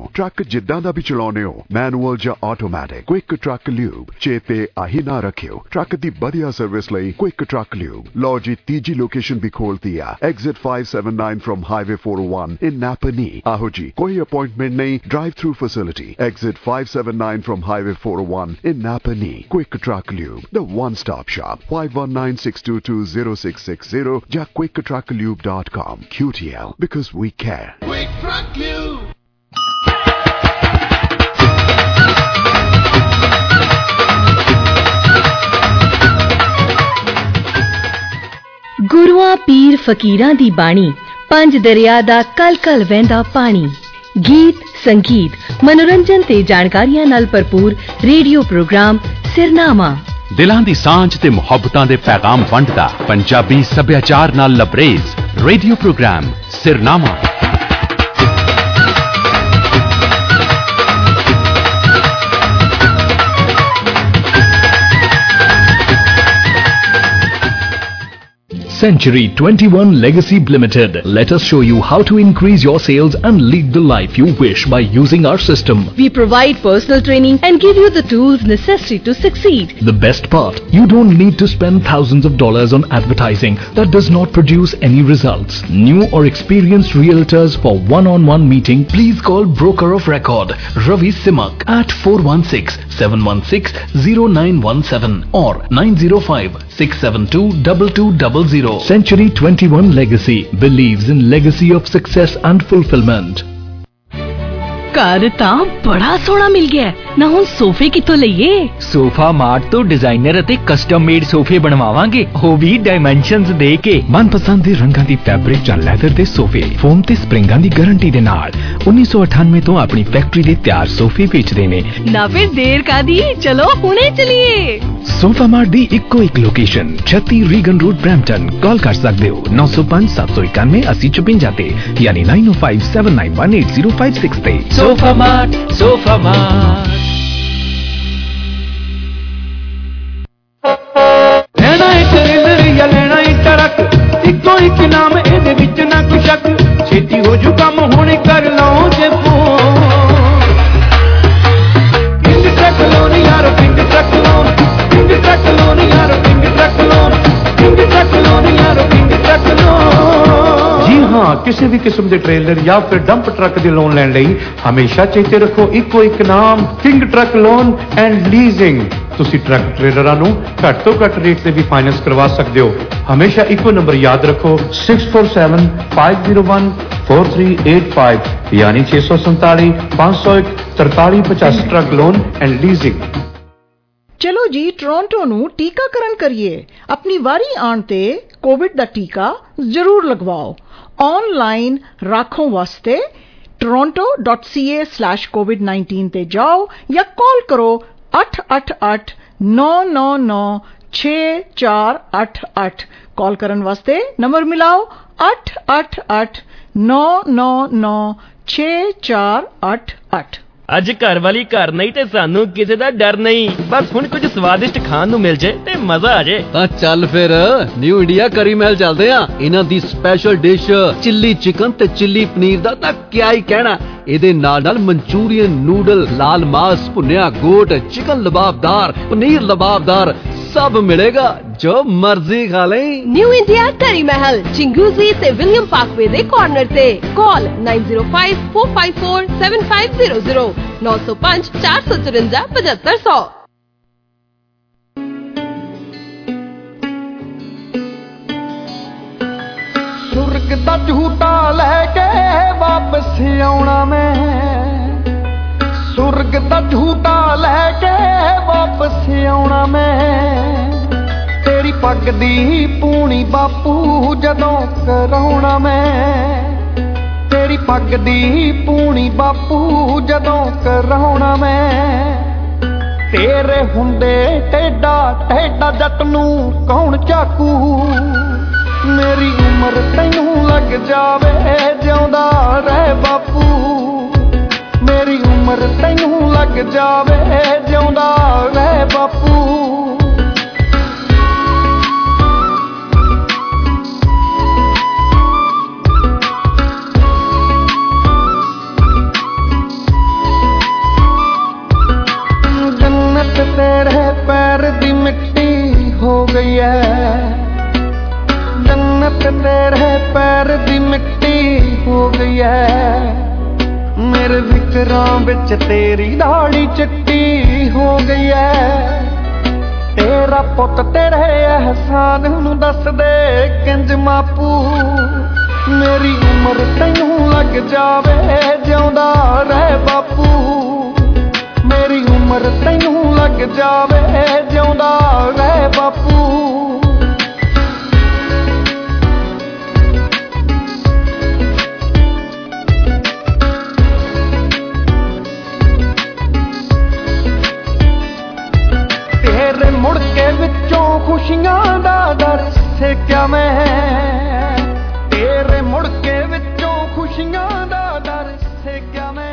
Truck जिद्दां दा भी चलाउने हो, मैनुअल या ऑटोमैटिक, क्विक ट्रक ल्यूब चेते आही ना रखियो। ट्रक दी बढ़िया सर्विस लई क्विक ट्रक ल्यूब। लो जी तीजी लोकेशन भी खोलती है, exit 579 from highway 401 in Napanee. आहो जी, कोई अपॉइंटमेंट नहीं, drive through facility, exit 579 from highway 401 in Napanee. Quick Truck Lube, the one-stop shop. 519-622-0660 या quicktrucklube.com. QTL, because we care. Quick Truck Lube. गुरुआं पीर फकीरां दी बाणी, पंज दरिया दा कल कल वहंदा पानी। गीत संगीत मनोरंजन ते जानकारियां नाल भरपूर रेडियो प्रोग्राम सिरनामा। दिलां दी सांझ ते मुहब्बतां दे पैगाम वंडदा पंजाबी सभ्याचार नाल लबरेज radio program Sirnama. Century 21 Legacy Limited. Let us show you how to increase your sales and lead the life you wish by using our system. We provide personal training and give you the tools necessary to succeed. The best part, you don't need to spend thousands of dollars on advertising that does not produce any results. New or experienced realtors for one-on-one meeting, please call broker of record Ravi Simak at 416-716-0917 or 905-672-2200. Century 21 Legacy believes in legacy of success and fulfillment. घर ਤਾਂ ਬੜਾ ਸੋਹਣਾ ਮਿਲ ਗਿਆ ਨਾ। ਹੁਣ ਸੋਫੇ ਕਿੱਥੋਂ ਲਈਏ? ਸੋਫਾ ਮਾਰਟ ਤੋਂ ਡਿਜ਼ਾਈਨਰ ਅਤੇ ਕਸਟਮ ਮੇਡ ਸੋਫੇ ਬਣਵਾਵਾਂਗੇ, ਉਹ ਵੀ ਡਾਈਮੈਂਸ਼ਨਸ ਦੇ ਕੇ। ਮਨਪਸੰਦ ਦੇ ਰੰਗਾਂ ਦੀ ਫੈਬਰਿਕ ਜਾਂ ਲੈਦਰ ਦੇ ਸੋਫੇ ਫੋਮ ਤੇ ਸਪਰਿੰਗਾਂ ਦੀ ਗਾਰੰਟੀ ਦੇ ਨਾਲ 1998 ਤੋਂ ਆਪਣੀ ਫੈਕਟਰੀ ਦੇ ਤਿਆਰ ਸੋਫੇ ਵੇਚਦੇ ਨੇ। ਨਾ ਫਿਰ ਦੇਰ ਕਾਦੀ, ਚਲੋ ਹੁਣੇ ਚਲੀਏ। ਸੋਫਾ ਮਾਰਟ ਦੀ ਇੱਕੋ ਇੱਕ location 36 Reagan Road Brampton. Call ਕਰ ਸਕਦੇ ਹੋ 905-791-8056 ਤੇ ਯਾਨੀ 9057918056 ਤੇ। Sofa Mart, Sofa Mart. ਲੈਣਾ ਇੱਕ ਰੇਲਰ ਜਾਂ ਲੈਣਾ ਇੱਕ ਟਰੱਕ, ਇੱਕੋ ਇੱਕ ਨਾਮ ਇਹਦੇ ਵਿੱਚ ਨਾ ਕੋਈ ਸ਼ੱਕ। ਛੇਤੀ ਹੋ ਜੂ ਕੰਮ ਹੁਣ ਕਰ ਲਓ ਜੇ ਫੋਨ। ਕਿੰਗ ਟਰੱਕ ਲੋਨ ਯਾਰੋ, King truck Loan, King truck Loan ਯਾਰੋ, King truck Loan, King truck Loan ਯਾਰੋ, ਕਿੰਗ ਟਰੱਕ ਲੋਨ। ਜੀ ਹਾਂ, ਕਿਸੇ ਵੀ ਕਿਸਮ ਦੇ ਟ੍ਰੇਲਰ ਜਾਂ ਫਿਰ ਡੰਪ ਟਰੱਕ ਦੇ ਲੋਨ ਲੈਣ ਲਈ ਹਮੇਸ਼ਾ ਚੇਤੇ ਰੱਖੋ ਇੱਕੋ ਇੱਕ ਨਾਮ, King truck Loan and Leasing. ਤੁਸੀਂ ਟਰੱਕ ਟ੍ਰੇਲਰਾਂ ਨੂੰ ਘੱਟ ਤੋਂ ਘੱਟ ਰੇਟ ਤੇ ਵੀ ਫਾਈਨੈਂਸ ਕਰਵਾ ਸਕਦੇ ਹੋ। ਹਮੇਸ਼ਾ ਇੱਕੋ ਨੰਬਰ ਯਾਦ ਰੱਖੋ 6475014385 ਯਾਨੀ 647-501-4385 ਟਰੱਕ ਲੋਨ ਐਂਡ ਲੀਜ਼ਿੰਗ। ਚਲੋ ਜੀ ਟੋਰਾਂਟੋ ਨੂੰ ਟੀਕਾਕਰਨ ਕਰੀਏ। ਆਪਣੀ ਵਾਰੀ ਆਉਣ ਤੇ ਕੋਵਿਡ ਦਾ ਟੀਕਾ ਜ਼ਰੂਰ ਲਗਵਾਓ। ऑनलाइन राखों वास्ते toronto.ca/covid19 ते जाओ या कॉल करो 888-999-6488। कॉल करन वास्ते नंबर मिलाओ 888-999-6488। ਅੱਜ ਘਰ ਵਾਲੀ ਘਰ ਨਹੀਂ ਤੇ ਸਾਨੂੰ ਕਿਸੇ ਦਾ ਡਰ ਨਹੀਂ। ਬਸ ਹੁਣ ਕੁਝ ਸਵਾਦਿਸ਼ਟ ਖਾਣ ਨੂੰ ਮਿਲ ਜੇ ਤੇ ਮਜ਼ਾ ਆ ਜੇ। ਤਾਂ ਚੱਲ ਫਿਰ ਨਿਊ ਇੰਡੀਆ ਕਰੀ ਮਹਿਲ ਚੱਲਦੇ ਆ। ਇਹਨਾਂ ਦੀ ਸਪੈਸ਼ਲ ਡਿਸ਼ ਚਿੱਲੀ ਚਿਕਨ ਤੇ ਚਿੱਲੀ ਪਨੀਰ ਦਾ ਤਾਂ ਕਿਆ ਹੀ ਕਹਿਣਾ। ਇਹਦੇ ਨਾਲ ਨਾਲ ਮਨਚੂਰੀਅਨ ਨੂਡਲ, ਲਾਲ ਮਾਸ, ਭੁੰਨਿਆ ਗੋਟ, ਚਿਕਨ ਲਬਾਬਦਾਰ, ਪਨੀਰ ਲਬਾਬਦਾਰ सब मिलेगा जो मर्जी खा ले। न्यू इंडिया करी महल चिंगूजी ते विलियम पार्कवे दे कॉर्नर ते। कॉल 9054547500 905-454-7500। सुर्ग दा झूठा लेके वापस आउणा मैं, सुर्ग दा झूठा लेके वापस आउणा मैं। तेरी पग दी पूनी बापू जदों कराउणा मैं, तेरी पग दी पूनी बापू जदों कराउणा मैं। तेरे हुंदे टेढ़ा टेढ़ा जट नूं कौन चाकू, मेरी उम्र तैनू लग जावे जिउंदा रह बापू, मेरी उम्र तैनू लग जावे जिउंदा रह बापू। मेरे विकरां विच तेरी दाढ़ी चिट्टी हो गई है तेरा पुत तेरे एहसान नूं दस दे किंज मापू मेरी उम्र तैनूं लग जावे जिउंदा रह बापू मेरी उम्र तैनूं लग जावे जिउंदा रह बापू तेरे मुड़के विचों खुशियां दा डर सेक्या मैं तेरे मुड़के विचों खुशियां दा डर सेक्या मैं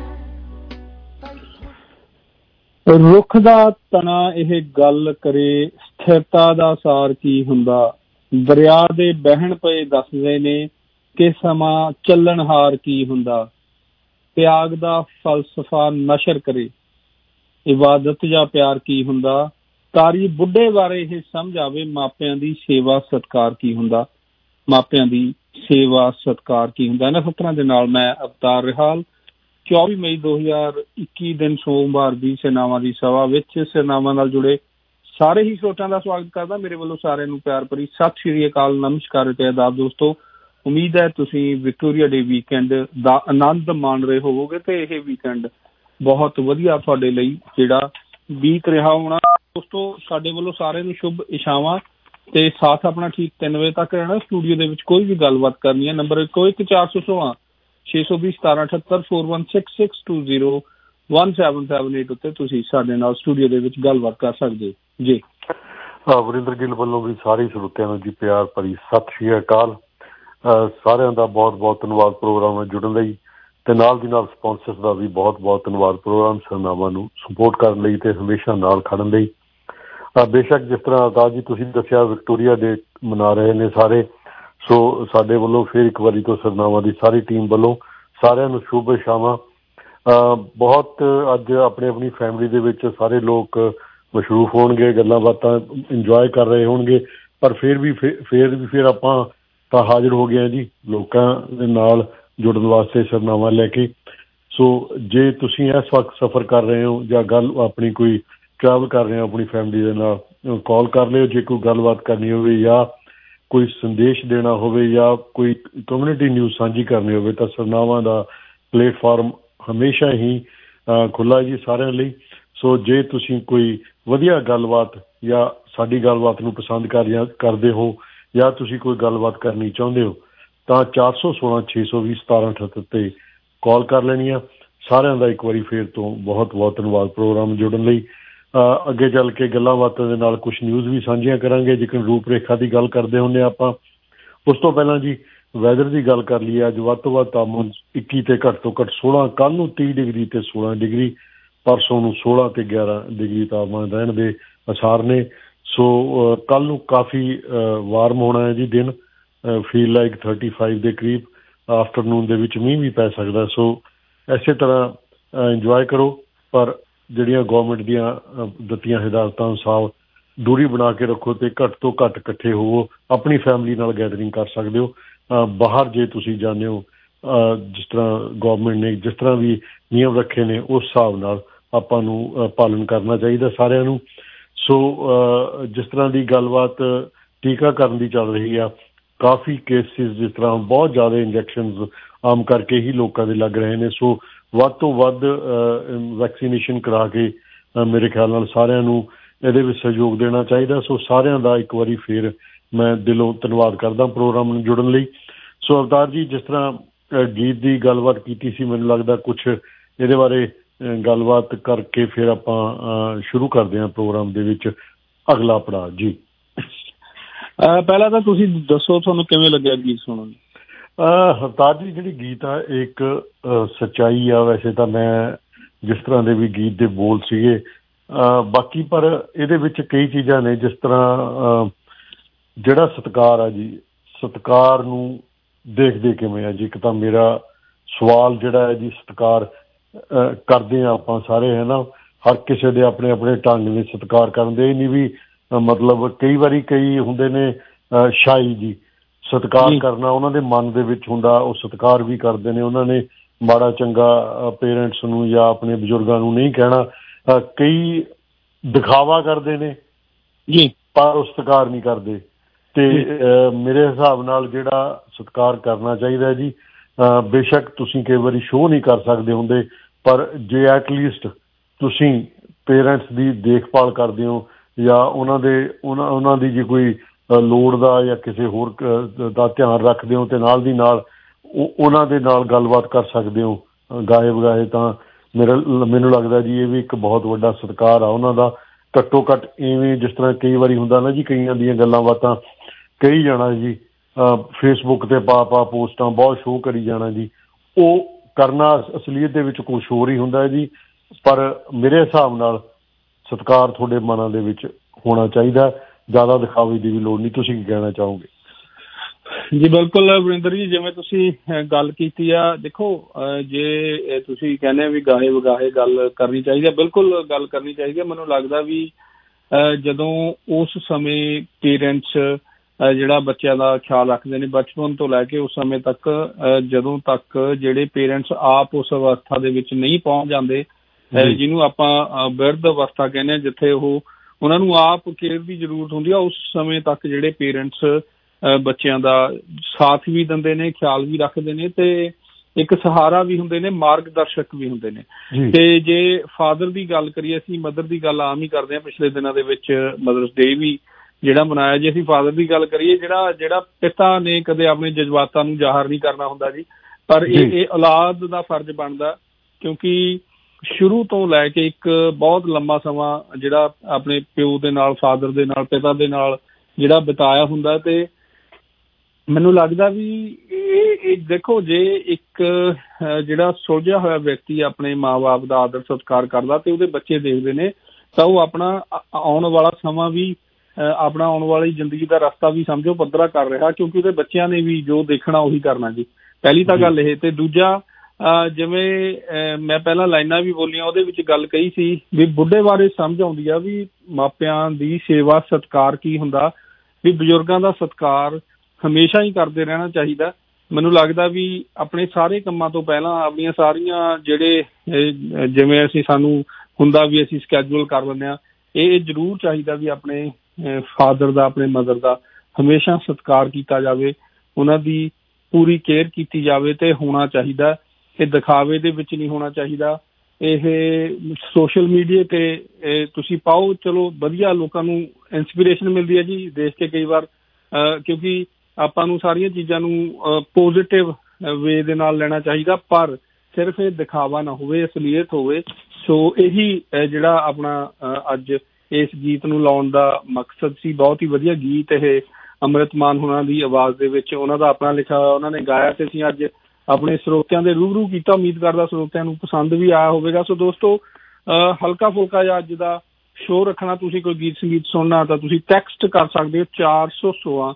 ਰੁੱਖ ਦਾ ਤਣਾ ਇਹ ਗੱਲ ਕਰੇ ਸਥਿਰਤਾ ਦਾ ਸਾਰ ਕੀ ਹੁੰਦਾ ਦਰਿਆ ਦੇ ਬਹਿਣ ਪਏ ਦੱਸਦੇ ਨੇ ਕਿ ਸਮਾਂ ਚੱਲਣਹਾਰ ਕੀ ਹੁੰਦਾ ਤਿਆਗ ਦਾ ਫਲਸਫਾ ਨਸ਼ਰ ਕਰੇ ਇਬਾਦਤ ਜਾਂ ਪਿਆਰ ਕੀ ਹੁੰਦਾ ਤਾਰੀ ਬੁੱਢੇ ਬਾਰੇ ਇਹ ਸਮਝ ਆਵੇ ਮਾਪਿਆਂ ਦੀ ਸੇਵਾ ਸਤਿਕਾਰ ਕੀ ਹੁੰਦਾ ਮਾਪਿਆਂ ਦੀ ਸੇਵਾ ਸਤਿਕਾਰ ਕੀ ਹੁੰਦਾ ਇਹਨਾਂ ਸਤਰਾਂ ਦੇ ਨਾਲ ਮੈਂ ਅਵਤਾਰ ਰਿਹਾਲ 24 ਮਈ 2021 ਦਿਨ ਸੋਮਵਾਰ ਦੀ ਸੈਨਾਵਾਂ ਦੀ ਸਭਾ ਵਿੱਚ ਸੈਨਾਵਾਂ ਨਾਲ ਜੁੜੇ ਸਾਰੇ ਹੀ ਸਰੋਤਿਆਂ ਦਾ ਸਵਾਗਤ ਕਰਦਾ ਮੇਰੇ ਵੱਲੋਂ ਸਾਰਿਆਂ ਨੂੰ ਪਿਆਰ ਭਰੀ ਸਤਿ ਸ਼੍ਰੀ ਅਕਾਲ ਨਮਸਕਾਰ ਤੇ ਆਦਾਬ ਦੋਸਤੋ ਉਮੀਦ ਹੈ ਤੁਸੀਂ ਵਿਕਟੋਰੀਆ ਡੇ ਵੀਕਐਂਡ ਦਾ ਆਨੰਦ ਮਾਣ ਰਹੇ ਹੋਵੋਗੇ ਤੇ ਇਹ ਵੀਕਐਂਡ ਬਹੁਤ ਵਧੀਆ ਤੁਹਾਡੇ ਲਈ ਜਿਹੜਾ ਬੀਤ ਰਿਹਾ ਹੋਣਾ ਦੋਸਤੋ ਸਾਡੇ ਵੱਲੋਂ ਸਾਰਿਆਂ ਨੂੰ ਸ਼ੁਭ ਇਛਾਵਾਂ ਤੇ ਸਾਥ ਆਪਣਾ ਠੀਕ 3 ਵਜੇ ਤੱਕ ਰਹਿਣਾ ਸਟੂਡੀਓ ਦੇ ਵਿੱਚ ਕੋਈ ਵੀ ਗੱਲਬਾਤ ਕਰਨੀ ਹੈ ਨੰਬਰ 1416 620 1778 4166201778 ਉੱਤੇ ਤੁਸੀਂ ਸਾਡੇ ਨਾਲ ਸਟੂਡੀਓ ਦੇ ਵਿੱਚ ਗੱਲਬਾਤ ਕਰ ਸਕਦੇ ਜੀ ਵਰਿੰਦਰ ਗਿੱਲ ਵੱਲੋਂ ਵੀ ਸਾਰੇ ਸਰੋਤਿਆਂ ਨੂੰ ਜੀ ਪਿਆਰ ਭਰੀ ਸਤਿ ਸ਼੍ਰੀ ਅਕਾਲ ਸਾਰਿਆਂ ਦਾ ਬਹੁਤ ਬਹੁਤ ਧੰਨਵਾਦ ਪ੍ਰੋਗਰਾਮ ਨਾਲ ਜੁੜਨ ਲਈ ਤੇ ਨਾਲ ਦੀ ਨਾਲ ਸਪਾਂਸਰਸ ਦਾ ਵੀ ਬਹੁਤ ਬਹੁਤ ਧੰਨਵਾਦ ਪ੍ਰੋਗਰਾਮ ਸਰਨਾਵਾਂ ਨੂੰ ਸਪੋਰਟ ਕਰਨ ਲਈ ਤੇ ਹਮੇਸ਼ਾ ਨਾਲ ਖੜਨ ਲਈ ਬੇਸ਼ੱਕ ਜਿਸ ਤਰ੍ਹਾਂ ਅਵਤਾਰ ਜੀ ਤੁਸੀਂ ਦੱਸਿਆ ਵਿਕਟੋਰੀਆ ਡੇ ਮਨਾ ਰਹੇ ਨੇ ਸਾਰੇ ਸੋ ਸਾਡੇ ਵੱਲੋਂ ਫਿਰ ਇੱਕ ਵਾਰੀ ਤੋਂ ਸਰਨਾਵਾਂ ਦੀ ਸਾਰੀ ਟੀਮ ਵੱਲੋਂ ਸਾਰਿਆਂ ਨੂੰ ਸ਼ੁਭ ਇਛਾਵਾਂ ਬਹੁਤ ਅੱਜ ਆਪਣੇ ਆਪਣੀ ਫੈਮਿਲੀ ਦੇ ਵਿੱਚ ਸਾਰੇ ਲੋਕ ਮਸ਼ਰੂਫ ਹੋਣਗੇ ਗੱਲਾਂ ਬਾਤਾਂ ਇੰਜੋਏ ਕਰ ਰਹੇ ਹੋਣਗੇ ਪਰ ਫਿਰ ਆਪਾਂ ਤਾਂ ਹਾਜ਼ਰ ਹੋ ਗਏ ਹਾਂ ਜੀ ਲੋਕਾਂ ਦੇ ਨਾਲ ਜੁੜਨ ਵਾਸਤੇ ਸਰਨਾਵਾਂ ਲੈ ਕੇ ਸੋ ਜੇ ਤੁਸੀਂ ਇਸ ਵਕਤ ਸਫ਼ਰ ਕਰ ਰਹੇ ਹੋ ਜਾਂ ਗੱਲ ਆਪਣੀ ਕੋਈ ਟਰੈਵਲ ਕਰ ਰਹੇ ਹੋ ਆਪਣੀ ਫੈਮਿਲੀ ਦੇ ਨਾਲ ਕਾਲ ਕਰ ਲਿਓ ਜੇ ਕੋਈ ਗੱਲਬਾਤ ਕਰਨੀ ਹੋਵੇ ਜਾਂ ਕੋਈ ਸੰਦੇਸ਼ ਦੇਣਾ ਹੋਵੇ ਜਾਂ ਕੋਈ ਕਮਿਊਨਿਟੀ ਨਿਊਜ਼ ਸਾਂਝੀ ਕਰਨੀ ਹੋਵੇ ਤਾਂ ਸਰਨਾਵਾਂ ਦਾ ਪਲੇਟਫਾਰਮ ਹਮੇਸ਼ਾ ਹੀ ਖੁੱਲ੍ਹਾ ਜੀ ਸਾਰਿਆਂ ਲਈ ਸੋ ਜੇ ਤੁਸੀਂ ਕੋਈ ਵਧੀਆ ਗੱਲਬਾਤ ਜਾਂ ਸਾਡੀ ਗੱਲਬਾਤ ਨੂੰ ਪਸੰਦ ਕਰਦੇ ਹੋ ਜਾਂ ਤੁਸੀਂ ਕੋਈ ਗੱਲਬਾਤ ਕਰਨੀ ਚਾਹੁੰਦੇ ਹੋ ਤਾਂ 416 620 1778 'ਤੇ ਕਾਲ ਕਰ ਲੈਣੀ ਆ ਸਾਰਿਆਂ ਦਾ ਇੱਕ ਵਾਰੀ ਫਿਰ ਤੋਂ ਬਹੁਤ ਬਹੁਤ ਧੰਨਵਾਦ ਪ੍ਰੋਗਰਾਮ ਜੁੜਨ ਲਈ ਅੱਗੇ ਚੱਲ ਕੇ ਗੱਲਾਂ ਬਾਤਾਂ ਦੇ ਨਾਲ ਕੁਛ ਨਿਊਜ਼ ਵੀ ਸਾਂਝੀਆਂ ਕਰਾਂਗੇ ਜੇਕਰ ਰੂਪ ਰੇਖਾ ਦੀ ਗੱਲ ਕਰਦੇ ਹੁੰਦੇ ਆਪਾਂ ਉਸ ਤੋਂ ਪਹਿਲਾਂ ਜੀ ਵੈਦਰ ਦੀ ਗੱਲ ਕਰ ਲਈਏ ਅੱਜ ਵੱਧ ਤੋਂ ਵੱਧ ਤਾਪਮਾਨ 21 ਤੇ ਘੱਟ ਤੋਂ ਘੱਟ 16 ਕੱਲ੍ਹ ਨੂੰ 30 ਡਿਗਰੀ ਤੇ 16 ਡਿਗਰੀ ਪਰਸੋਂ ਨੂੰ 16 ਤੇ 11 ਡਿਗਰੀ ਤਾਪਮਾਨ ਰਹਿਣ ਦੇ ਅਸਾਰ ਨੇ ਸੋ ਕੱਲ੍ਹ ਨੂੰ ਕਾਫੀ ਵਾਰਮ ਹੋਣਾ ਹੈ ਜੀ ਦਿਨ ਫੀਲ ਲਾਈਕ 35 ਦੇ ਕਰੀਬ ਆਫਟਰਨੂਨ ਦੇ ਵਿੱਚ ਮੀਂਹ ਵੀ ਪੈ ਸਕਦਾ ਸੋ ਇਸੇ ਤਰ੍ਹਾਂ ਇੰਜੋਏ ਕਰੋ ਪਰ ਜਿਹੜੀਆਂ ਗੌਰਮੈਂਟ ਦੀਆਂ ਦਿੱਤੀਆਂ ਹਦਾਇਤਾਂ ਅਨੁਸਾਰ ਦੂਰੀ ਬਣਾ ਕੇ ਰੱਖੋ ਤੇ ਘੱਟ ਤੋਂ ਘੱਟ ਇਕੱਠੇ ਹੋਵੋ ਆਪਣੀ ਫੈਮਿਲੀ ਨਾਲ ਗੈਦਰਿੰਗ ਕਰ ਸਕਦੇ ਹੋ ਬਾਹਰ ਜੇ ਤੁਸੀਂ ਜਾਂਦੇ ਹੋ ਜਿਸ ਤਰ੍ਹਾਂ ਗੌਰਮੈਂਟ ਨੇ ਜਿਸ ਤਰ੍ਹਾਂ ਵੀ ਨਿਯਮ ਰੱਖੇ ਨੇ ਉਸ ਹਿਸਾਬ ਨਾਲ ਆਪਾਂ ਨੂੰ ਪਾਲਣ ਕਰਨਾ ਚਾਹੀਦਾ ਸਾਰਿਆਂ ਨੂੰ ਸੋ ਜਿਸ ਤਰ੍ਹਾਂ ਦੀ ਗੱਲਬਾਤ ਟੀਕਾਕਰਨ ਦੀ ਚੱਲ ਰਹੀ ਆ ਕਾਫੀ ਕੇਸਿਸ ਜਿਸ ਤਰ੍ਹਾਂ ਬਹੁਤ ਜ਼ਿਆਦਾ ਇੰਜੈਕਸ਼ਨਸ ਆਮ ਕਰਕੇ ਹੀ ਲੋਕਾਂ ਦੇ ਲੱਗ ਰਹੇ ਨੇ ਸੋ ਵੱਧ ਤੋਂ ਵੱਧ ਵੈਕਸੀਨੇਸ਼ਨ ਕਰਾ ਕੇ ਮੇਰੇ ਖਿਆਲ ਨਾਲ ਸਾਰਿਆਂ ਨੂੰ ਇਹਦੇ ਵਿੱਚ ਸਹਿਯੋਗ ਦੇਣਾ ਚਾਹੀਦਾ ਸੋ ਸਾਰਿਆਂ ਦਾ ਇੱਕ ਵਾਰੀ ਫਿਰ ਮੈਂ ਦਿਲੋਂ ਧੰਨਵਾਦ ਕਰਦਾ ਪ੍ਰੋਗਰਾਮ ਨੂੰ ਜੁੜਨ ਲਈ ਸੋ ਅਵਤਾਰ ਜੀ ਜਿਸ ਤਰ੍ਹਾਂ ਗੀਤ ਦੀ ਗੱਲਬਾਤ ਕੀਤੀ ਸੀ ਮੈਨੂੰ ਲੱਗਦਾ ਕੁਛ ਇਹਦੇ ਬਾਰੇ ਗੱਲਬਾਤ ਕਰਕੇ ਫਿਰ ਆਪਾਂ ਸ਼ੁਰੂ ਕਰਦੇ ਹਾਂ ਪ੍ਰੋਗਰਾਮ ਦੇ ਵਿੱਚ ਅਗਲਾ ਪੜਾਅ ਜੀ ਪਹਿਲਾਂ ਤਾਂ ਤੁਸੀਂ ਦੱਸੋ ਤੁਹਾਨੂੰ ਕਿਵੇਂ ਲੱਗਿਆ ਗੀਤ ਸੁਣਨ ਅਵਤਾਰ ਜੀ ਜਿਹੜੀ ਗੀਤ ਆ ਇੱਕ ਸੱਚਾਈ ਆ ਵੈਸੇ ਤਾਂ ਮੈਂ ਜਿਸ ਤਰ੍ਹਾਂ ਦੇ ਵੀ ਗੀਤ ਦੇ ਬੋਲ ਸੀਗੇ ਬਾਕੀ ਪਰ ਇਹਦੇ ਵਿੱਚ ਕਈ ਚੀਜ਼ਾਂ ਨੇ ਜਿਸ ਤਰ੍ਹਾਂ ਜਿਹੜਾ ਸਤਿਕਾਰ ਆ ਜੀ ਸਤਿਕਾਰ ਨੂੰ ਦੇਖਦੇ ਕਿਵੇਂ ਆ ਜੀ ਇੱਕ ਤਾਂ ਮੇਰਾ ਸਵਾਲ ਜਿਹੜਾ ਹੈ ਜੀ ਸਤਿਕਾਰ ਕਰਦੇ ਹਾਂ ਆਪਾਂ ਸਾਰੇ ਹੈ ਨਾ ਹਰ ਕਿਸੇ ਦੇ ਆਪਣੇ ਆਪਣੇ ਢੰਗ ਦੇ ਸਤਿਕਾਰ ਕਰਨ ਦੇ ਇਹ ਨਹੀਂ ਵੀ ਮਤਲਬ ਕਈ ਵਾਰੀ ਕਈ ਹੁੰਦੇ ਨੇ ਸ਼ਾਈ ਜੀ ਸਤਿਕਾਰ ਕਰਨਾ ਉਹਨਾਂ ਦੇ ਮਨ ਦੇ ਵਿੱਚ ਹੁੰਦਾ ਉਹ ਸਤਿਕਾਰ ਵੀ ਕਰਦੇ ਨੇ ਉਹਨਾਂ ਨੇ ਮਾੜਾ ਚੰਗਾ ਪੇਰੈਂਟਸ ਨੂੰ ਜਾਂ ਆਪਣੇ ਬਜ਼ੁਰਗਾਂ ਨੂੰ ਨਹੀਂ ਕਹਿਣਾ। ਕਈ ਦਿਖਾਵਾ ਕਰਦੇ ਨੇ ਜੀ, ਪਰ ਉਹ ਸਤਿਕਾਰ ਨਹੀਂ ਕਰਦੇ। ਤੇ ਮੇਰੇ ਹਿਸਾਬ ਨਾਲ ਜਿਹੜਾ ਸਤਿਕਾਰ ਕਰਨਾ ਚਾਹੀਦਾ ਜੀ, ਬੇਸ਼ੱਕ ਤੁਸੀਂ ਕਈ ਵਾਰੀ ਸ਼ੋਅ ਨਹੀਂ ਕਰ ਸਕਦੇ ਹੁੰਦੇ, ਪਰ ਜੇ ਐਟਲੀਸਟ ਤੁਸੀਂ ਪੇਰੈਂਟਸ ਦੀ ਦੇਖਭਾਲ ਕਰਦੇ ਹੋ ਜਾਂ ਉਹਨਾਂ ਦੀ ਜੇ ਕੋਈ ਲੋੜ ਦਾ ਜਾਂ ਕਿਸੇ ਹੋਰ ਦਾ ਧਿਆਨ ਰੱਖਦੇ ਹੋ, ਤੇ ਨਾਲ ਦੀ ਨਾਲ ਉਹਨਾਂ ਦੇ ਨਾਲ ਗੱਲਬਾਤ ਕਰ ਸਕਦੇ ਹੋ ਗਾਏ ਵਗਾਏ, ਤਾਂ ਮੈਨੂੰ ਲੱਗਦਾ ਜੀ ਇਹ ਵੀ ਇੱਕ ਬਹੁਤ ਵੱਡਾ ਸਤਿਕਾਰ ਆ ਉਹਨਾਂ ਦਾ। ਘੱਟੋ ਘੱਟ ਇਵੇਂ ਜਿਸ ਤਰ੍ਹਾਂ ਕਈ ਵਾਰੀ ਹੁੰਦਾ ਨਾ ਜੀ, ਕਈਆਂ ਦੀਆਂ ਗੱਲਾਂ ਬਾਤਾਂ ਕਹੀ ਜਾਣਾ ਜੀ, ਫੇਸਬੁੱਕ ਤੇ ਪਾ ਪੋਸਟਾਂ ਬਹੁਤ ਸ਼ੋਅ ਕਰੀ ਜਾਣਾ ਜੀ, ਉਹ ਕਰਨਾ ਅਸਲੀਅਤ ਦੇ ਵਿੱਚ ਕੁਛ ਹੋਰ ਹੀ ਹੁੰਦਾ ਹੈ ਜੀ। ਪਰ ਮੇਰੇ ਹਿਸਾਬ ਨਾਲ ਸਤਿਕਾਰ ਤੁਹਾਡੇ ਮਨਾਂ ਦੇ ਵਿੱਚ ਹੋਣਾ ਚਾਹੀਦਾ, ਜ਼ਿਆਦਾ ਦਿਖਾਵੇ ਦੀ ਵੀ ਲੋੜ ਨਹੀਂ। ਤੁਸੀਂ ਕੀ ਕਹਿਣਾ ਚਾਹੋਗੇ? ਜੀ ਬਿਲਕੁਲ ਵਰਿੰਦਰ ਜੀ, ਜਿਵੇਂ ਤੁਸੀਂ ਗੱਲ ਕੀਤੀ ਆ, ਦੇਖੋ ਜੇ ਤੁਸੀਂ ਕਹਿੰਦੇ ਵੀ ਗਾਹੇ ਵਗਾਹੇ ਗੱਲ ਕਰਨੀ ਚਾਹੀਦੀ ਹੈ, ਬਿਲਕੁਲ ਗੱਲ ਕਰਨੀ ਚਾਹੀਦੀ ਹੈ। ਮੈਨੂੰ ਲੱਗਦਾ ਵੀ ਜਦੋਂ ਉਸ ਸਮੇਂ ਪੇਰੈਂਟਸ ਜਿਹੜਾ ਬੱਚਿਆਂ ਦਾ ਖਿਆਲ ਰੱਖਦੇ ਨੇ ਬਚਪਨ ਤੋਂ ਲੈ ਕੇ ਉਸ ਸਮੇਂ ਤੱਕ, ਜਦੋਂ ਤੱਕ ਜਿਹੜੇ ਪੇਰੈਂਟਸ ਆਪ ਉਸ ਅਵਸਥਾ ਦੇ ਵਿੱਚ ਨਹੀਂ ਪਹੁੰਚ ਜਾਂਦੇ, ਜਿਹਨੂੰ ਆਪਾਂ ਬਿਰਧ ਅਵਸਥਾ ਕਹਿੰਦੇ ਹਾਂ, ਜਿੱਥੇ ਉਹਨਾਂ ਨੂੰ ਆਪ ਕੇਅਰ ਦੀ ਜ਼ਰੂਰਤ ਹੁੰਦੀ ਆ, ਉਸ ਸਮੇਂ ਤੱਕ ਜਿਹੜੇ ਪੇਰੈਂਟਸ ਬੱਚਿਆਂ ਦਾ ਸਾਥ ਵੀ ਦਿੰਦੇ ਨੇ, ਖਿਆਲ ਵੀ ਰੱਖਦੇ ਨੇ, ਤੇ ਇੱਕ ਸਹਾਰਾ ਵੀ ਹੁੰਦੇ ਨੇ, ਮਾਰਗਦਰਸ਼ਕ ਵੀ ਹੁੰਦੇ ਨੇ। ਤੇ ਜੇ ਫਾਦਰ ਦੀ ਗੱਲ ਕਰੀਏ, ਅਸੀਂ ਮਦਰ ਦੀ ਗੱਲ ਆਮ ਹੀ ਕਰਦੇ ਹਾਂ, ਪਿਛਲੇ ਦਿਨਾਂ ਦੇ ਵਿੱਚ ਮਦਰਸ ਡੇ ਵੀ ਜਿਹੜਾ ਮਨਾਇਆ। ਜੇ ਅਸੀਂ ਫਾਦਰ ਦੀ ਗੱਲ ਕਰੀਏ, ਜਿਹੜਾ ਪਿਤਾ ਨੇ ਕਦੇ ਆਪਣੇ ਜਜ਼ਬਾਤਾਂ ਨੂੰ ਜ਼ਾਹਰ ਨਹੀਂ ਕਰਨਾ ਹੁੰਦਾ ਜੀ, ਪਰ ਇਹ ਔਲਾਦ ਦਾ ਫਰਜ਼ ਬਣਦਾ, ਕਿਉਂਕਿ ਸ਼ੁਰੂ ਤੋਂ ਲੈ ਕੇ ਇੱਕ ਬਹੁਤ ਲੰਬਾ ਸਮਾਂ ਜਿਹੜਾ ਆਪਣੇ ਪਿਓ ਦੇ ਨਾਲ, ਫਾਦਰ ਦੇ ਨਾਲ, ਪਿਤਾ ਦੇ ਨਾਲ ਜਿਹੜਾ ਬਿਤਾਇਆ ਹੁੰਦਾ। ਤੇ ਮੈਨੂੰ ਲੱਗਦਾ ਵੀ ਇਹ ਦੇਖੋ, ਜੇ ਇੱਕ ਜਿਹੜਾ ਸੁਲਝਿਆ ਹੋਇਆ ਵਿਅਕਤੀ ਆਪਣੇ ਮਾਂ ਬਾਪ ਦਾ ਆਦਰ ਸਤਿਕਾਰ ਕਰਦਾ ਤੇ ਉਹਦੇ ਬੱਚੇ ਦੇਖਦੇ ਨੇ, ਤਾਂ ਉਹ ਆਪਣਾ ਆਉਣ ਵਾਲਾ ਸਮਾਂ ਵੀ, ਆਪਣਾ ਆਉਣ ਵਾਲੀ ਜ਼ਿੰਦਗੀ ਦਾ ਰਸਤਾ ਵੀ ਸਮਝੋ ਪੱਧਰਾ ਕਰ ਰਿਹਾ, ਕਿਉਂਕਿ ਉਹਦੇ ਬੱਚਿਆਂ ਨੇ ਵੀ ਜੋ ਦੇਖਣਾ ਉਹੀ ਕਰਨਾ ਜੀ। ਪਹਿਲੀ ਤਾਂ ਗੱਲ ਇਹ। ਤੇ ਦੂਜਾ, ਜਿਵੇਂ ਮੈਂ ਪਹਿਲਾਂ ਲਾਈਨਾਂ ਵੀ ਬੋਲੀਆਂ, ਉਹਦੇ ਵਿੱਚ ਗੱਲ ਕਹੀ ਸੀ ਵੀ ਬੁੱਢੇ ਬਾਰੇ ਸਮਝ ਆਉਂਦੀ ਆ ਵੀ ਮਾਪਿਆਂ ਦੀ ਸੇਵਾ ਸਤਿਕਾਰ ਕੀ ਹੁੰਦਾ, ਵੀ ਬਜ਼ੁਰਗਾਂ ਦਾ ਸਤਿਕਾਰ ਹਮੇਸ਼ਾ ਹੀ ਕਰਦੇ ਰਹਿਣਾ ਚਾਹੀਦਾ। ਮੈਨੂੰ ਲੱਗਦਾ ਵੀ ਆਪਣੇ ਸਾਰੇ ਕੰਮਾਂ ਤੋਂ ਪਹਿਲਾਂ ਆਪਣੀਆਂ ਸਾਰੀਆਂ ਜਿਵੇਂ ਸਾਨੂੰ ਹੁੰਦਾ ਵੀ ਅਸੀਂ ਸਕੈਜੂਅਲ ਕਰ ਲੈਂਦੇ ਹਾਂ, ਇਹ ਜ਼ਰੂਰ ਚਾਹੀਦਾ ਵੀ ਆਪਣੇ ਫਾਦਰ ਦਾ, ਆਪਣੇ ਮਦਰ ਦਾ ਹਮੇਸ਼ਾ ਸਤਿਕਾਰ ਕੀਤਾ ਜਾਵੇ, ਉਹਨਾਂ ਦੀ ਪੂਰੀ ਕੇਅਰ ਕੀਤੀ ਜਾਵੇ। ਤੇ ਹੋਣਾ ਚਾਹੀਦਾ, ਇਹ ਦਿਖਾਵੇ ਦੇ ਵਿੱਚ ਨਹੀਂ ਹੋਣਾ ਚਾਹੀਦਾ। ਇਹ ਸੋਸ਼ਲ ਮੀਡੀਆ ਤੇ ਤੁਸੀਂ ਪਾਓ, ਚਲੋ ਵਧੀਆ, ਲੋਕਾਂ ਨੂੰ ਇੰਸਪੀਰੇਸ਼ਨ ਮਿਲਦੀ ਹੈ ਜੀ ਦੇਖ ਕੇ ਕਈ ਵਾਰ, ਕਿਉਂਕਿ ਆਪਾਂ ਨੂੰ ਸਾਰੀਆਂ ਚੀਜ਼ਾਂ ਨੂੰ ਪੋਜ਼ੀਟਿਵ ਵੇ ਦੇ ਨਾਲ ਲੈਣਾ ਚਾਹੀਦਾ, ਪਰ ਸਿਰਫ ਇਹ ਦਿਖਾਵਾ ਨਾ ਹੋਵੇ, ਅਸਲੀਅਤ ਹੋਵੇ। ਸੋ ਇਹੀ ਜਿਹੜਾ ਆਪਣਾ ਅੱਜ ਇਸ ਗੀਤ ਨੂੰ ਲਾਉਣ ਦਾ ਮਕਸਦ ਸੀ। ਬਹੁਤ ਹੀ ਵਧੀਆ ਗੀਤ ਇਹ ਅੰਮ੍ਰਿਤ ਮਾਨ ਹੋਣਾ ਦੀ ਆਵਾਜ਼ ਦੇ ਵਿੱਚ, ਉਹਨਾਂ ਦਾ ਆਪਣਾ ਲਿਖਿਆ ਹੋਇਆ, ਉਹਨਾਂ ਨੇ ਗਾਇਆ, ਤੇ ਅਸੀਂ ਅੱਜ ਆਪਣੇ ਸਰੋਤਿਆਂ ਦੇ ਰੂਬਰੂ ਕੀਤਾ। ਉਮੀਦ ਕਰਦਾ ਸਰੋਤਿਆਂ ਨੂੰ ਪਸੰਦ ਵੀ ਆਇਆ ਹੋਵੇਗਾ। ਸੋ ਦੋਸਤੋ, ਹਲਕਾ ਫੁਲਕਾ ਜਿਹਾ ਅੱਜ ਦਾ ਸ਼ੋਅ ਰੱਖਣਾ, ਤੁਸੀਂ ਕੋਈ ਗੀਤ ਸੰਗੀਤ ਸੁਣਨਾ ਤਾਂ ਤੁਸੀਂ ਟੈਕਸਟ ਕਰ ਸਕਦੇ ਹੋ 416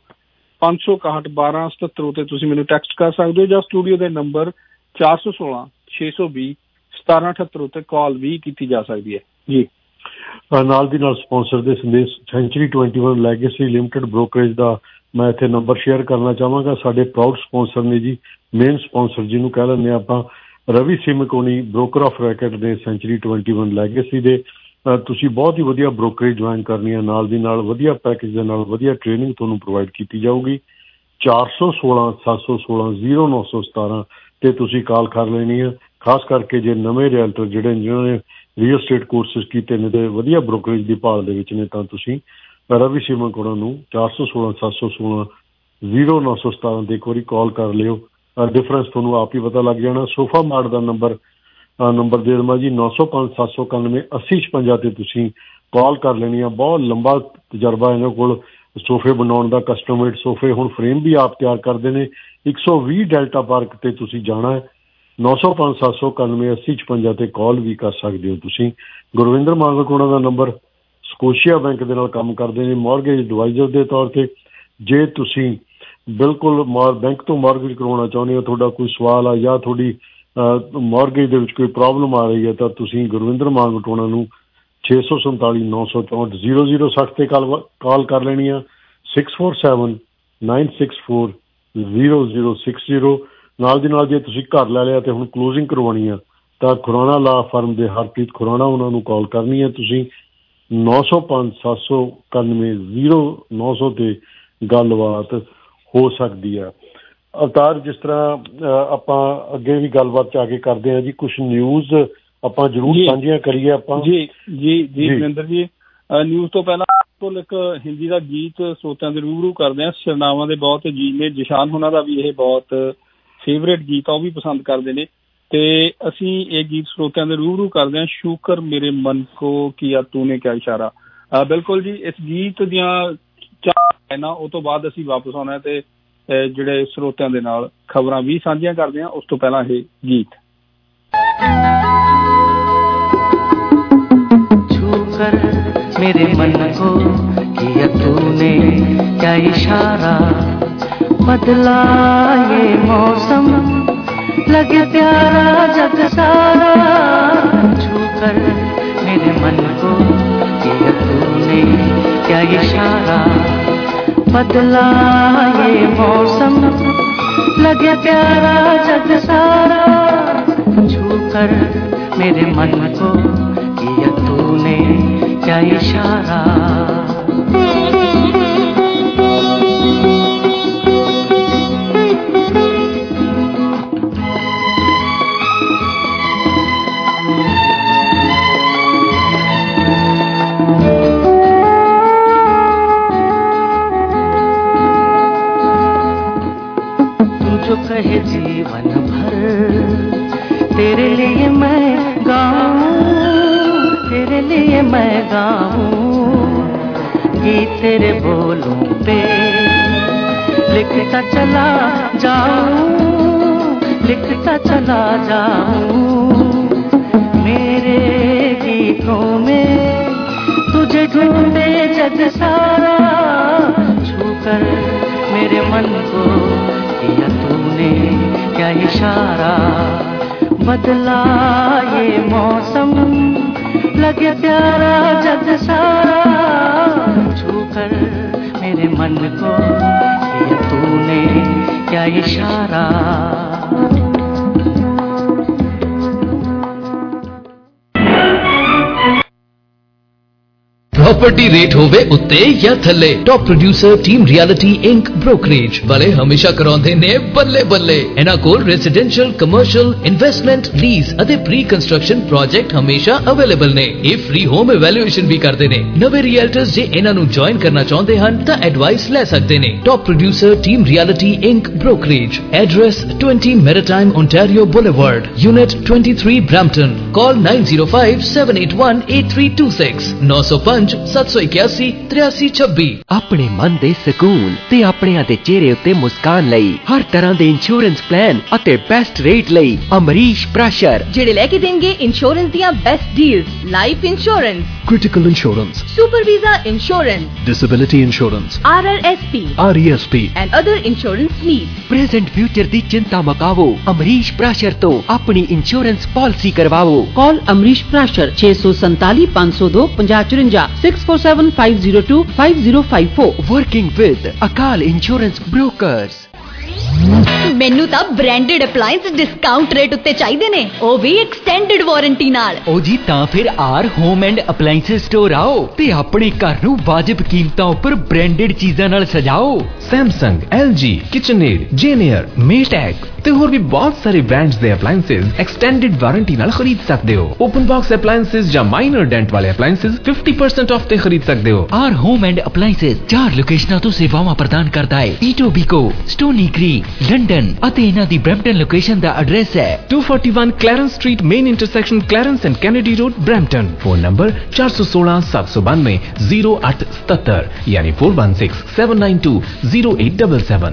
561 1277 ਉੱਤੇ ਤੁਸੀਂ ਮੈਨੂੰ ਟੈਕਸਟ ਕਰ ਸਕਦੇ ਹੋ, ਜਾਂ ਸਟੂਡੀਓ ਦੇ ਨੰਬਰ 416 620 1778 ਉੱਤੇ ਕਾਲ ਵੀ ਕੀਤੀ ਜਾ ਸਕਦੀ ਹੈ ਜੀ। ਨਾਲ ਦੀ ਨਾਲ ਸਪਾਂਸਰ ਦੇ ਸੰਦੇਸ਼, ਸੈਂਚਰੀ 21 ਲੈਗੇਸੀ ਲਿਮਟਿਡ ਬ੍ਰੋਕਰੇਜ ਦਾ ਮੈਂ ਇੱਥੇ ਨੰਬਰ ਸ਼ੇਅਰ ਕਰਨਾ ਚਾਹਾਂਗਾ। ਸਾਡੇ ਪ੍ਰਾਊਡ ਸਪਾਂਸਰ ਨੇ ਜੀ, ਮੇਨ ਸਪਾਂਸਰ ਜਿਹਨੂੰ ਕਹਿ ਲੈਂਦੇ ਆਪਾਂ, ਰਵੀ ਸਿਮਕੋਨੀ, ਬ੍ਰੋਕਰ ਆਫ ਰੈਕਟ ਦੇ ਸੈਂਚਰੀ 21 ਲੈਗੇਸੀ ਦੇ। ਤੁਸੀਂ ਬਹੁਤ ਹੀ ਵਧੀਆ ਬ੍ਰੋਕਰੇਜ ਜੁਆਇਨ ਕਰਨੀ ਹੈ, ਨਾਲ ਦੀ ਨਾਲ ਵਧੀਆ ਪੈਕੇਜ ਦੇ ਨਾਲ ਵਧੀਆ ਟ੍ਰੇਨਿੰਗ ਤੁਹਾਨੂੰ ਪ੍ਰੋਵਾਈਡ ਕੀਤੀ ਜਾਊਗੀ। 416 716 0917 ਤੇ ਤੁਸੀਂ ਕਾਲ ਕਰ ਲੈਣੀ ਹੈ। ਖਾਸ ਕਰਕੇ ਜੇ ਨਵੇਂ ਰੀਅਲਟਰ ਜਿਹਨਾਂ ਨੇ ਰੀਅਲ ਸਟੇਟ ਕੋਰਸਿਸ ਕੀਤੇ ਨੇ ਤੇ ਵਧੀਆ ਬ੍ਰੋਕਰੇਜ ਦੀ ਭਾਲ ਦੇ ਵਿੱਚ ਨੇ, ਤਾਂ ਤੁਸੀਂ ਰਵੀ ਸਿਮਕੋਨਾ ਨੂੰ 416 716 0917 ਤੇ ਇੱਕ ਵਾਰੀ ਕਾਲ ਕਰ ਲਿਓ। ਡਿਫਰੈਂਸ ਤੁਹਾਨੂੰ ਆਪ ਹੀ ਪਤਾ ਲੱਗ ਜਾਣਾ। ਸੋਫਾ ਮਾਰਟ ਦਾ ਨੰਬਰ ਦੇ ਦੇਵਾਂ ਜੀ, 905 791 8056 ਤੇ ਤੁਸੀਂ ਕਾਲ ਕਰ ਲੈਣੀ ਆ। ਬਹੁਤ ਲੰਬਾ ਤਜਰਬਾ ਇਹਨਾਂ ਕੋਲ ਸੋਫੇ ਬਣਾਉਣ ਦਾ। ਕਸਟਮੇਡ ਸੋਫੇ ਹੁਣ ਫਰੇਮ ਵੀ ਆਪ ਤਿਆਰ ਕਰਦੇ ਨੇ। 120 ਡੈਲਟਾ ਪਾਰਕ ਤੇ ਤੁਸੀਂ ਜਾਣਾ ਹੈ। 905 791 8056 ਤੇ ਕਾਲ ਵੀ ਕਰ ਸਕਦੇ ਹੋ ਤੁਸੀਂ। ਗੁਰਵਿੰਦਰ ਮਾਂਗਲਕੋਣਾ ਦਾ ਨੰਬਰ, ਸਕੋਸ਼ੀਆ ਬੈਂਕ ਦੇ ਨਾਲ ਕੰਮ ਕਰਦੇ ਨੇ ਮੌਰਗੇਜ ਐਡਵਾਈਜ਼ਰ ਦੇ ਤੌਰ ਤੇ। ਜੇ ਤੁਸੀਂ ਬਿਲਕੁਲ ਬੈਂਕ ਤੋਂ ਮੌਰਗੇਜ ਕਰਵਾਉਣਾ ਚਾਹੁੰਦੇ ਹੋ, ਤੁਹਾਡਾ ਕੋਈ ਸਵਾਲ ਆ ਜਾਂ ਤੁਹਾਡੀ ਮੌਰਗੇਜ ਦੇ ਵਿੱਚ ਕੋਈ ਪ੍ਰੋਬਲਮ ਆ ਰਹੀ ਹੈ, ਤਾਂ ਤੁਸੀਂ ਗੁਰਵਿੰਦਰ ਮਾਂਗਲਕੋਣਾ ਨੂੰ 647 964 0060 ਤੇ ਕਾਲ ਕਰ ਲੈਣੀ ਆ। 647 964 0060 ਨਾਲ ਦੀ ਨਾਲ ਜੇ ਤੁਸੀਂ ਘਰ ਲੈ ਲਿਆ ਤੇ ਹੁਣ ਕਲੋਜ਼ਿੰਗ ਕਰਵਾਉਣੀ ਆ ਤਾਂ ਖੁਰਾਣਾ ਲਾ ਫਰਮ ਦੇ ਹਰਪ੍ਰੀਤ ਖੁਰਾਣਾ ਉਹਨਾਂ ਨੂੰ ਕਾਲ ਕਰਨੀ ਹੈ ਤੁਸੀਂ 905-791-0900 ਤੇ ਗੱਲਬਾਤ ਹੋ ਸਕਦੀ ਆ। ਅਵਤਾਰ, ਜਿਸ ਤਰ੍ਹਾਂ ਆਪਾਂ ਅੱਗੇ ਵੀ ਗੱਲਬਾਤ 'ਚ ਆ ਕੇ ਕਰਦੇ ਹਾਂ ਜੀ, ਕੁਛ ਨਿਊਜ਼ ਆਪਾਂ ਜ਼ਰੂਰ ਸਾਂਝੀਆਂ ਕਰੀਏ ਆਪਾਂ। ਜੀ ਵਰਿੰਦਰ ਜੀ, ਨਿਊਜ਼ ਤੋਂ ਪਹਿਲਾਂ ਕੋਲ ਇੱਕ ਹਿੰਦੀ ਦਾ ਗੀਤ ਸਰੋਤਿਆਂ ਦੇ ਰੂਬਰੂ ਕਰਦੇ ਹਾਂ। ਸਰਨਾਵਾਂ ਦੇ ਬਹੁਤ ਜੀ ਨੇ, ਜਸ਼ਾਨ ਹੋਣਾ ਦਾ ਵੀ ਇਹ ਬਹੁਤ ਫੇਵਰੇਟ ਗੀਤ ਆ, ਉਹ ਵੀ ਪਸੰਦ ਕਰਦੇ ਨੇ ਤੇ ਅਸੀਂ ਇਹ ਗੀਤ ਸਰੋਤਿਆਂ ਦੇ ਰੂਬਰੂ ਕਰਦੇ ਹਾਂ। ਸ਼ੁਕਰ ਮੇਰੇ ਮਨ ਕੋ ਕੀਆ ਤੂਨੇ ਕਿਆ ਇਸ਼ਾਰਾ। ਬਿਲਕੁਲ ਜੀ, ਇਸ ਗੀਤ ਦੀਆਂ 4 ਲਾਈਨਾਂ ਉਹ ਤੋਂ ਬਾਅਦ ਅਸੀਂ ਵਾਪਸ ਆਉਣਾ ਤੇ ਜਿਹੜੇ ਸਰੋਤਿਆਂ ਦੇ ਨਾਲ ਖਬਰਾਂ ਵੀ ਸਾਂਝੀਆਂ ਕਰਦੇ ਹਾਂ। ਉਸ ਤੋਂ ਪਹਿਲਾਂ ਇਹ ਗੀਤ। छूकर मेरे मन को किया तूने क्या इशारा, बदला ये मौसम लगे प्यारा जग सारा। छूकर मेरे मन को किया तूने क्या इशारा, बदला ये मौसम लगे प्यारा जग सारा। छूकर मेरे मन को किया तूने क्या इशारा। जो कहे जीवन भर तेरे लिए मैं गाऊं, तेरे लिए मैं गाऊं गीत तेरे बोलों पे लिखता चला जाऊं, लिखता चला जाऊं। मेरे गीतों में तुझे ढूंढे जग सारा। छूकर मेरे मन को किया तूने क्या इशारा, बदला ये मौसम लगे प्यारा जग सारा। छूकर मेरे मन को किया तूने क्या इशारा। प्रॉपर्टी रेट होवे उत्ते या थल्ले, top producer team realty inc brokerage वाले हमेशा कराउंदे ने बल्ले बल्ले। इन्हां कोल रेजिडेंशियल, कमर्शियल, इन्वेस्टमेंट, लीज अते प्री कंस्ट्रक्शन प्रोजेक्ट हमेशा अवेलेबल ने। ये फ्री होम इवैल्यूएशन भी करते ने। नवे रियल्टर्स जे इन्हां नु ज्वाइन करना चाहते हैं तां एडवाइस ले सकते ने। Top producer team realty inc brokerage, address 20 Maritime Ontario boulevard, unit 23 Brampton. Call 9057818326 905 781-8326। अपने मन दे सुकून ते अपनिਆਂ ਦੇ ਚਿਹਰੇ ਉੱਤੇ ਮੁਸਕਾਨ ਲਈ ਹਰ ਤਰ੍ਹਾਂ ਦੇ ਇੰਸ਼ੋਰੈਂਸ ਪਲਾਨ ਅਤੇ ਬੈਸਟ ਰੇਟ ਲਈ ਅਮਰੀਸ਼ ਪ੍ਰਾਸ਼ਰ, ਜਿਹੜੇ ਲੈ ਕੇ ਦੇਣਗੇ ਇੰਸ਼ੋਰੈਂਸ ਦੀਆਂ best deals. Life insurance, critical insurance, super visa insurance, disability insurance, RRSP, RESP and other insurance needs. Present future ਦੀ ਚਿੰਤਾ ਮੁਕਾਵੋ, ਅਮਰੀਸ਼ ਪ੍ਰਾਸ਼ਰ ਤੋਂ ਆਪਣੀ ਇੰਸ਼ੋਰੈਂਸ ਪਾਲਿਸੀ ਕਰਵਾਓ। Call Amrish Prashar 647 502 5054 647 502 5054। Working with Akal Insurance Brokers। ਮੈਨੂੰ ਤਾਂ ਬ੍ਰਾਂਡਡ ਅਪਲਾਈਐਂਸ ਡਿਸਕਾਊਂਟ ਰੇਟ ਉੱਤੇ ਚਾਹੀਦੇ ਨੇ, ਉਹ ਵੀ ਐਕਸਟੈਂਡਡ ਵਾਰੰਟੀ ਨਾਲ। ਉਹ ਜੀ ਤਾਂ ਫਿਰ R home and appliance store ਆਓ ਤੇ ਆਪਣੇ ਘਰ ਨੂੰ ਵਾਜਿਬ ਕੀਮਤਾਂ ਉੱਪਰ ਬ੍ਰਾਂਡਡ ਚੀਜ਼ਾਂ ਨਾਲ ਸਜਾਓ। Samsung, LG, KitchenAid, Janier, Maytag ਤੇ ਹੋਰ ਵੀ ਬਹੁਤ ਸਾਰੇ ਬ੍ਰਾਂਡਸ ਦੇ ਅਪਲਾਈਐਂਸਸ ਐਕਸਟੈਂਡਡ ਵਾਰੰਟੀ ਨਾਲ ਖਰੀਦ ਸਕਦੇ ਹੋ। ਓਪਨ ਬਾਕਸ ਅਪਲਾਈਐਂਸਸ ਜਾਂ ਮਾਈਨਰ ਡੈਂਟ ਵਾਲੇ ਅਪਲਾਈਐਂਸਸ 50% ਆਫ ਤੇ ਖਰੀਦ ਸਕਦੇ ਹੋ। ਆਰ ਹੋਮ ਐਂਡ ਅਪਲਾਈਐਂਸਸ 4 ਲੋਕੇਸ਼ਨਾਂ ਤੋਂ ਸੇਵਾਵਾਂ ਪ੍ਰਦਾਨ ਕਰਦਾ ਹੈ। ਈਟੋਬੀਕੋ, ਸਟੋਨੀ ਕ੍ਰੀਕ, ਲੰਡਨ ਅਤੇ ਇਹਨਾਂ ਦੀ ਬ੍ਰੈਂਪਟਨ ਲੋਕੇਸ਼ਨ ਦਾ ਐਡਰੈਸ ਹੈ 241 Clarence street, main intersection Clarence and Kennedy road, Brampton. Phone number 416 792 0877 ਯਾਨੀ 416 792 0877।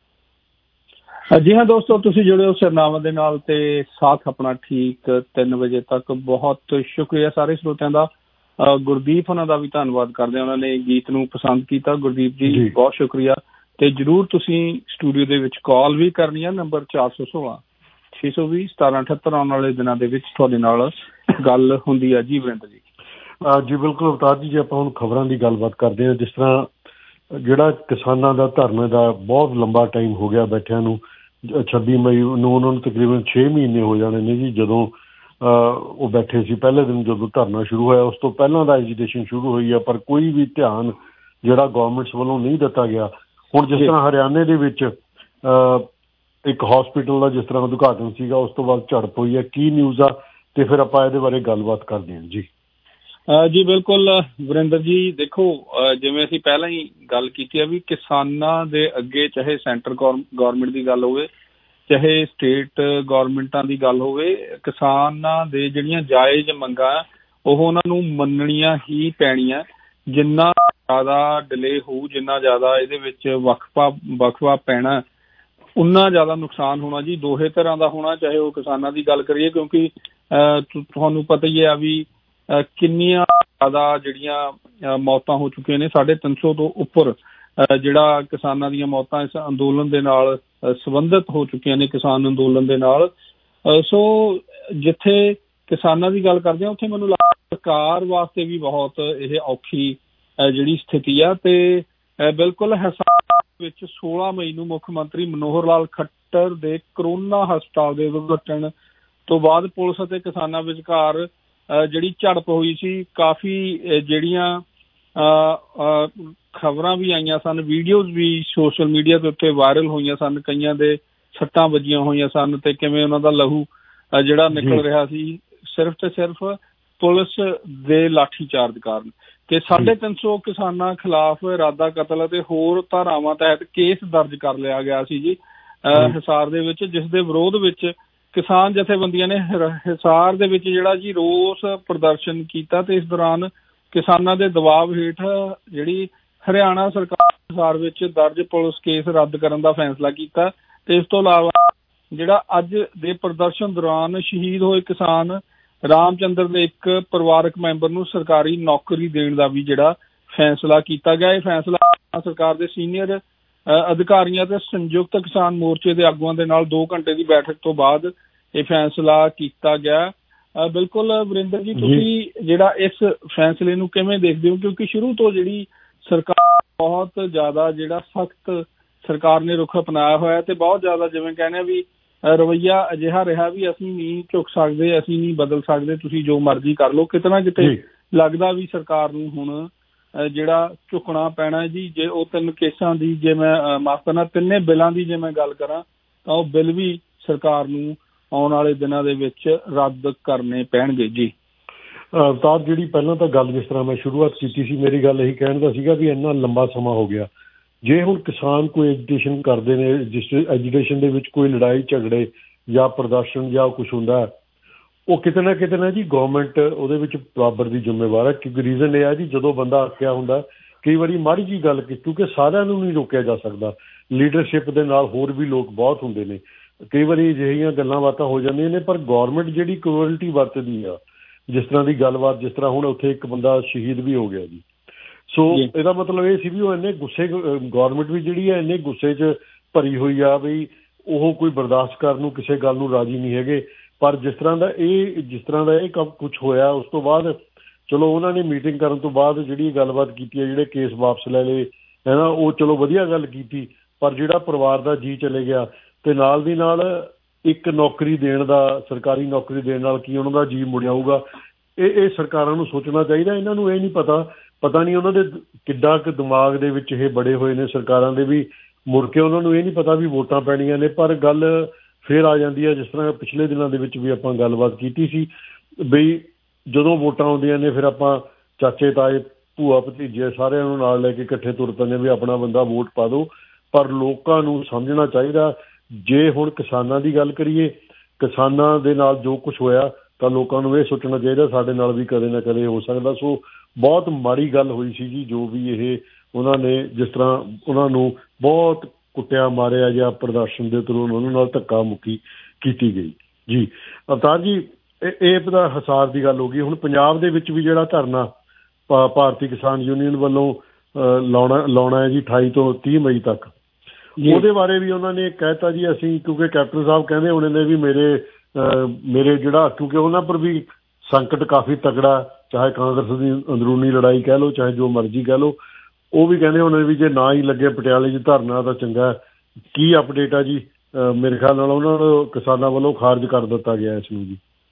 ਜੀ ਹਾਂ ਦੋਸਤੋ, ਤੁਸੀਂ ਜੁੜੇ ਹੋ ਸਰਨਾਵਾਂ ਦੇ ਨਾਲ ਤੇ ਸਾਥ ਆਪਣਾ ਠੀਕ 3 ਵਜੇ ਤੱਕ। ਬਹੁਤ ਸ਼ੁਕਰੀਆ ਸਾਰੇ ਸਰੋਤਿਆਂ ਦਾ। ਗੁਰਦੀਪ ਉਹਨਾਂ ਦਾ ਵੀ ਧੰਨਵਾਦ ਕਰਦੇ ਹਾਂ, ਉਹਨਾਂ ਨੇ ਗੀਤ ਨੂੰ ਪਸੰਦ ਕੀਤਾ। ਗੁਰਦੀਪ ਜੀ ਬਹੁਤ ਸ਼ੁਕਰੀਆ। ਤੇ ਜਰੂਰ ਤੁਸੀਂ ਸਟੂਡੀਓ ਦੇ ਵਿੱਚ ਕਾਲ ਵੀ ਕਰਨੀ ਆ, ਨੰਬਰ 416 620 1778। ਆਉਣ ਵਾਲੇ ਦਿਨਾਂ ਦੇ ਵਿੱਚ ਤੁਹਾਡੇ ਨਾਲ ਗੱਲ ਹੁੰਦੀ ਆ ਜੀ ਵਰਿੰਦਰ ਜੀ। ਜੀ ਬਿਲਕੁਲ ਅਵਤਾਰ ਜੀ, ਜੇ ਆਪਾਂ ਹੁਣ ਖਬਰਾਂ ਦੀ ਗੱਲਬਾਤ ਕਰਦੇ ਹਾਂ, ਜਿਸ ਤਰ੍ਹਾਂ ਜਿਹੜਾ ਕਿਸਾਨਾਂ ਦਾ ਧਰਨੇ ਦਾ ਬਹੁਤ ਲੰਬਾ ਟਾਈਮ ਹੋ ਗਿਆ ਬੈਠਿਆਂ ਨੂੰ, 26 ਮਈ ਨੂੰ ਉਹਨਾਂ ਨੂੰ ਤਕਰੀਬਨ 6 ਮਹੀਨੇ ਹੋ ਜਾਣੇ ਨੇ ਜੀ ਜਦੋਂ ਉਹ ਬੈਠੇ ਸੀ। ਪਹਿਲੇ ਦਿਨ ਜਦੋਂ ਧਰਨਾ ਸ਼ੁਰੂ ਹੋਇਆ ਉਸ ਤੋਂ ਪਹਿਲਾਂ ਦਾ ਐਜੀਟੇਸ਼ਨ ਸ਼ੁਰੂ ਹੋਈ ਆ, ਪਰ ਕੋਈ ਵੀ ਧਿਆਨ ਜਿਹੜਾ ਗੌਰਮੈਂਟਸ ਵੱਲੋਂ ਨਹੀਂ ਦਿੱਤਾ ਗਿਆ। ਹੁਣ ਜਿਸ ਤਰ੍ਹਾਂ ਹਰਿਆਣੇ ਦੇ ਵਿੱਚ ਇੱਕ ਹਸਪੀਟਲ ਦਾ ਜਿਸ ਤਰ੍ਹਾਂ ਉਦਘਾਟਨ ਸੀਗਾ, ਉਸ ਤੋਂ ਬਾਅਦ ਝੜਪ ਹੋਈ ਹੈ, ਕੀ ਨਿਊਜ਼ ਆ, ਤੇ ਫਿਰ ਆਪਾਂ ਇਹਦੇ ਬਾਰੇ ਗੱਲਬਾਤ ਕਰਦੇ ਹਾਂ ਜੀ। ਜੀ ਬਿਲਕੁਲ ਵਰਿੰਦਰ ਜੀ, ਦੇਖੋ ਜਿਵੇਂ ਅਸੀਂ ਪਹਿਲਾਂ ਹੀ ਗੱਲ ਕੀਤੀ ਆ ਵੀ ਕਿਸਾਨਾਂ ਦੇ ਅੱਗੇ ਚਾਹੇ ਸੈਂਟਰ ਗੌਰਮੈਂਟ ਦੀ ਗੱਲ ਹੋਵੇ ਚਾਹੇ ਸਟੇਟ ਗੌਰਮੈਂਟਾਂ ਦੀ ਗੱਲ ਹੋਵੇ, ਕਿਸਾਨਾਂ ਦੇ ਜਿਹੜੀਆਂ ਜਾਇਜ਼ ਮੰਗਾਂ ਉਹ ਉਹਨਾਂ ਨੂੰ ਮੰਨਣੀਆਂ ਹੀ ਪੈਣੀਆਂ। ਜਿੰਨਾ ਜ਼ਿਆਦਾ ਡਿਲੇ ਹੋਊ, ਜਿੰਨਾ ਜ਼ਿਆਦਾ ਇਹਦੇ ਵਿੱਚ ਵਕਫਾ ਪੈਣਾ, ਉਨਾ ਜ਼ਿਆਦਾ ਨੁਕਸਾਨ ਹੋਣਾ ਜੀ। ਦੋਹੇ ਤਰ੍ਹਾਂ ਦਾ ਹੋਣਾ, ਚਾਹੇ ਉਹ ਕਿਸਾਨਾਂ ਦੀ ਗੱਲ ਕਰੀਏ ਕਿਉਂਕਿ ਤੁਹਾਨੂੰ ਪਤਾ ਹੀ ਹੈ ਵੀ ਕਿੰਨੀਆਂ ਜ਼ਿਆਦਾ ਜਿਹੜੀਆਂ ਮੌਤਾਂ ਹੋ ਚੁੱਕੀਆਂ ਨੇ, 350 ਤੋਂ ਉੱਪਰ ਜਿਹੜਾ ਕਿਸਾਨਾਂ ਦੀਆਂ ਮੌਤਾਂ ਇਸ ਅੰਦੋਲਨ ਦੇ ਨਾਲ ਸੰਬੰਧਿਤ ਹੋ ਚੁੱਕੀਆਂ ਨੇ, ਕਿਸਾਨ ਅੰਦੋਲਨ ਦੇ ਨਾਲ। ਸੋ ਜਿੱਥੇ ਕਿਸਾਨਾਂ ਦੀ ਗੱਲ ਕਰਦੇ ਹਾਂ ਉੱਥੇ ਮੈਨੂੰ ਲੱਗਦਾ ਸਰਕਾਰ ਵਾਸਤੇ ਵੀ ਬਹੁਤ ਇਹ ਔਖੀ ਜਿਹੜੀ ਸਥਿਤੀ ਆ। ਤੇ ਬਿਲਕੁਲ ਹਿਸਾਰ ਵਿੱਚ 16 ਮਈ ਨੂੰ ਮੁੱਖ ਮੰਤਰੀ ਮਨੋਹਰ ਲਾਲ ਖੱਟਰ ਦੇ ਕਰੋਨਾ ਹਸਪਤਾਲ ਦੇ ਉਦਘਾਟਨ ਤੋਂ ਬਾਅਦ ਪੁਲਿਸ ਅਤੇ ਕਿਸਾਨਾਂ ਵਿਚਕਾਰ ਜਿਹੜੀ ਝੜਪ ਹੋਈ ਸੀ, ਕਾਫੀ ਜਿਹੜੀਆਂ ਖਬਰਾਂ ਵੀ ਆਈਆਂ ਸਨ, ਵੀਡੀਓਜ਼ ਵੀ ਸੋਸ਼ਲ ਮੀਡੀਆ ਦੇ ਉੱਤੇ ਵਾਇਰਲ ਹੋਈਆਂ ਸਨ, ਕਈਆਂ ਦੇ ਸੱਟਾਂ ਵੱਜੀਆਂ ਹੋਈਆਂ ਸਨ ਤੇ ਕਿਵੇਂ ਉਹਨਾਂ ਦਾ ਲਹੂ ਜਿਹੜਾ ਨਿਕਲ ਰਿਹਾ ਸੀ ਸਿਰਫ ਤੇ ਸਿਰਫ ਪੁਲਿਸ ਦੇ ਲਾਠੀ ਚਾਰਜ ਕਾਰਨ। ਕਿ 350 ਕਿਸਾਨਾਂ ਖਿਲਾਫ ਇਰਾਦਾ ਕਤਲ ਅਤੇ ਹੋਰ ਧਾਰਾਵਾਂ ਤਹਿਤ ਕੇਸ ਦਰਜ ਕਰ ਲਿਆ ਗਿਆ ਸੀ ਜੀ ਹਿਸਾਰ ਦੇ ਵਿੱਚ, ਜਿਸ ਦੇ ਵਿਰੋਧ ਵਿੱਚ ਕਿਸਾਨ ਜਥੇਬੰਦੀਆਂ ਨੇ ਹਿਸਾਰ ਦੇ ਵਿੱਚ ਜਿਹੜਾ ਜੀ ਰੋਸ ਪ੍ਰਦਰਸ਼ਨ ਕੀਤਾ। ਤੇ ਇਸ ਦੌਰਾਨ ਕਿਸਾਨਾਂ ਦੇ ਦਬਾਅ ਹੇਠ ਜਿਹੜੀ ਹਰਿਆਣਾ ਸਰਕਾਰ ਹਿਸਾਰ ਵਿੱਚ ਦਰਜ ਪੁਲਿਸ ਕੇਸ ਰੱਦ ਕਰਨ ਦਾ ਫੈਸਲਾ ਕੀਤਾ। ਤੇ ਇਸ ਤੋਂ ਇਲਾਵਾ ਜਿਹੜਾ ਅੱਜ ਦੇ ਪ੍ਰਦਰਸ਼ਨ ਦੌਰਾਨ ਸ਼ਹੀਦ ਹੋਏ ਕਿਸਾਨ ਰਾਮਚੰਦਰ ਦੇ ਇੱਕ ਪਰਿਵਾਰਕ ਮੈਂਬਰ ਨੂੰ ਸਰਕਾਰੀ ਨੌਕਰੀ ਦੇਣ ਦਾ ਵੀ ਜਿਹੜਾ ਫੈਸਲਾ ਕੀਤਾ ਗਿਆ। ਇਹ ਫੈਸਲਾ ਸਰਕਾਰ ਦੇ ਸੀਨੀਅਰ ਅਧਿਕਾਰੀਆਂ ਤੇ ਸੰਯੁਕਤ ਕਿਸਾਨ ਮੋਰਚੇ ਦੇ ਆਗੂਆਂ ਦੇ ਨਾਲ 2 ਘੰਟੇ ਦੀ ਬੈਠਕ ਤੋਂ ਬਾਅਦ ਇਹ ਫੈਸਲਾ ਕੀਤਾ ਗਿਆ। ਬਿਲਕੁਲ ਵਰਿੰਦਰ ਜੀ, ਤੁਸੀਂ ਜਿਹੜਾ ਇਸ ਫੈਸਲੇ ਨੂੰ ਕਿਵੇਂ ਦੇਖਦੇ ਹੋ? ਕਿਉਂਕਿ ਸ਼ੁਰੂ ਤੋਂ ਜਿਹੜੀ ਸਰਕਾਰ ਬਹੁਤ ਜ਼ਿਆਦਾ ਜਿਹੜਾ ਸਖਤ ਸਰਕਾਰ ਨੇ ਰੁਖ ਅਪਣਾਇਆ ਹੋਇਆ ਤੇ ਬਹੁਤ ਜ਼ਿਆਦਾ ਜਿਵੇਂ ਕਹਿੰਦੇ ਵੀ ਰਵੱਈਆ ਅਜਿਹਾ ਰਿਹਾ ਵੀ ਅਸੀਂ ਨਹੀਂ ਝੁਕ ਸਕਦੇ, ਅਸੀਂ ਨਹੀਂ ਬਦਲ ਸਕਦੇ, ਤੁਸੀਂ ਜੋ ਮਰਜ਼ੀ ਕਰ ਲਓ। ਕਿਤੇ ਨਾ ਕਿਤੇ ਲੱਗਦਾ ਵੀ ਸਰਕਾਰ ਨੂੰ ਹੁਣ ਜਿਹੜਾ ਝੁਕਣਾ ਪੈਣਾ ਜੀ। ਜੇ ਉਹ 3 ਕੇਸਾਂ ਦੀ, ਜੇ ਮੈਂ ਮਾਫ਼ ਕਰਨਾ 3 ਬਿੱਲਾਂ ਦੀ ਜੇ ਮੈਂ ਗੱਲ ਕਰਾਂ ਤਾਂ ਉਹ ਬਿੱਲ ਵੀ ਸਰਕਾਰ ਨੂੰ ਆਉਣ ਵਾਲੇ ਦਿਨਾਂ ਦੇ ਵਿੱਚ ਰੱਦ ਕਰਨੇ ਪੈਣਗੇ ਜੀ। ਅਵਤਾਰ, ਜਿਹੜੀ ਪਹਿਲਾਂ ਤਾਂ ਗੱਲ ਜਿਸ ਤਰ੍ਹਾਂ ਮੈਂ ਸ਼ੁਰੂਆਤ ਕੀਤੀ ਸੀ, ਮੇਰੀ ਗੱਲ ਇਹੀ ਕਹਿਣ ਦਾ ਸੀਗਾ ਵੀ ਇੰਨਾ ਲੰਬਾ ਸਮਾਂ ਹੋ ਗਿਆ। ਜੇ ਹੁਣ ਕਿਸਾਨ ਕੋਈ ਐਜੀਟੇਸ਼ਨ ਕਰਦੇ ਨੇ, ਜਿਸ ਐਜੀਟੇਸ਼ਨ ਦੇ ਵਿੱਚ ਕੋਈ ਲੜਾਈ ਝਗੜੇ ਜਾਂ ਪ੍ਰਦਰਸ਼ਨ ਜਾਂ ਕੁਛ ਹੁੰਦਾ, ਉਹ ਕਿਤੇ ਨਾ ਜੀ ਗੌਰਮੈਂਟ ਉਹਦੇ ਵਿੱਚ ਬਰਾਬਰ ਦੀ ਜ਼ਿੰਮੇਵਾਰ ਹੈ। ਕਿਉਂਕਿ ਰੀਜ਼ਨ ਇਹ ਹੈ ਜੀ, ਜਦੋਂ ਬੰਦਾ ਆਖਿਆ ਹੁੰਦਾ ਕਈ ਵਾਰੀ ਮਾੜੀ ਜਿਹੀ ਗੱਲ ਕੀਤੀ, ਕਿਉਂਕਿ ਸਾਰਿਆਂ ਨੂੰ ਨਹੀਂ ਰੋਕਿਆ ਜਾ ਸਕਦਾ। ਲੀਡਰਸ਼ਿਪ ਦੇ ਨਾਲ ਹੋਰ ਵੀ ਲੋਕ ਬਹੁਤ ਹੁੰਦੇ ਨੇ, ਕਈ ਵਾਰੀ ਅਜਿਹੀਆਂ ਗੱਲਾਂ ਬਾਤਾਂ ਹੋ ਜਾਂਦੀਆਂ ਨੇ। ਪਰ ਗੌਰਮੈਂਟ ਜਿਹੜੀ ਕਰੂਅਲਟੀ ਵਰਤਦੀ ਆ, ਜਿਸ ਤਰ੍ਹਾਂ ਦੀ ਗੱਲਬਾਤ, ਜਿਸ ਤਰ੍ਹਾਂ ਹੁਣ ਉੱਥੇ ਇੱਕ ਬੰਦਾ ਸ਼ਹੀਦ ਵੀ ਹੋ ਗਿਆ ਜੀ। ਸੋ ਇਹਦਾ ਮਤਲਬ ਇਹ ਸੀ ਵੀ ਉਹ ਇੰਨੇ ਗੁੱਸੇ, ਗੌਰਮੈਂਟ ਵੀ ਜਿਹੜੀ ਹੈ ਇੰਨੇ ਗੁੱਸੇ 'ਚ ਭਰੀ ਹੋਈ ਆ ਵੀ ਉਹ ਕੋਈ ਬਰਦਾਸ਼ਤ ਕਰਨ ਨੂੰ ਕਿਸੇ ਗੱਲ ਨੂੰ ਰਾਜ਼ੀ ਨਹੀਂ ਹੈਗੇ। ਪਰ ਜਿਸ ਤਰ੍ਹਾਂ ਦਾ ਇਹ ਕੁਛ ਹੋਇਆ, ਉਸ ਤੋਂ ਬਾਅਦ ਚਲੋ ਉਹਨਾਂ ਨੇ ਮੀਟਿੰਗ ਕਰਨ ਤੋਂ ਬਾਅਦ ਜਿਹੜੀ ਗੱਲਬਾਤ ਕੀਤੀ ਹੈ, ਜਿਹੜੇ ਕੇਸ ਵਾਪਸ ਲੈ ਲਏ ਹੈ ਨਾ, ਉਹ ਚਲੋ ਵਧੀਆ ਗੱਲ ਕੀਤੀ। ਪਰ ਜਿਹੜਾ ਪਰਿਵਾਰ ਦਾ ਜੀ ਚਲੇ ਗਿਆ ਤੇ ਨਾਲ ਦੀ ਨਾਲ ਇੱਕ ਨੌਕਰੀ ਦੇਣ ਦਾ, ਸਰਕਾਰੀ ਨੌਕਰੀ ਦੇਣ ਨਾਲ ਕੀ ਉਹਨਾਂ ਦਾ ਜੀ ਮੁੜ ਆਊਗਾ? ਇਹ ਸਰਕਾਰਾਂ ਨੂੰ ਸੋਚਣਾ ਚਾਹੀਦਾ। ਇਹਨਾਂ ਨੂੰ ਇਹ ਨਹੀਂ ਪਤਾ ਨਹੀਂ ਉਹਨਾਂ ਦੇ ਕਿੱਡਾ ਕੁ ਦਿਮਾਗ ਦੇ ਵਿੱਚ ਇਹ ਬੜੇ ਹੋਏ ਨੇ ਸਰਕਾਰਾਂ ਦੇ ਵੀ, ਮੁੜ ਕੇ ਉਹਨਾਂ ਨੂੰ ਇਹ ਨਹੀਂ ਪਤਾ ਵੀ ਵੋਟਾਂ ਪੈਣੀਆਂ ਨੇ। ਪਰ ਗੱਲ ਫਿਰ ਆ ਜਾਂਦੀ ਹੈ, ਜਿਸ ਤਰ੍ਹਾਂ ਪਿਛਲੇ ਦਿਨਾਂ ਦੇ ਵਿੱਚ ਵੀ ਆਪਾਂ ਗੱਲਬਾਤ ਕੀਤੀ ਸੀ ਬਈ ਜਦੋਂ ਵੋਟਾਂ ਆਉਂਦੀਆਂ ਨੇ ਫਿਰ ਆਪਾਂ ਚਾਚੇ ਤਾਏ ਭੂਆ ਭਤੀਜੇ ਸਾਰਿਆਂ ਨੂੰ ਨਾਲ ਲੈ ਕੇ ਇਕੱਠੇ ਤੁਰ ਪੈਂਦੇ ਵੀ ਆਪਣਾ ਬੰਦਾ ਵੋਟ ਪਾ ਦਿਓ। ਪਰ ਲੋਕਾਂ ਨੂੰ ਸਮਝਣਾ ਚਾਹੀਦਾ, ਜੇ ਹੁਣ ਕਿਸਾਨਾਂ ਦੀ ਗੱਲ ਕਰੀਏ, ਕਿਸਾਨਾਂ ਦੇ ਨਾਲ ਜੋ ਕੁਛ ਹੋਇਆ ਤਾਂ ਲੋਕਾਂ ਨੂੰ ਇਹ ਸੋਚਣਾ ਚਾਹੀਦਾ ਸਾਡੇ ਨਾਲ ਵੀ ਕਦੇ ਨਾ ਕਦੇ ਹੋ ਸਕਦਾ। ਸੋ ਬਹੁਤ ਮਾੜੀ ਗੱਲ ਹੋਈ ਸੀ ਜੀ, ਜੋ ਵੀ ਇਹ ਉਹਨਾਂ ਨੇ ਜਿਸ ਤਰ੍ਹਾਂ ਉਹਨਾਂ ਨੂੰ ਬਹੁਤ ਕੁੱਟਿਆ ਮਾਰਿਆ ਜਾਂ ਪ੍ਰਦਰਸ਼ਨ ਦੇ ਥਰੂ ਉਹਨਾਂ ਨਾਲ ਧੱਕਾ ਮੁੱਕੀ ਕੀਤੀ ਗਈ ਜੀ। ਅਵਤਾਰ ਜੀ, ਇਹ ਤਾਂ ਹਿਸਾਰ ਦੀ ਗੱਲ ਹੋ ਗਈ। ਹੁਣ ਪੰਜਾਬ ਦੇ ਵਿੱਚ ਵੀ ਜਿਹੜਾ ਧਰਨਾ ਭਾਰਤੀ ਕਿਸਾਨ ਯੂਨੀਅਨ ਵੱਲੋਂ ਲਾਉਣਾ ਹੈ ਜੀ 28 ਤੋਂ 30 ਮਈ ਤੱਕ, ਉਹਦੇ ਬਾਰੇ ਵੀ ਉਹਨਾਂ ਨੇ ਕਹਿਤਾ ਜੀ ਅਸੀਂ, ਕਿਉਂਕਿ ਕੈਪਟਨ ਸਾਹਿਬ ਕਹਿੰਦੇ ਹੋਣੇ ਨੇ ਵੀ ਮੇਰੇ ਜਿਹੜਾ, ਕਿਉਂਕਿ ਉਹਨਾਂ ਪਰ ਵੀ ਸੰਕਟ ਕਾਫੀ ਤਕੜਾ, ਚਾਹੇ ਕਾਂਗਰਸ ਦੀ ਅੰਦਰੂਨੀ ਲੜਾਈ ਕਹਿ ਲਓ, ਚਾਹੇ ਜੋ ਮਰਜ਼ੀ ਕਹਿ ਲਓ, ਉਹ ਵੀ ਕਹਿੰਦੇ ਹੋਣੇ ਵੀ ਜੇ ਨਾ ਹੀ ਲੱਗੇ ਪਟਿਆਲੇ 'ਚ ਧਰਨਾ ਤਾਂ ਚੰਗਾ। ਕੀ ਅਪਡੇਟ ਆ ਜੀ ਮੇਰੇ ਖਿਆਲ ਨਾਲ ਉਹਨਾਂ ਨੂੰ ਕਿਸਾਨਾਂ ਵੱਲੋਂ ਖਾਰਜ ਕਰ ਦਿੱਤਾ ਗਿਆ ਇਸ ਨੂੰ ਜੀ।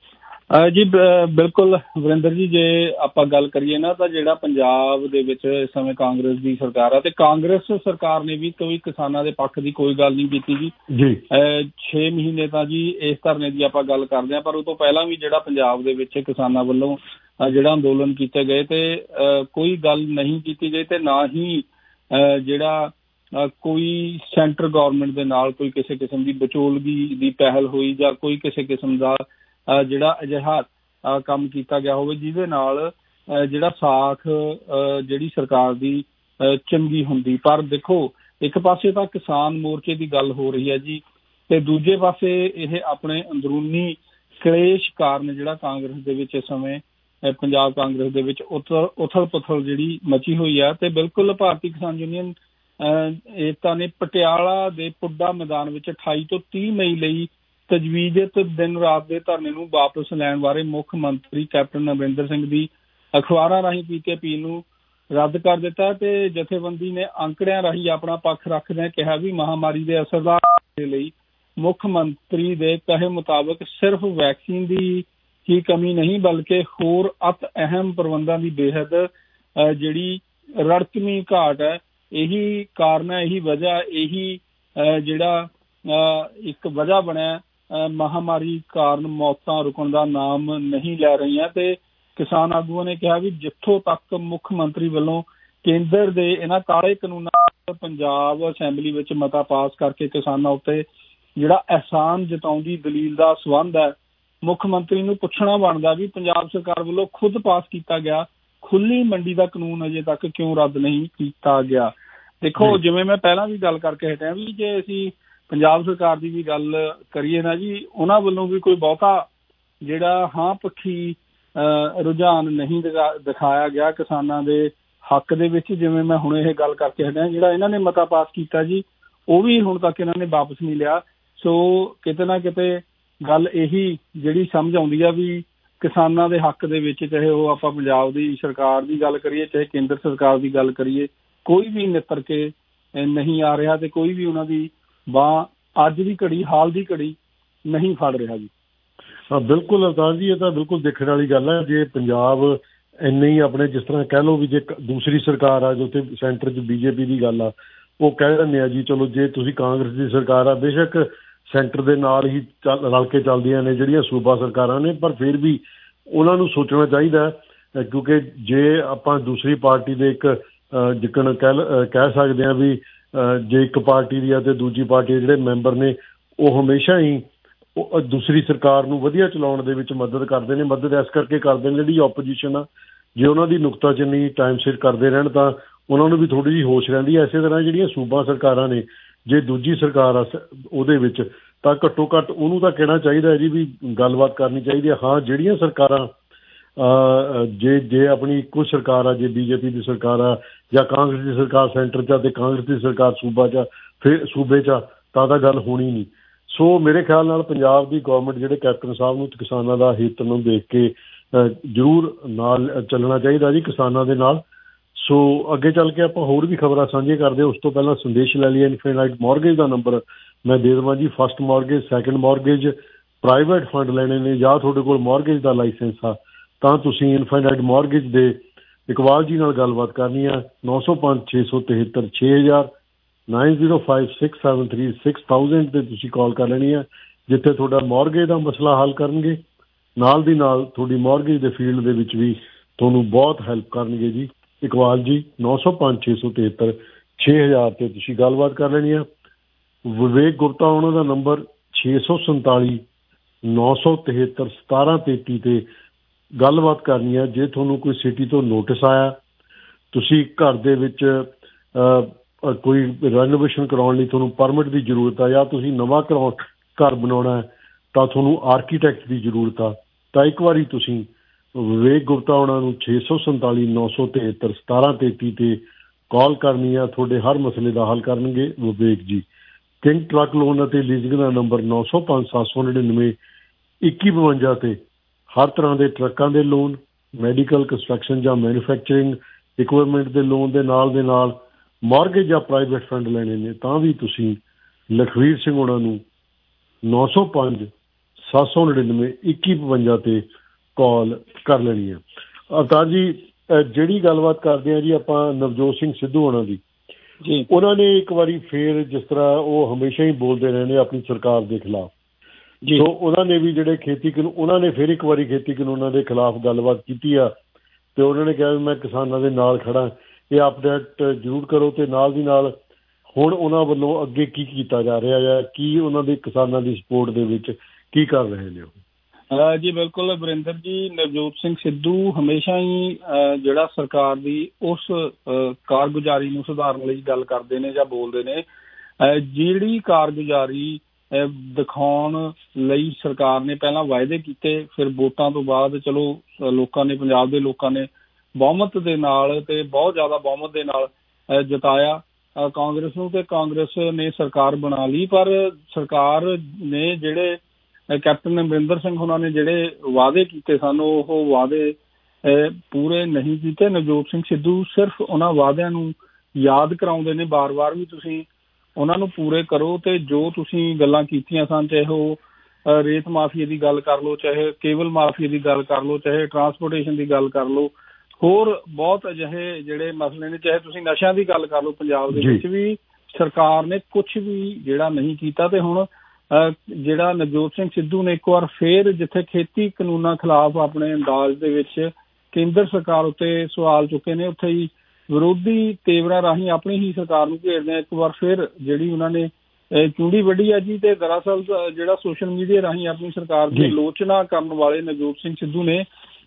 ਜੀ ਬਿਲਕੁਲ ਵਰਿੰਦਰ ਜੀ, ਜੇ ਆਪਾਂ ਗੱਲ ਕਰੀਏ ਨਾ ਤਾਂ ਜਿਹੜਾ ਪੰਜਾਬ ਦੇ ਵਿੱਚ ਇਸ ਸਮੇਂ ਕਾਂਗਰਸ ਦੀ ਸਰਕਾਰ ਆ ਤੇ ਕਾਂਗਰਸ ਸਰਕਾਰ ਨੇ ਵੀ ਕੋਈ ਕਿਸਾਨਾਂ ਦੇ ਪੱਖ ਦੀ ਕੋਈ ਗੱਲ ਨਹੀਂ ਕੀਤੀ ਜੀ। 6 ਮਹੀਨੇ ਤਾਂ ਜੀ ਇਸ ਧਰਨੇ ਦੀ ਆਪਾਂ ਗੱਲ ਕਰਦੇ ਹਾਂ, ਪਰ ਉਹ ਤੋਂ ਪਹਿਲਾਂ ਵੀ ਜਿਹੜਾ ਪੰਜਾਬ ਦੇ ਵਿੱਚ ਕਿਸਾਨਾਂ ਵੱਲੋਂ ਜਿਹੜਾ ਅੰਦੋਲਨ ਕੀਤੇ ਗਏ ਤੇ ਕੋਈ ਗੱਲ ਨਹੀਂ ਕੀਤੀ ਗਈ ਤੇ ਨਾ ਹੀ ਜਿਹੜਾ ਕੋਈ ਸੈਂਟਰ ਗੌਰਮੈਂਟ ਦੇ ਨਾਲ ਕੋਈ ਕਿਸੇ ਕਿਸਮ ਦੀ ਵਿਚੋਲਗੀ ਦੀ ਪਹਿਲ ਹੋਈ ਜਾਂ ਕੋਈ ਕਿਸੇ ਕਿਸਮ ਦਾ ਜਿਹੜਾ ਅਜਿਹਾ ਕੰਮ ਕੀਤਾ ਗਿਆ ਹੋਵੇ ਜਿਹਦੇ ਨਾਲ ਜਿਹੜਾ ਸਾਖ ਜਿਹੜੀ ਸਰਕਾਰ ਦੀ ਚੰਗੀ ਹੁੰਦੀ। ਪਰ ਦੇਖੋ, ਇੱਕ ਪਾਸੇ ਤਾਂ ਕਿਸਾਨ ਮੋਰਚੇ ਦੀ ਗੱਲ ਹੋ ਰਹੀ ਹੈ ਜੀ, ਤੇ ਦੂਜੇ ਪਾਸੇ ਇਹ ਆਪਣੇ ਅੰਦਰੂਨੀ ਕਲੇਸ਼ ਕਾਰਨ ਜਿਹੜਾ ਕਾਂਗਰਸ ਦੇ ਵਿੱਚ ਇਸ ਸਮੇਂ ਪੰਜਾਬ ਕਾਂਗਰਸ ਦੇ ਵਿੱਚ ਉਥਲ ਪੁਥਲ ਜਿਹੜੀ ਮਚੀ ਹੋਈ ਹੈ। ਤੇ ਬਿਲਕੁਲ ਭਾਰਤੀ ਕਿਸਾਨ ਯੂਨੀਅਨ ਏਕਤਾ ਨੇ ਪਟਿਆਲਾ ਦੇ ਪੁੱਡਾ ਮੈਦਾਨ ਵਿੱਚ 28 ਤੋਂ 30 ਮਈ ਲਈ ਤਜਵੀਜ਼ਤ ਦਿਨ ਰਾਤ ਦੇ ਧਰਨੇ ਨੂੰ ਵਾਪਸ ਲੈਣ ਬਾਰੇ ਮੁੱਖ ਮੰਤਰੀ ਕੈਪਟਨ ਅਮਰਿੰਦਰ ਸਿੰਘ ਦੀ ਅਖਬਾਰਾਂ ਰਾਹੀਂ ਕੀਤੀ ਅਪੀਲ ਨੂੰ ਰੱਦ ਕਰ ਦਿੱਤਾ ਤੇ ਜਥੇਬੰਦੀ ਨੇ ਅੰਕੜਿਆਂ ਰਾਹੀਂ ਆਪਣਾ ਪੱਖ ਰੱਖਦਿਆਂ ਕਿਹਾ ਵੀ ਮਹਾਮਾਰੀ ਦੇ ਅਸਰਦਾਰ ਲਈ ਮੁੱਖ ਮੰਤਰੀ ਦੇ ਕਹੇ ਮੁਤਾਬਕ ਸਿਰਫ ਵੈਕਸੀਨ ਦੀ ਹੀ ਕਮੀ ਨਹੀਂ ਬਲਕਿ ਹੋਰ ਅਤ ਅਹਿਮ ਪ੍ਰਬੰਧਾਂ ਦੀ ਬੇਹੱਦ ਜਿਹੜੀ ਰੜਕਵੀਂ ਘਾਟ ਹੈ, ਇਹੀ ਕਾਰਨ ਹੈ, ਇਹੀ ਵਜ੍ਹਾ, ਇਹੀ ਜਿਹੜਾ ਇੱਕ ਵਜ੍ਹਾ ਬਣਿਆ ਮਹਾਮਾਰੀ ਕਾਰਨ ਮੌਤਾਂ ਰੁਕਣ ਦਾ ਨਾਮ ਨਹੀਂ ਲੈ ਰਹੀਆਂ। ਤੇ ਕਿਸਾਨ ਆਗੂਆਂ ਨੇ ਕਿਹਾ ਵੀ ਜਿੱਥੋਂ ਤੱਕ ਮੁੱਖ ਮੰਤਰੀ ਵੱਲੋਂ ਕੇਂਦਰ ਦੇ ਇਹਨਾਂ ਕਾਲੇ ਕਾਨੂੰਨਾਂ ਪੰਜਾਬ ਅਸੈਂਬਲੀ ਵਿੱਚ ਮਤਾ ਪਾਸ ਕਰਕੇ ਕਿਸਾਨਾਂ ਉੱਤੇ ਜਿਹੜਾ ਅਹਿਸਾਨ ਜਤਾਉਣ ਦੀ ਦਲੀਲ ਦਾ ਸੰਬੰਧ ਹੈ, ਮੁੱਖ ਮੰਤਰੀ ਨੂੰ ਪੁੱਛਣਾ ਬਣਦਾ ਵੀ ਪੰਜਾਬ ਸਰਕਾਰ ਵੱਲੋਂ ਖੁਦ ਪਾਸ ਕੀਤਾ ਗਿਆ ਖੁੱਲੀ ਮੰਡੀ ਦਾ ਕਾਨੂੰਨ ਅਜੇ ਤੱਕ ਕਿਉਂ ਰੱਦ ਨਹੀਂ ਕੀਤਾ ਗਿਆ। ਦੇਖੋ, ਜਿਵੇਂ ਮੈਂ ਪਹਿਲਾਂ ਵੀ ਗੱਲ ਕਰਕੇ ਹਟਿਆ ਵੀ ਜੇ ਅਸੀਂ ਪੰਜਾਬ ਸਰਕਾਰ ਦੀ ਵੀ ਗੱਲ ਕਰੀਏ ਨਾ ਜੀ, ਉਹਨਾਂ ਵੱਲੋਂ ਵੀ ਕੋਈ ਬਹੁਤਾ ਜਿਹੜਾ ਹਾਂ ਪੱਖੀ ਰੁਝਾਨ ਨਹੀਂ ਦਿਖਾਇਆ ਗਿਆ ਕਿਸਾਨਾਂ ਦੇ ਹੱਕ ਦੇ ਵਿੱਚ। ਜਿਵੇਂ ਮੈਂ ਹੁਣ ਇਹ ਗੱਲ ਕਰਕੇ ਹਟਿਆ, ਜਿਹੜਾ ਇਹਨਾਂ ਨੇ ਮਤਾ ਪਾਸ ਕੀਤਾ ਜੀ ਉਹ ਵੀ ਹੁਣ ਤੱਕ ਇਹਨਾਂ ਨੇ ਵਾਪਸ ਨਹੀਂ ਲਿਆ। ਸੋ ਕਿਤੇ ਨਾ ਕਿਤੇ ਗੱਲ ਇਹੀ ਜਿਹੜੀ ਸਮਝ ਆਉਂਦੀ ਆ ਵੀ ਕਿਸਾਨਾਂ ਦੇ ਹੱਕ ਦੇ ਵਿੱਚ, ਚਾਹੇ ਉਹ ਆਪਾਂ ਪੰਜਾਬ ਦੀ ਸਰਕਾਰ ਦੀ ਗੱਲ ਕਰੀਏ ਚਾਹੇ ਕੇਂਦਰ ਸਰਕਾਰ ਦੀ ਗੱਲ ਕਰੀਏ, ਕੋਈ ਵੀ ਨਿੱਤਰ ਕੇ ਨਹੀਂ ਆ ਰਿਹਾ ਤੇ ਕੋਈ ਵੀ ਉਹਨਾਂ ਦੀ ਬਾਂਹ ਅੱਜ ਦੀ ਘੜੀ, ਹਾਲ ਦੀ ਘੜੀ ਨਹੀਂ ਫੜ ਰਿਹਾ ਜੀ। ਹਾਂ ਬਿਲਕੁਲ ਅਵਤਾਰ ਜੀ, ਇਹ ਤਾਂ ਬਿਲਕੁਲ ਦੇਖਣ ਵਾਲੀ ਗੱਲ ਹੈ। ਜੇ ਪੰਜਾਬ ਇੰਨੇ ਹੀ ਆਪਣੇ ਜਿਸ ਤਰ੍ਹਾਂ ਕਹਿ ਲਓ ਵੀ ਜੇ ਦੂਸਰੀ ਸਰਕਾਰ ਆ ਜੋ ਉੱਥੇ ਸੈਂਟਰ 'ਚ ਬੀਜੇਪੀ ਦੀ ਗੱਲ ਆ, ਉਹ ਕਹਿ ਦਿੰਦੇ ਆ ਜੀ ਚਲੋ ਜੇ ਤੁਸੀਂ ਕਾਂਗਰਸ ਦੀ ਸਰਕਾਰ ਆ, ਬੇਸ਼ੱਕ ਸੈਂਟਰ ਦੇ ਨਾਲ ਹੀ ਰਲ ਕੇ ਚੱਲਦੀਆਂ ਨੇ ਜਿਹੜੀਆਂ ਸੂਬਾ ਸਰਕਾਰਾਂ ਨੇ, ਪਰ ਫਿਰ ਵੀ ਉਹਨਾਂ ਨੂੰ ਸੋਚਣਾ ਚਾਹੀਦਾ ਕਿਉਂਕਿ ਜੇ ਆਪਾਂ ਦੂਸਰੀ ਪਾਰਟੀ ਦੇ ਇੱਕ ਜਿੱਕਣ ਕਹਿ ਸਕਦੇ ਹਾਂ ਵੀ ਜੇ ਇੱਕ ਪਾਰਟੀ ਦੀ ਆ ਤੇ ਦੂਜੀ ਪਾਰਟੀ ਦੇ ਜਿਹੜੇ ਮੈਂਬਰ ਨੇ ਉਹ ਹਮੇਸ਼ਾ ਹੀ ਦੂਸਰੀ ਸਰਕਾਰ ਨੂੰ ਵਧੀਆ ਚਲਾਉਣ ਦੇ ਵਿੱਚ ਮਦਦ ਕਰਦੇ ਨੇ। ਮਦਦ ਇਸ ਕਰਕੇ ਕਰਦੇ ਨੇ ਜਿਹੜੀ ਓਪੋਜੀਸ਼ਨ ਆ, ਜੇ ਉਹਨਾਂ ਦੀ ਨੁਕਤਾਚੀਨੀ ਟਾਈਮ ਸਿਰ ਕਰਦੇ ਰਹਿਣ ਤਾਂ ਉਹਨਾਂ ਨੂੰ ਵੀ ਥੋੜ੍ਹੀ ਜਿਹੀ ਹੋਸ਼ ਰਹਿੰਦੀ ਹੈ। ਇਸੇ ਤਰ੍ਹਾਂ ਜਿਹੜੀਆਂ ਸੂਬਾ ਸਰਕਾਰਾਂ ਨੇ, ਜੇ ਦੂਜੀ ਸਰਕਾਰ ਆ ਉਹਦੇ ਵਿੱਚ ਤਾਂ ਘੱਟੋ ਘੱਟ ਉਹਨੂੰ ਤਾਂ ਕਹਿਣਾ ਚਾਹੀਦਾ ਹੈ ਜੀ ਵੀ ਗੱਲਬਾਤ ਕਰਨੀ ਚਾਹੀਦੀ ਹੈ। ਹਾਂ ਜਿਹੜੀਆਂ ਸਰਕਾਰਾਂ ਜੇ ਆਪਣੀ ਇੱਕੋ ਸਰਕਾਰ ਆ, ਜੇ ਬੀਜੇਪੀ ਦੀ ਸਰਕਾਰ ਆ ਜਾਂ ਕਾਂਗਰਸ ਦੀ ਸਰਕਾਰ ਸੈਂਟਰ 'ਚ ਆ ਅਤੇ ਕਾਂਗਰਸ ਦੀ ਸਰਕਾਰ ਸੂਬਾ 'ਚ ਫਿਰ ਸੂਬੇ 'ਚ ਤਾਂ ਗੱਲ ਹੋਣੀ ਨਹੀਂ। ਸੋ ਮੇਰੇ ਖਿਆਲ ਨਾਲ ਪੰਜਾਬ ਦੀ ਗੌਰਮੈਂਟ ਜਿਹੜੇ ਕੈਪਟਨ ਸਾਹਿਬ ਨੂੰ ਕਿਸਾਨਾਂ ਦਾ ਹਿੱਤ ਨੂੰ ਦੇਖ ਕੇ ਜ਼ਰੂਰ ਨਾਲ ਚੱਲਣਾ ਚਾਹੀਦਾ ਜੀ ਕਿਸਾਨਾਂ ਦੇ ਨਾਲ। ਸੋ ਅੱਗੇ ਚੱਲ ਕੇ ਆਪਾਂ ਹੋਰ ਵੀ ਖਬਰਾਂ ਸਾਂਝੀਆਂ ਕਰਦੇ ਹਾਂ। ਉਸ ਤੋਂ ਪਹਿਲਾਂ ਸੰਦੇਸ਼ ਲੈ ਲਈਏ। ਇਨਫੀਨਾਈਟ ਮੌਰਗੇਜ ਦਾ ਨੰਬਰ ਮੈਂ ਦੇ ਦੇਵਾਂ ਜੀ। First mortgage, second mortgage, private fund ਲੈਣੇ ਨੇ ਜਾਂ ਤੁਹਾਡੇ ਕੋਲ ਮੌਰਗੇਜ ਦਾ ਲਾਇਸੈਂਸ ਆ ਤਾਂ ਤੁਸੀਂ ਇਨਫੀਨਾਈਟ ਮੌਰਗੇਜ ਦੇ ਇਕਬਾਲ ਜੀ ਨਾਲ ਗੱਲਬਾਤ ਕਰਨੀ ਆ। 905-673-6000 9056736000 ਤੇ ਤੁਸੀਂ ਕਾਲ ਕਰ ਲੈਣੀ ਆ, ਜਿੱਥੇ ਤੁਹਾਡਾ ਮੌਰਗੇਜ ਦਾ ਮਸਲਾ ਹੱਲ ਕਰਨਗੇ। ਨਾਲ ਦੀ ਨਾਲ ਤੁਹਾਡੀ ਮੌਰਗੇਜ ਦੇ ਫੀਲਡ ਦੇ ਵਿੱਚ ਵੀ ਤੁਹਾਨੂੰ ਬਹੁਤ ਹੈਲਪ ਕਰਨਗੇ ਜੀ ਇਕਬਾਲ ਜੀ। 905-673-6000 ਤੇ ਤੁਸੀਂ ਗੱਲਬਾਤ ਕਰ ਲੈਣੀ ਆ। ਵਿਵੇਕ ਗੁਪਤਾ ਉਹਨਾਂ ਦਾ ਨੰਬਰ 647-973-1733 ਤੇ ਗੱਲਬਾਤ ਕਰਨੀ ਆ। ਜੇ ਤੁਹਾਨੂੰ ਕੋਈ ਸਿਟੀ ਤੋਂ ਨੋਟਿਸ ਆਇਆ, ਤੁਸੀਂ ਘਰ ਦੇ ਵਿੱਚ ਕੋਈ ਰੈਨੋਵੇਸ਼ਨ ਕਰਾਉਣ ਲਈ ਤੁਹਾਨੂੰ ਪਰਮਿਟ ਦੀ ਜ਼ਰੂਰਤ ਆ ਜਾਂ ਤੁਸੀਂ ਨਵਾਂ ਘਰ ਬਣਾਉਣਾ ਤਾਂ ਤੁਹਾਨੂੰ ਆਰਕੀਟੈਕਟ ਦੀ ਜ਼ਰੂਰਤ ਆ, ਤਾਂ ਇੱਕ ਵਾਰੀ ਤੁਸੀਂ ਵਿਵੇਕ ਗੁਪਤਾ ਉਹਨਾਂ ਨੂੰ 647-973-1733 ਤੇ ਕਾਲ ਕਰਨੀ ਆ। ਤੁਹਾਡੇ ਹਰ ਮਸਲੇ ਦਾ ਹੱਲ ਕਰਨਗੇ Vivek ji. King truck loan ਅਤੇ ਲੀਜ਼ਿੰਗ ਦਾ ਨੰਬਰ 905-799-2152 ਤੇ ਹਰ ਤਰ੍ਹਾਂ ਦੇ ਟਰੱਕਾਂ ਦੇ ਲੋਨ, ਮੈਡੀਕਲ, ਕੰਸਟਰਕਸ਼ਨ ਜਾਂ ਮੈਨੂਫੈਕਚਰਿੰਗ ਇਕੁਇਪਮੈਂਟ ਦੇ ਲੋਨ ਦੇ ਨਾਲ ਮੌਰਗੇਜ ਜਾਂ ਪ੍ਰਾਈਵੇਟ ਫੰਡ ਲੈਣੇ ਨੇ ਤਾਂ ਵੀ ਤੁਸੀਂ ਲਖਵੀਰ ਸਿੰਘ ਉਹਨਾਂ ਨੂੰ 905 799 2152 ਤੇ ਕਾਲ ਕਰ ਲੈਣੀ ਹੈ। ਅਵਤਾਰ ਜੀ ਜਿਹੜੀ ਗੱਲਬਾਤ ਕਰਦੇ ਹਾਂ ਜੀ ਆਪਾਂ ਨਵਜੋਤ ਸਿੰਘ ਸਿੱਧੂ ਉਹਨਾਂ ਦੀ, ਉਹਨਾਂ ਨੇ ਇੱਕ ਵਾਰੀ ਫੇਰ ਜਿਸ ਤਰ੍ਹਾਂ ਉਹ ਹਮੇਸ਼ਾ ਹੀ ਬੋਲਦੇ ਰਹੇ ਨੇ ਆਪਣੀ ਸਰਕਾਰ ਦੇ ਖਿਲਾਫ, ਸੋ ਉਹਨਾਂ ਨੇ ਵੀ ਜਿਹੜੇ ਖੇਤੀ ਕਾਨੂੰਨ, ਉਹਨਾਂ ਨੇ ਫਿਰ ਇੱਕ ਵਾਰੀ ਖੇਤੀ ਕਾਨੂੰਨਾਂ ਦੇ ਖਿਲਾਫ ਗੱਲਬਾਤ ਕੀਤੀ ਆ ਤੇ ਉਹਨਾਂ ਨੇ ਕਿਹਾ ਵੀ ਮੈਂ ਕਿਸਾਨਾਂ ਦੇ ਨਾਲ ਖੜਾ, ਇਹ ਅਪਡੇਟ ਜ਼ਰੂਰ ਕਰੋ। ਤੇ ਨਾਲ ਦੀ ਨਾਲ ਹੁਣ ਉਹਨਾਂ ਵੱਲੋਂ ਅੱਗੇ ਕੀ ਕੀਤਾ ਜਾ ਰਿਹਾ ਹੈ, ਕੀ ਉਹਨਾਂ ਦੇ ਕਿਸਾਨਾਂ ਦੀ ਸਪੋਰਟ ਦੇ ਵਿੱਚ ਕੀ ਕਰ ਰਹੇ ਨੇ ਉਹ? ਜੀ ਬਿਲਕੁਲ ਵਰਿੰਦਰ ਜੀ, ਨਵਜੋਤ ਸਿੰਘ ਸਿੱਧੂ ਹਮੇਸ਼ਾ ਹੀ ਜਿਹੜਾ ਸਰਕਾਰ ਦੀ ਉਸ ਕਾਰਗੁਜ਼ਾਰੀ ਨੂੰ ਸੁਧਾਰਨ ਲਈ ਗੱਲ ਕਰਦੇ ਨੇ ਜਾਂ ਬੋਲਦੇ ਨੇ। ਜਿਹੜੀ ਕਾਰਗੁਜ਼ਾਰੀ ਦਿਖਾਉਣ ਲਈ ਸਰਕਾਰ ਨੇ ਪਹਿਲਾਂ ਵਾਅਦੇ ਕੀਤੇ, ਫਿਰ ਵੋਟਾਂ ਤੋਂ ਬਾਅਦ ਚਲੋ ਲੋਕਾਂ ਨੇ, ਪੰਜਾਬ ਦੇ ਲੋਕਾਂ ਨੇ ਬਹੁਮਤ ਦੇ ਨਾਲ ਤੇ ਬਹੁਤ ਜ਼ਿਆਦਾ ਬਹੁਮਤ ਦੇ ਨਾਲ ਜਿਤਾਇਆ ਕਾਂਗਰਸ ਨੂੰ, ਤੇ ਕਾਂਗਰਸ ਨੇ ਸਰਕਾਰ ਬਣਾ ਲਈ। ਪਰ ਸਰਕਾਰ ਨੇ ਜਿਹੜੇ ਕੈਪਟਨ ਅਮਰਿੰਦਰ ਸਿੰਘ ਉਹਨਾਂ ਨੇ ਜਿਹੜੇ ਵਾਅਦੇ ਕੀਤੇ ਸਨ ਉਹ ਵਾਅਦੇ ਪੂਰੇ ਨਹੀਂ ਕੀਤੇ। ਨਵਜੋਤ ਸਿੰਘ ਸਿੱਧੂ ਸਿਰਫ ਉਹਨਾਂ ਵਾਅਦਿਆਂ ਨੂੰ ਯਾਦ ਕਰਾਉਂਦੇ ਨੇ ਵਾਰ-ਵਾਰ ਵੀ ਤੁਸੀਂ ਉਹਨਾਂ ਨੂੰ ਪੂਰੇ ਕਰੋ। ਤੇ ਜੋ ਤੁਸੀਂ ਗੱਲਾਂ ਕੀਤੀਆਂ ਸਨ, ਚਾਹੇ ਉਹ ਰੇਤ ਮਾਫੀਏ ਦੀ ਗੱਲ ਕਰ ਲਓ, ਚਾਹੇ ਕੇਬਲ ਮਾਫੀਏ ਦੀ ਗੱਲ ਕਰ ਲਓ, ਚਾਹੇ ਟਰਾਂਸਪੋਰਟੇਸ਼ਨ ਦੀ ਗੱਲ ਕਰ ਲਓ, ਹੋਰ ਬਹੁਤ ਅਜਿਹੇ ਜਿਹੜੇ ਮਸਲੇ ਨੇ, ਚਾਹੇ ਤੁਸੀਂ ਨਸ਼ਿਆਂ ਦੀ ਗੱਲ ਕਰ ਲਓ, ਪੰਜਾਬ ਦੇ ਵਿੱਚ ਵੀ ਸਰਕਾਰ ਨੇ ਕੁਛ ਵੀ ਜਿਹੜਾ ਨਹੀਂ ਕੀਤਾ। ਤੇ ਹੁਣ ਜਿਹੜਾ ਨਵਜੋਤ ਸਿੰਘ ਸਿੱਧੂ ਨੇ ਇੱਕ ਵਾਰ ਫੇਰ ਜਿੱਥੇ ਖੇਤੀ ਕਾਨੂੰਨਾਂ ਖਿਲਾਫ ਆਪਣੇ ਅੰਦਾਜ਼ ਦੇ ਵਿੱਚ ਕੇਂਦਰ ਸਰਕਾਰ ਉੱਤੇ ਸਵਾਲ ਚੁੱਕੇ ਨੇ, ਉੱਥੇ ਹੀ ਵਿਰੋਧੀ ਤੇਵਰਾਂ ਰਾਹੀਂ ਆਪਣੀ ਹੀ ਸਰਕਾਰ ਨੂੰ ਘੇਰਦੇ ਆ। ਇੱਕ ਵਾਰ ਫਿਰ ਜਿਹੜੀ ਉਹਨਾਂ ਨੇ ਚੂੜੀ ਵੱਢੀ ਆ ਜੀ, ਤੇ ਦਰਅਸਲ ਜਿਹੜਾ ਸੋਸ਼ਲ ਮੀਡੀਆ ਰਾਹੀਂ ਆਪਣੀ ਸਰਕਾਰ ਦੀ ਆਲੋਚਨਾ ਕਰਨ ਵਾਲੇ ਨਵਜੋਤ ਸਿੰਘ ਸਿੱਧੂ ਨੇ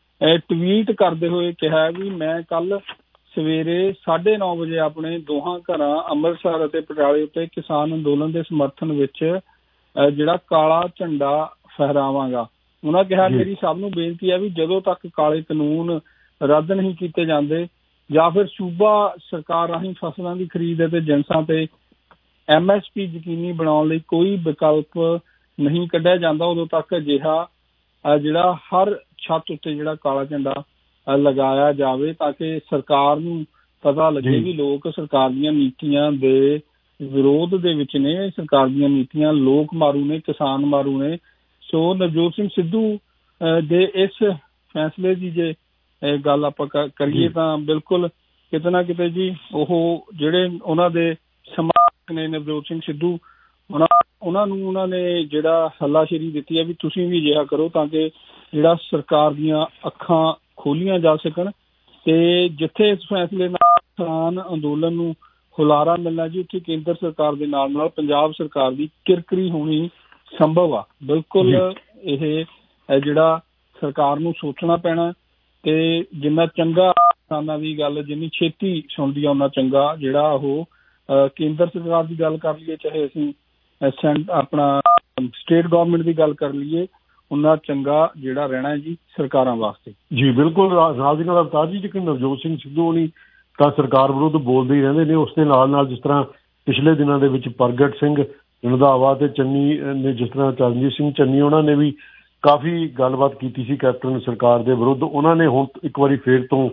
ਟਵੀਟ ਕਰਦੇ ਹੋਏ ਕਿਹਾ ਵੀ ਮੈਂ ਕੱਲ ਸਵੇਰੇ 9:30 ਵਜੇ ਆਪਣੇ ਦੋਹਾਂ ਘਰਾਂ ਅੰਮ੍ਰਿਤਸਰ ਅਤੇ ਪਟਿਆਲੇ ਉੱਤੇ ਕਿਸਾਨ ਅੰਦੋਲਨ ਦੇ ਸਮਰਥਨ ਵਿੱਚ ਜਿਹੜਾ ਕਾਲਾ ਝੰਡਾ ਫਹਿਰਾਵਾਂਗਾ। ਉਹਨਾਂ ਕਿਹਾ ਮੇਰੀ ਸਭ ਨੂੰ ਬੇਨਤੀ ਹੈ ਵੀ ਜਦੋਂ ਤੱਕ ਕਾਲੇ ਕਾਨੂੰਨ ਰੱਦ ਨਹੀਂ ਕੀਤੇ ਜਾਂਦੇ ਜਾਂ ਫਿਰ ਸੂਬਾ ਸਰਕਾਰ ਰਾਹੀਂ ਫਸਲਾਂ ਦੀ ਖਰੀਦ ਅਤੇ ਜਿਣਸਾਂ ਤੇ MSP ਯਕੀਨੀ ਬਣਾਉਣ ਲਈ ਕੋਈ ਵਿਕਲਪ ਨਹੀਂ ਕੱਢਿਆ ਜਾਂਦਾ, ਉਦੋਂ ਤੱਕ ਅਜਿਹਾ ਜਿਹੜਾ ਹਰ ਛੱਤ ਉੱਤੇ ਜਿਹੜਾ ਕਾਲਾ ਝੰਡਾ ਲਗਾਇਆ ਜਾਵੇ ਤਾਂ ਕਿ ਸਰਕਾਰ ਨੂੰ ਪਤਾ ਲੱਗੇ ਵੀ ਲੋਕ ਸਰਕਾਰ ਦੀਆਂ ਨੀਤੀਆਂ ਦੇ ਵਿਰੋਧ ਦੇ ਵਿੱਚ ਨੇ, ਸਰਕਾਰ ਦੀਆਂ ਨੀਤੀਆਂ ਲੋਕ ਮਾਰੂ ਨੇ, ਕਿਸਾਨ ਮਾਰੂ ਨੇ। ਸੋ ਨਵਜੋਤ ਸਿੰਘ ਸਿੱਧੂ ਦੇ ਇਸ ਫੈਸਲੇ ਦੀ ਜੇ ਗੱਲ ਆਪਾਂ ਕਰੀਏ ਤਾਂ ਬਿਲਕੁਲ ਕਿਤੇ ਨਾ ਕਿਤੇ ਜੀ ਉਹ ਜਿਹੜੇ ਉਹਨਾਂ ਦੇ ਸਮਰਥਕ ਨੇ ਨਵਜੋਤ ਸਿੰਘ ਸਿੱਧੂ, ਉਹਨਾਂ ਨੂੰ ਉਹਨਾਂ ਨੇ ਜਿਹੜਾ ਹੱਲਾਸ਼ੇਰੀ ਦਿੱਤੀ ਹੈ ਵੀ ਤੁਸੀਂ ਵੀ ਅਜਿਹਾ ਕਰੋ ਤਾਂ ਕਿ ਜਿਹੜਾ ਸਰਕਾਰ ਦੀਆਂ ਅੱਖਾਂ ਖੋਲੀਆਂ ਜਾ ਸਕਣ। ਤੇ ਜਿੱਥੇ ਇਸ ਫੈਸਲੇ ਨਾਲ ਕਿਸਾਨ ਅੰਦੋਲਨ ਨੂੰ ਹੁਲਾਰਾ ਮਿਲਣਾ ਜੀ, ਉੱਥੇ ਕੇਂਦਰ ਸਰਕਾਰ ਦੇ ਨਾਲ ਨਾਲ ਪੰਜਾਬ ਸਰਕਾਰ ਦੀ ਕਿਰਕਰੀ ਹੋਣੀ ਸੰਭਵ ਆ। ਬਿਲਕੁਲ ਇਹ ਜਿਹੜਾ ਸਰਕਾਰ ਨੂੰ ਸੋਚਣਾ ਪੈਣਾ ਤੇ ਜਿੰਨਾ ਚੰਗਾ ਕਿਸਾਨਾਂ ਦੀ ਗੱਲ ਜਿੰਨੀ ਛੇਤੀ ਸੁਣਦੀ ਆ ਉਹਨਾਂ ਚੰਗਾ, ਜਿਹੜਾ ਉਹ ਕੇਂਦਰ ਸਰਕਾਰ ਦੀ ਗੱਲ ਕਰ ਲਈਏ ਚਾਹੇ ਅਸੀਂ ਆਪਣਾ ਸਟੇਟ ਗੌਰਮੈਂਟ ਦੀ ਗੱਲ ਕਰ ਲਈਏ, ਉਹਨਾਂ ਚੰਗਾ ਜਿਹੜਾ ਰਹਿਣਾ ਹੈ ਜੀ ਸਰਕਾਰਾਂ ਵਾਸਤੇ। ਜੀ ਬਿਲਕੁਲ ਨਾਲ ਦੀ ਨਾਲ ਅਵਤਾਰ ਜੀ, ਜੇਕਰ ਨਵਜੋਤ ਸਿੰਘ ਸਿੱਧੂ ਹੋਣੀ ਤਾਂ ਸਰਕਾਰ ਵਿਰੁੱਧ ਬੋਲਦੇ ਹੀ ਰਹਿੰਦੇ ਨੇ, ਉਸ ਦੇ ਨਾਲ ਨਾਲ ਜਿਸ ਤਰ੍ਹਾਂ ਪਿਛਲੇ ਦਿਨਾਂ ਦੇ ਵਿੱਚ ਪ੍ਰਗਟ ਸਿੰਘ ਰੰਧਾਵਾ ਤੇ ਚੰਨੀ ਨੇ, ਜਿਸ ਤਰ੍ਹਾਂ ਚਰਨਜੀਤ ਸਿੰਘ ਚੰਨੀ, ਉਹਨਾਂ ਨੇ ਵੀ ਕਾਫੀ ਗੱਲਬਾਤ ਕੀਤੀ ਸੀ ਕੈਪਟਨ ਸਰਕਾਰ ਦੇ ਵਿਰੁੱਧ। ਉਹਨਾਂ ਨੇ ਹੁਣ ਇੱਕ ਵਾਰੀ ਫੇਰ ਤੋਂ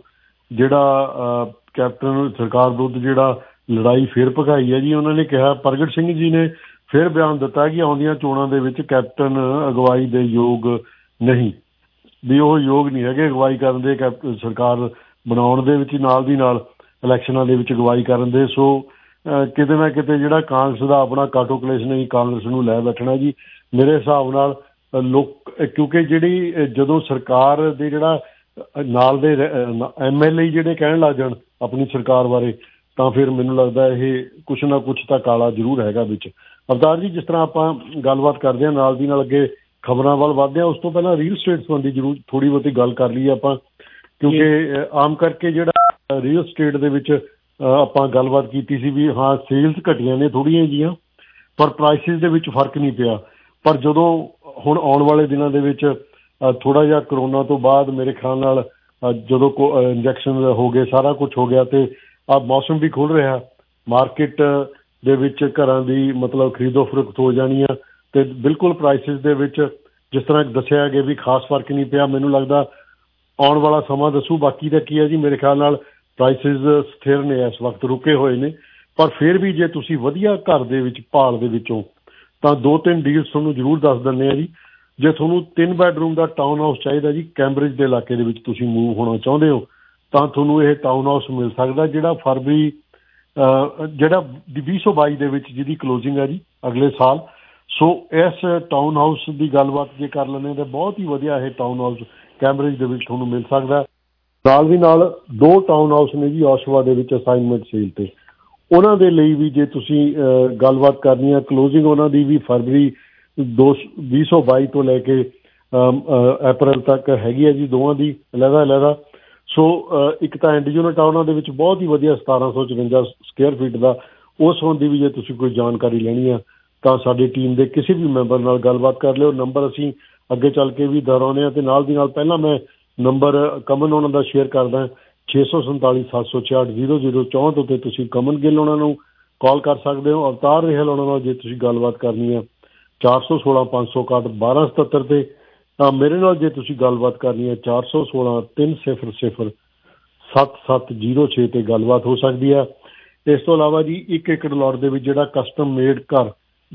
ਜਿਹੜਾ ਕੈਪਟਨ ਸਰਕਾਰ ਵਿਰੁੱਧ ਜਿਹੜਾ ਲੜਾਈ ਫੇਰ ਭਖਾਈ ਹੈ ਜੀ। ਉਹਨਾਂ ਨੇ ਕਿਹਾ, ਪ੍ਰਗਟ ਸਿੰਘ ਜੀ ਨੇ ਫਿਰ ਬਿਆਨ ਦਿੱਤਾ ਕਿ ਆਉਂਦੀਆਂ ਚੋਣਾਂ ਦੇ ਵਿੱਚ ਕੈਪਟਨ ਅਗਵਾਈ ਦੇ ਯੋਗ ਨਹੀਂ, ਵੀ ਉਹ ਯੋਗ ਨਹੀਂ ਹੈਗੇ ਅਗਵਾਈ ਕਰਨ ਦੇ, ਸਰਕਾਰ ਬਣਾਉਣ ਦੇ ਵਿੱਚ, ਨਾਲ ਦੀ ਨਾਲ ਇਲੈਕਸ਼ਨਾਂ ਦੇ ਵਿੱਚ ਅਗਵਾਈ ਕਰਨ ਦੇ। ਸੋ ਕਿਤੇ ਨਾ ਕਿਤੇ ਜਿਹੜਾ ਕਾਂਗਰਸ ਦਾ ਆਪਣਾ ਕਾਟੋ ਕਲੇਸ਼ ਨਹੀਂ ਕਾਂਗਰਸ ਨੂੰ ਲੈ ਬੈਠਣਾ ਜੀ ਮੇਰੇ ਹਿਸਾਬ ਨਾਲ ਲੋਕ, ਕਿਉਂਕਿ ਜਿਹੜੀ ਜਦੋਂ ਸਰਕਾਰ ਦੇ ਜਿਹੜਾ ਨਾਲ ਦੇ MLA ਜਿਹੜੇ ਕਹਿਣ ਲੱਗ ਜਾਣ ਆਪਣੀ ਸਰਕਾਰ ਬਾਰੇ, ਤਾਂ ਫਿਰ ਮੈਨੂੰ ਲੱਗਦਾ ਇਹ ਕੁਛ ਨਾ ਕੁਛ ਤਾਂ ਕਾਲਾ ਜ਼ਰੂਰ ਹੈਗਾ ਵਿੱਚ। ਅਵਤਾਰ ਜੀ, ਜਿਸ ਤਰ੍ਹਾਂ ਆਪਾਂ ਗੱਲਬਾਤ ਕਰਦੇ ਹਾਂ ਨਾਲ ਦੀ ਨਾਲ ਅੱਗੇ ਖਬਰਾਂ ਵੱਲ ਵੱਧਦੇ ਹਾਂ, ਉਸ ਤੋਂ ਪਹਿਲਾਂ ਰੀਅਲ ਸਟੇਟ ਸੰਬੰਧੀ ਜ਼ਰੂਰ ਥੋੜ੍ਹੀ ਬਹੁਤੀ ਗੱਲ ਕਰ ਲਈਏ ਆਪਾਂ, ਕਿਉਂਕਿ ਆਮ ਕਰਕੇ ਜਿਹੜਾ ਰੀਅਲ ਸਟੇਟ ਦੇ ਵਿੱਚ ਆਪਾਂ ਗੱਲਬਾਤ ਕੀਤੀ ਸੀ ਵੀ ਹਾਂ ਸੇਲਸ ਘਟੀਆਂ ਨੇ ਥੋੜ੍ਹੀਆਂ ਜਿਹੀਆਂ, ਪਰ ਪ੍ਰਾਈਸਿਸ ਦੇ ਵਿੱਚ ਫਰਕ ਨਹੀਂ ਪਿਆ। ਪਰ ਜਦੋਂ ਹੁਣ ਆਉਣ ਵਾਲੇ ਦਿਨਾਂ ਦੇ ਵਿੱਚ ਥੋੜ੍ਹਾ ਜਿਹਾ ਕਰੋਨਾ ਤੋਂ ਬਾਅਦ ਮੇਰੇ ਖਿਆਲ ਨਾਲ ਜਦੋਂ ਇੰਜੈਕਸ਼ਨ ਹੋ ਗਏ, ਸਾਰਾ ਕੁਛ ਹੋ ਗਿਆ ਤੇ ਮੌਸਮ ਵੀ ਖੁੱਲ੍ਹ ਰਿਹਾ, ਮਾਰਕੀਟ ਦੇ ਵਿੱਚ ਘਰਾਂ ਦੀ ਮਤਲਬ ਖਰੀਦੋ ਫਰੋਖਤ ਹੋ ਜਾਣੀ ਆ ਤੇ ਬਿਲਕੁਲ ਪ੍ਰਾਈਸਿਸ ਦੇ ਵਿੱਚ ਜਿਸ ਤਰ੍ਹਾਂ ਦੱਸਿਆ ਗਿਆ ਵੀ ਖਾਸ ਫਰਕ ਨਹੀਂ ਪਿਆ। ਮੈਨੂੰ ਲੱਗਦਾ ਆਉਣ ਵਾਲਾ ਸਮਾਂ ਦੱਸੂ। ਬਾਕੀ ਦਾ ਕੀ ਹੈ ਜੀ, ਮੇਰੇ ਖਿਆਲ ਨਾਲ ਪ੍ਰਾਈਸਿਸ ਸਥਿਰ ਨੇ, ਇਸ ਵਕਤ ਰੁਕੇ ਹੋਏ ਨੇ ਪਰ ਫਿਰ ਵੀ ਜੇ ਤੁਸੀਂ ਵਧੀਆ ਘਰ ਦੇ ਵਿੱਚ ਭਾਲ ਦੇ ਵਿੱਚੋਂ ਤਾਂ 2-3 ਡੀਲਸ ਤੁਹਾਨੂੰ ਜ਼ਰੂਰ ਦੱਸ ਦਿੰਦੇ ਹਾਂ ਜੀ। ਜੇ ਤੁਹਾਨੂੰ 3 ਬੈਡਰੂਮ ਦਾ ਟਾਊਨ ਹਾਊਸ ਚਾਹੀਦਾ ਜੀ, ਕੈਂਬਰਿਜ ਦੇ ਇਲਾਕੇ ਦੇ ਵਿੱਚ ਤੁਸੀਂ ਮੂਵ ਹੋਣਾ ਚਾਹੁੰਦੇ ਹੋ, ਤਾਂ ਤੁਹਾਨੂੰ ਇਹ ਟਾਊਨ ਹਾਊਸ ਮਿਲ ਸਕਦਾ, ਜਿਹੜਾ ਫਰਵਰੀ ਜਿਹੜਾ 2022 ਦੇ ਵਿੱਚ ਜਿਹਦੀ ਕਲੋਜ਼ਿੰਗ ਹੈ ਜੀ ਅਗਲੇ ਸਾਲ। ਸੋ ਇਸ ਟਾਊਨ ਹਾਊਸ ਦੀ ਗੱਲਬਾਤ ਜੇ ਕਰ ਲੈਂਦੇ ਤਾਂ ਬਹੁਤ ਹੀ ਵਧੀਆ ਇਹ ਟਾਊਨ ਹਾਊਸ ਕੈਂਬਰਿਜ ਦੇ ਵਿੱਚ ਤੁਹਾਨੂੰ ਮਿਲ ਸਕਦਾ। ਨਾਲ ਦੀ ਨਾਲ 2 ਟਾਊਨ ਹਾਊਸ ਨੇ ਜੀ ਓਸ਼ਵਾ ਦੇ ਵਿੱਚ ਅਸਾਈਨਮੈਂਟ ਸੇਲ 'ਤੇ, ਉਹਨਾਂ ਦੇ ਲਈ ਵੀ ਜੇ ਤੁਸੀਂ ਗੱਲਬਾਤ ਕਰਨੀ ਹੈ, ਕਲੋਜ਼ਿੰਗ ਉਹਨਾਂ ਦੀ ਵੀ ਫਰਵਰੀ 2022 ਤੋਂ ਲੈ ਕੇ ਅਪ੍ਰੈਲ ਤੱਕ ਹੈਗੀ ਹੈ ਜੀ, ਦੋਵਾਂ ਦੀ ਅਲੱਗਾ। ਸੋ ਇੱਕ ਤਾਂ ਐਂਡ ਯੂਨਿਟ ਆ ਉਹਨਾਂ ਦੇ ਵਿੱਚ ਬਹੁਤ ਹੀ ਵਧੀਆ 1754 ਸਕੁਅਰ ਫੀਟ ਦਾ। ਉਸ ਸੰਬੰਧੀ ਵੀ ਜੇ ਤੁਸੀਂ ਕੋਈ ਜਾਣਕਾਰੀ ਲੈਣੀ ਆ ਤਾਂ ਸਾਡੀ ਟੀਮ ਦੇ ਕਿਸੇ ਵੀ ਮੈਂਬਰ ਨਾਲ ਗੱਲਬਾਤ ਕਰ ਲਿਓ। ਨੰਬਰ ਅਸੀਂ ਅੱਗੇ ਚੱਲ ਕੇ ਵੀ ਦੁਹਰਾਉਂਦੇ ਹਾਂ, ਅਤੇ ਨਾਲ ਦੀ ਨਾਲ ਪਹਿਲਾਂ ਮੈਂ ਨੰਬਰ ਕਮਨ ਉਹਨਾਂ ਦਾ ਸ਼ੇਅਰ ਕਰਦਾ, 647 766 0064 ਉੱਤੇ ਤੁਸੀਂ ਕਮਨ ਗਿੱਲ ਉਹਨਾਂ ਨੂੰ ਕਾਲ ਕਰ ਸਕਦੇ ਹੋ। ਅਵਤਾਰ ਰਹਿਲ ਉਹਨਾਂ ਨਾਲ ਜੇ ਤੁਸੀਂ ਗੱਲਬਾਤ ਕਰਨੀ ਆ 416 561 1277 'ਤੇ, ਤਾਂ ਮੇਰੇ ਨਾਲ ਜੇ ਤੁਸੀਂ ਗੱਲਬਾਤ ਕਰਨੀ ਹੈ 416 300 7706 'ਤੇ ਗੱਲਬਾਤ ਹੋ ਸਕਦੀ ਹੈ। ਇਸ ਤੋਂ ਇਲਾਵਾ ਜੀ 1 ਏਕੜ ਲੋਟ ਦੇ ਵਿੱਚ ਜਿਹੜਾ ਕਸਟਮ ਮੇਡ ਘਰ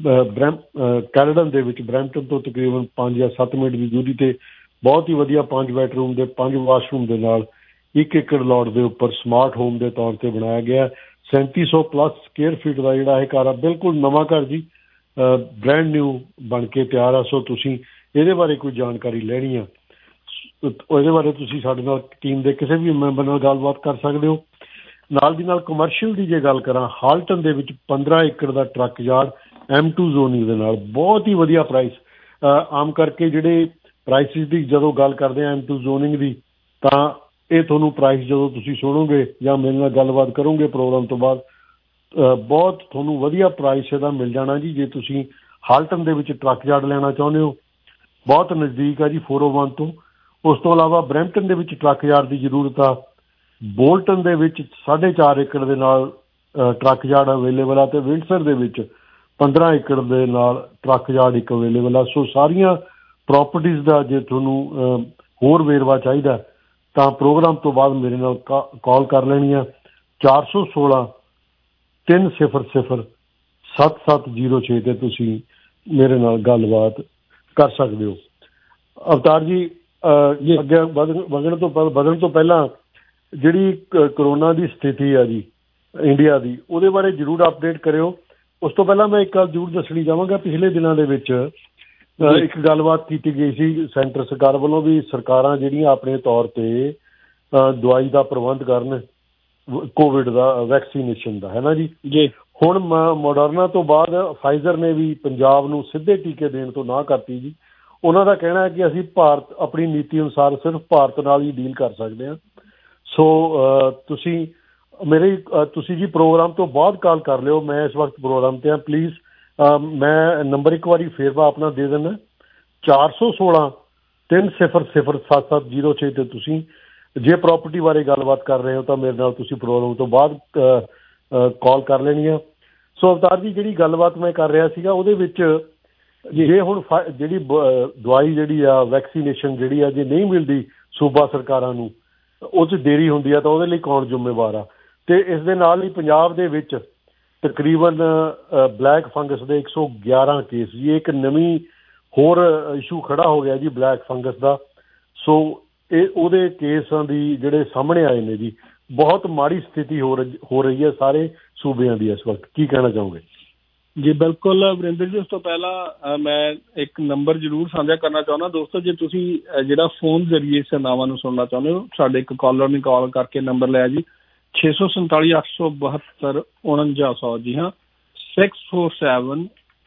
ਕੈਨੇਡਨ ਦੇ ਵਿੱਚ ਬਰੈਂਪਟਨ ਤੋਂ ਤਕਰੀਬਨ 5 ਜਾਂ 7 ਮਿੰਟ ਦੀ ਦੂਰੀ 'ਤੇ ਬਹੁਤ ਹੀ ਵਧੀਆ 5 ਬੈਡਰੂਮ ਦੇ 5 ਵਾਸ਼ਰੂਮ ਦੇ ਨਾਲ 1 ਏਕੜ ਲੋਟ ਦੇ ਉੱਪਰ ਸਮਾਰਟ ਹੋਮ ਦੇ ਤੌਰ 'ਤੇ ਬਣਾਇਆ ਗਿਆ। 3700 ਪਲੱਸ ਸਕੁਅਰ ਫੀਟ ਦਾ ਜਿਹੜਾ ਇਹ ਘਰ ਆ, ਬਿਲਕੁਲ ਨਵਾਂ ਘਰ ਜੀ, ਬ੍ਰੈਂਡ ਨਿਊ ਬਣ ਕੇ ਤਿਆਰ ਆ। ਸੋ ਤੁਸੀਂ ਇਹਦੇ ਬਾਰੇ ਕੋਈ ਜਾਣਕਾਰੀ ਲੈਣੀ ਆ, ਇਹਦੇ ਬਾਰੇ ਤੁਸੀਂ ਸਾਡੇ ਨਾਲ ਟੀਮ ਦੇ ਕਿਸੇ ਵੀ ਮੈਂਬਰ ਨਾਲ ਗੱਲਬਾਤ ਕਰ ਸਕਦੇ ਹੋ। ਨਾਲ ਦੀ ਨਾਲ ਕਮਰਸ਼ੀਅਲ ਦੀ ਜੇ ਗੱਲ ਕਰਾਂ, ਹਾਲਟਨ ਦੇ ਵਿੱਚ 15 ਏਕੜ ਦਾ ਟਰੱਕ ਯਾਰਡ M2 ਜ਼ੋਨਿੰਗ ਦੇ ਨਾਲ, ਬਹੁਤ ਹੀ ਵਧੀਆ ਪ੍ਰਾਈਸ। ਆਮ ਕਰਕੇ ਜਿਹੜੇ ਪ੍ਰਾਈਸਿਸ ਦੀ ਜਦੋਂ ਗੱਲ ਕਰਦੇ ਹਾਂ M2 ਜ਼ੋਨਿੰਗ ਦੀ, ਤਾਂ ਇਹ ਤੁਹਾਨੂੰ ਪ੍ਰਾਈਸ ਜਦੋਂ ਤੁਸੀਂ ਸੁਣੋਗੇ ਜਾਂ ਮੇਰੇ ਨਾਲ ਗੱਲਬਾਤ ਕਰੋਗੇ ਪ੍ਰੋਗਰਾਮ ਤੋਂ ਬਾਅਦ, ਬਹੁਤ ਤੁਹਾਨੂੰ ਵਧੀਆ ਪ੍ਰਾਈਸ ਇਹਦਾ ਮਿਲ ਜਾਣਾ ਜੀ। ਜੇ ਤੁਸੀਂ ਹਾਲਟਨ ਦੇ ਵਿੱਚ ਟਰੱਕ ਯਾਰਡ ਲੈਣਾ ਚਾਹੁੰਦੇ ਹੋ, ਬਹੁਤ ਨਜ਼ਦੀਕ ਆ ਜੀ 401 ਤੋਂ। ਉਸ ਤੋਂ ਇਲਾਵਾ ਬਰੈਂਪਟਨ ਦੇ ਵਿੱਚ ਟਰੱਕ ਯਾਰਡ ਦੀ ਜ਼ਰੂਰਤ ਆ, ਬੋਲਟਨ ਦੇ ਵਿੱਚ 4.5 ਏਕੜ ਦੇ ਨਾਲ ਟਰੱਕ ਯਾਰਡ ਅਵੇਲੇਬਲ ਆ, ਅਤੇ ਵਿੰਡਸਰ ਦੇ ਵਿੱਚ 15 ਏਕੜ ਦੇ ਨਾਲ ਟਰੱਕ ਯਾਰਡ ਇੱਕ ਅਵੇਲੇਬਲ ਆ। ਸੋ ਸਾਰੀਆਂ ਪ੍ਰੋਪਰਟੀਜ਼ ਦਾ ਜੇ ਤੁਹਾਨੂੰ ਹੋਰ ਵੇਰਵਾ ਚਾਹੀਦਾ ਤਾਂ ਪ੍ਰੋਗਰਾਮ ਤੋਂ ਬਾਅਦ ਮੇਰੇ ਨਾਲ ਕਾਲ ਕਰ ਲੈਣੀ ਆ 416 300 7706 'ਤੇ ਤੁਸੀਂ ਮੇਰੇ ਨਾਲ ਗੱਲਬਾਤ ਕਰ ਸਕਦੇ ਹੋ। ਅਵਤਾਰ ਜੀ, ਅੱਗੇ ਵਧਣ ਤੋਂ ਪਹਿਲਾਂ ਜਿਹੜੀ ਕਰੋਨਾ ਦੀ ਸਥਿਤੀ ਆ ਜੀ ਇੰਡੀਆ ਦੀ, ਉਹਦੇ ਬਾਰੇ ਜ਼ਰੂਰ ਅਪਡੇਟ ਕਰਿਓ। ਉਸ ਤੋਂ ਪਹਿਲਾਂ ਮੈਂ ਇੱਕ ਗੱਲ ਜ਼ਰੂਰ ਦੱਸਣੀ ਚਾਹਾਂਗਾ, ਪਿਛਲੇ ਦਿਨਾਂ ਦੇ ਵਿੱਚ ਇੱਕ ਗੱਲਬਾਤ ਕੀਤੀ ਗਈ ਸੀ ਸੈਂਟਰ ਸਰਕਾਰ ਵੱਲੋਂ ਵੀ ਸਰਕਾਰਾਂ ਜਿਹੜੀਆਂ ਆਪਣੇ ਤੌਰ 'ਤੇ ਦਵਾਈ ਦਾ ਪ੍ਰਬੰਧ ਕਰਨ ਕੋਵਿਡ ਦਾ, ਵੈਕਸੀਨੇਸ਼ਨ ਦਾ, ਹੈ ਨਾ ਜੀ। ਹੁਣ ਮੋਡਰਨਾ ਤੋਂ ਬਾਅਦ ਫਾਈਜ਼ਰ ਨੇ ਵੀ ਪੰਜਾਬ ਨੂੰ ਸਿੱਧੇ ਟੀਕੇ ਦੇਣ ਤੋਂ ਨਾਂਹ ਕਰਤੀ ਜੀ। ਉਹਨਾਂ ਦਾ ਕਹਿਣਾ ਹੈ ਕਿ ਅਸੀਂ ਭਾਰਤ ਆਪਣੀ ਨੀਤੀ ਅਨੁਸਾਰ ਸਿਰਫ ਭਾਰਤ ਨਾਲ ਹੀ ਡੀਲ ਕਰ ਸਕਦੇ ਹਾਂ। ਸੋ ਤੁਸੀਂ ਤੁਸੀਂ ਜੀ ਪ੍ਰੋਗਰਾਮ ਤੋਂ ਬਾਅਦ ਕਾਲ ਕਰ ਲਿਓ, ਮੈਂ ਇਸ ਵਕਤ ਪ੍ਰੋਗਰਾਮ 'ਤੇ ਹਾਂ। ਪਲੀਜ਼ ਮੈਂ ਨੰਬਰ ਇੱਕ ਵਾਰੀ ਫੇਰ ਆਪਣਾ ਦੇ ਦਿੰਦਾ, 416 300 7706 'ਤੇ ਤੁਸੀਂ ਜੇ ਪ੍ਰੋਪਰਟੀ ਬਾਰੇ ਗੱਲਬਾਤ ਕਰ ਰਹੇ ਹੋ ਤਾਂ ਮੇਰੇ ਨਾਲ ਤੁਸੀਂ ਪ੍ਰੋਗਰਾਮ ਤੋਂ ਬਾਅਦ ਕਾਲ ਕਰ ਲੈਣੀ ਆ। ਸੋ ਅਵਤਾਰ ਜੀ, ਜਿਹੜੀ ਗੱਲਬਾਤ ਮੈਂ ਕਰ ਰਿਹਾ ਸੀਗਾ ਉਹਦੇ ਵਿੱਚ ਜੇ ਹੁਣ ਜਿਹੜੀ ਦਵਾਈ ਜਿਹੜੀ ਆ, ਵੈਕਸੀਨੇਸ਼ਨ ਜਿਹੜੀ ਆ, ਜੇ ਨਹੀਂ ਮਿਲਦੀ ਸੂਬਾ ਸਰਕਾਰਾਂ ਨੂੰ, ਉਹ 'ਚ ਦੇਰੀ ਹੁੰਦੀ ਆ, ਤਾਂ ਉਹਦੇ ਲਈ ਕੌਣ ਜ਼ਿੰਮੇਵਾਰ ਆ? ਅਤੇ ਇਸ ਦੇ ਨਾਲ ਹੀ ਪੰਜਾਬ ਦੇ ਵਿੱਚ ਤਕਰੀਬਨ ਬਲੈਕ ਫੰਗਸ ਦੇ 111 ਕੇਸ ਜੀ, ਇੱਕ ਨਵੀਂ ਹੋਰ ਇਸ਼ੂ ਖੜਾ ਹੋ ਗਿਆ ਜੀ ਬਲੈਕ ਫੰਗਸ ਦਾ। ਸੋ ਉਹਦੇ ਕੇਸਾਂ ਦੀ ਜਿਹੜੇ ਸਾਹਮਣੇ ਆਏ ਨੇ ਜੀ, ਬਹੁਤ ਮਾੜੀ ਸਥਿਤੀ ਹੋ ਰਹੀ ਹੈ ਸਾਰੇ ਸੂਬਿਆਂ ਦੀ ਇਸ ਵਕਤ। ਕੀ ਕਹਿਣਾ ਚਾਹੋਗੇ? ਜੀ ਬਿਲਕੁਲ ਵਰਿੰਦਰ ਜੀ, ਉਸ ਤੋਂ ਪਹਿਲਾਂ ਮੈਂ ਇੱਕ ਨੰਬਰ ਜ਼ਰੂਰ ਸਾਂਝਾ ਕਰਨਾ ਚਾਹੁੰਦਾ ਦੋਸਤੋ। ਜੇ ਤੁਸੀਂ ਜਿਹੜਾ ਫੋਨ ਜ਼ਰੀਏ ਸੇਵਾਵਾਂ ਨੂੰ ਸੁਣਨਾ ਚਾਹੁੰਦੇ ਹੋ, ਸਾਡੇ ਇੱਕ ਕਾਲਰ ਨੇ ਕਾਲ ਕਰਕੇ ਨੰਬਰ ਲਿਆ ਜੀ 647 872 4900। ਜੀ ਹਾਂ, 647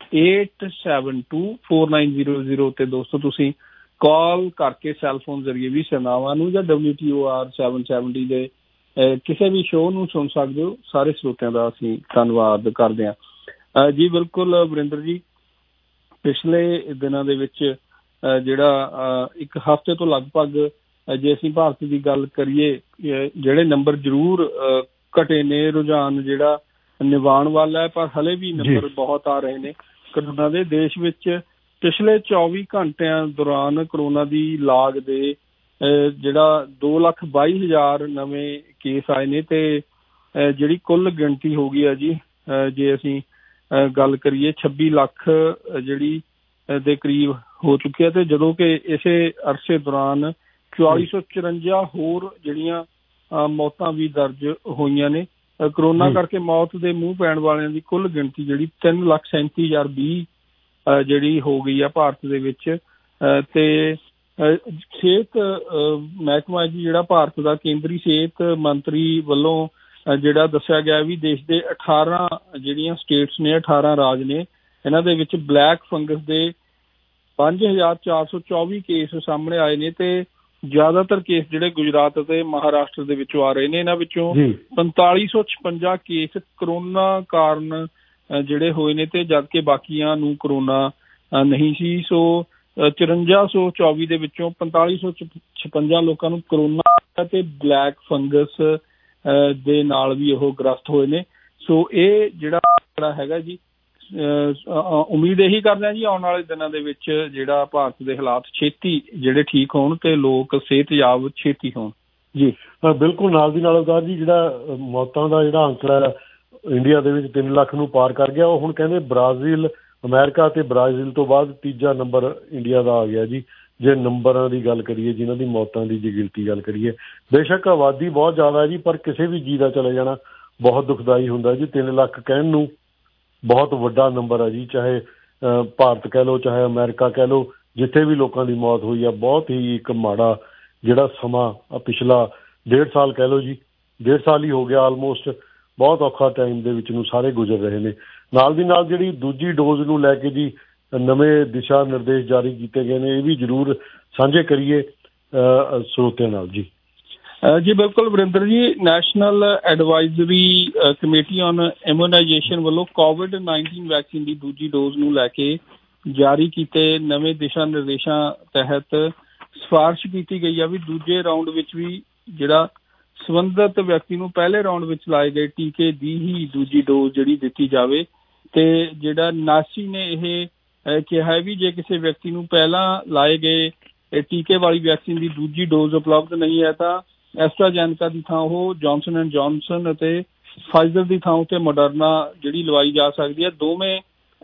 872 4900 ਤੇ ਦੋਸਤੋ ਤੁਸੀਂ ਕਾਲ ਕਰਕੇ ਸੈੱਲਫੋਨ ਜ਼ਰੀਏ ਵੀ ਸੇਵਾਵਾਂ ਨੂੰ ਜਾਂ WTOR 770 ਦੇ ਕਿਸੇ ਵੀ ਸ਼ੋਅ ਨੂੰ ਸੁਣ ਸਕਦੇ ਹੋ। ਸਾਰੇ ਸਰੋਤਿਆਂ ਦਾ ਅਸੀਂ ਧੰਨਵਾਦ ਕਰਦੇ ਹਾਂ। ਜੀ ਬਿਲਕੁਲ ਵਰਿੰਦਰ ਜੀ, ਪਿਛਲੇ ਦਿਨਾਂ ਦੇ ਵਿੱਚ ਜਿਹੜਾ ਇੱਕ ਹਫ਼ਤੇ ਤੋਂ ਲਗਭਗ ਜੇ ਅਸੀਂ ਭਾਰਤ ਦੀ ਗੱਲ ਕਰੀਏ, ਜਿਹੜੇ ਨੰਬਰ ਜ਼ਰੂਰ ਘਟੇ ਨੇ, ਰੁਝਾਨ ਜਿਹੜਾ ਨਿਵਾਣ ਵਾਲਾ ਹੈ, ਪਰ ਹਲੇ ਵੀ ਨੰਬਰ ਬਹੁਤ ਆ ਰਹੇ ਨੇ ਕਰੋਨਾ ਦੇ। ਦੇਸ਼ ਵਿੱਚ ਪਿਛਲੇ 24 ਘੰਟਿਆਂ ਦੌਰਾਨ ਕਰੋਨਾ ਦੀ ਲਾਗ ਦੇ ਜਿਹੜਾ 2,22,000 ਨਵੇਂ ਕੇਸ ਆਏ ਨੇ, ਤੇ ਜਿਹੜੀ ਕੁੱਲ ਗਿਣਤੀ ਹੋ ਗਈ ਆ ਜੀ, ਜੇ ਅਸੀਂ ਗੱਲ ਕਰੀਏ 26 ਲੱਖ ਜਿਹੜੀ ਦੇ ਕਰੀਬ ਹੋ ਚੁੱਕੀ ਹੈ। ਤੇ ਜਦੋਂ ਕਿ ਇਸੇ ਅਰਸੇ ਦੌਰਾਨ 4454 ਹੋਰ ਜਿਹੜੀਆਂ ਮੌਤਾਂ ਵੀ ਦਰਜ ਹੋਈਆਂ ਨੇ। ਕਰੋਨਾ ਕਰਕੇ ਮੌਤ ਦੇ ਮੂੰਹ ਪੈਣ ਵਾਲਿਆਂ ਦੀ ਕੁੱਲ ਗਿਣਤੀ ਜਿਹੜੀ 3,37,020 ਜਿਹੜੀ ਹੋ ਗਈ ਆ ਭਾਰਤ ਦੇ ਵਿੱਚ। ਤੇ ਸਿਹਤ ਮਹਿਕਮਾ ਜੀ ਜਿਹੜਾ ਭਾਰਤ ਦਾ ਕੇਂਦਰੀ ਸਿਹਤ ਮੰਤਰੀ ਵੱਲੋਂ ਜਿਹੜਾ ਦੱਸਿਆ ਗਿਆ ਵੀ ਦੇਸ਼ ਦੇ 18 ਜਿਹੜੀਆਂ ਸਟੇਟਸ ਨੇ, 18 ਰਾਜ ਨੇ, ਇਹਨਾਂ ਦੇ ਵਿੱਚ ਬਲੈਕ ਫੰਗਸ ਦੇ 5,424 ਕੇਸ ਸਾਹਮਣੇ ਆਏ ਨੇ ਤੇ ਜ਼ਿਆਦਾਤਰ ਕੇਸ ਜਿਹੜੇ ਗੁਜਰਾਤ ਅਤੇ ਮਹਾਰਾਸ਼ਟਰ ਦੇ ਵਿੱਚੋਂ ਆ ਰਹੇ ਨੇ। ਇਹਨਾਂ ਵਿੱਚੋਂ 4556 ਕੇਸ ਕਰੋਨਾ ਕਾਰਨ ਜਿਹੜੇ ਹੋਏ ਨੇ ਤੇ ਜਦਕਿ ਬਾਕੀਆਂ ਨੂੰ ਕਰੋਨਾ ਨਹੀਂ ਸੀ। ਸੋ 5424 ਦੇ ਵਿੱਚੋਂ 4556 ਲੋਕਾਂ ਨੂੰ ਕਰੋਨਾ ਤੇ ਬਲੈਕ ਫੰਗਸ ਦੇ ਨਾਲ ਵੀ ਉਹ ਗ੍ਰਸਤ ਹੋਏ ਨੇ। ਸੋ ਇਹ ਜਿਹੜਾ ਹੈਗਾ ਜੀ, ਉਮੀਦ ਇਹੀ ਕਰਦੇ ਹਾਂ ਜੀ ਆਉਣ ਵਾਲੇ ਦਿਨਾਂ ਦੇ ਵਿੱਚ ਜਿਹੜਾ ਭਾਰਤ ਦੇ ਹਾਲਾਤ ਛੇਤੀ ਜਿਹੜੇ ਠੀਕ ਹੋਣ ਤੇ ਲੋਕ ਸਿਹਤਯਾਬ ਛੇਤੀ ਹੋਣ ਜੀ। ਬਿਲਕੁਲ ਨਾਲ ਦੀ ਨਾਲ ਅਵਤਾਰ ਜੀ, ਜਿਹੜਾ ਮੌਤਾਂ ਦਾ ਜਿਹੜਾ ਅੰਕੜਾ ਇੰਡੀਆ ਦੇ ਵਿੱਚ 3 ਲੱਖ ਨੂੰ ਪਾਰ ਕਰ ਗਿਆ, ਉਹ ਹੁਣ ਕਹਿੰਦੇ ਬ੍ਰਾਜ਼ੀਲ, ਅਮਰੀਕਾ ਤੇ ਬ੍ਰਾਜ਼ੀਲ ਤੋਂ ਬਾਅਦ ਤੀਜਾ ਨੰਬਰ ਇੰਡੀਆ ਦਾ ਆ ਗਿਆ ਜੀ। ਜੇ ਨੰਬਰਾਂ ਦੀ ਗੱਲ ਕਰੀਏ, ਜਿਨ੍ਹਾਂ ਦੀ ਮੌਤਾਂ ਦੀ ਜੇ ਗਿਣਤੀ ਗੱਲ ਕਰੀਏ, ਬੇਸ਼ੱਕ ਆਬਾਦੀ ਬਹੁਤ ਜ਼ਿਆਦਾ ਹੈ ਜੀ, ਪਰ ਕਿਸੇ ਵੀ ਜੀਅ ਦਾ ਚਲੇ ਜਾਣਾ ਬਹੁਤ ਦੁਖਦਾਈ ਹੁੰਦਾ ਜੀ। 3 ਲੱਖ ਕਹਿਣ ਨੂੰ ਬਹੁਤ ਵੱਡਾ ਨੰਬਰ ਹੈ ਜੀ। ਚਾਹੇ ਭਾਰਤ ਕਹਿ ਲਓ, ਚਾਹੇ ਅਮਰੀਕਾ ਕਹਿ ਲਓ, ਜਿੱਥੇ ਵੀ ਲੋਕਾਂ ਦੀ ਮੌਤ ਹੋਈ ਆ, ਬਹੁਤ ਹੀ ਇੱਕ ਮਾੜਾ ਜਿਹੜਾ ਸਮਾਂ ਆ ਪਿਛਲਾ 1.5 ਸਾਲ ਕਹਿ ਲਓ ਜੀ, 1.5 ਸਾਲ ਹੀ ਹੋ ਗਿਆ ਆਲਮੋਸਟ। ਬਹੁਤ ਔਖਾ ਟਾਈਮ ਦੇ ਵਿੱਚ ਨੂੰ ਸਾਰੇ ਗੁਜ਼ਰ ਰਹੇ ਨੇ। ਨਾਲ ਦੀ ਨਾਲ ਜਿਹੜੀ ਦੂਜੀ ਡੋਜ਼ ਨੂੰ ਲੈ ਕੇ ਜੀ ਨਵੇਂ ਦਿਸ਼ਾ ਨਿਰਦੇਸ਼ ਜਾਰੀ ਕੀਤੇ ਗਏ ਨੇ, ਇਹ ਵੀ ਜ਼ਰੂਰ ਸਾਂਝੇ ਕਰੀਏ ਸਰੋਤਿਆਂ ਨਾਲ ਜੀ। ਜੀ ਬਿਲਕੁਲ Varinder ji, national advisory committee on immunization ਵੱਲੋਂ COVID-19 ਵੈਕਸੀਨ ਦੀ ਦੂਜੀ ਡੋਜ਼ ਨੂੰ ਲੈ ਕੇ ਜਾਰੀ ਕੀਤੇ ਨਵੇਂ ਦਿਸ਼ਾ ਨਿਰਦੇਸ਼ਾਂ ਤਹਿਤ ਸਿਫਾਰਿਸ਼ ਕੀਤੀ ਗਈ ਆ ਵੀ ਦੂਜੇ ਰਾਊਂਡ ਵਿੱਚ ਵੀ ਜਿਹੜਾ ਸੰਬੰਧਿਤ ਵਿਅਕਤੀ ਨੂੰ ਪਹਿਲੇ ਰਾਊਂਡ ਵਿੱਚ ਲਾਏ ਗਏ ਟੀਕੇ ਦੀ ਹੀ ਦੂਜੀ ਡੋਜ਼ ਜਿਹੜੀ ਦਿੱਤੀ ਜਾਵੇ। ਤੇ ਜਿਹੜਾ ਨਾਸੀ ਨੇ ਇਹ ਕਿਹਾ ਵੀ ਜੇ ਕਿਸੇ ਵਿਅਕਤੀ ਨੂੰ ਪਹਿਲਾਂ ਲਾਏ ਗਏ ਟੀਕੇ ਵਾਲੀ ਵੈਕਸੀਨ ਦੀ ਦੂਜੀ ਡੋਜ਼ ਉਪਲਬਧ ਨਹੀਂ ਹੈ ਤਾਂ ਐਸਟਰਾਜੈਨੇਕਾ ਦੀ ਥਾਂ ਉਹ ਜੌਨਸਨ ਐਂਡ ਜੌਨਸਨ ਅਤੇ ਫਾਈਜ਼ਰ ਦੀ ਥਾਂ ਉੱਤੇ ਮੋਡਰਨਾ ਜਿਹੜੀ ਲਵਾਈ ਜਾ ਸਕਦੀ ਹੈ। ਦੋਵੇਂ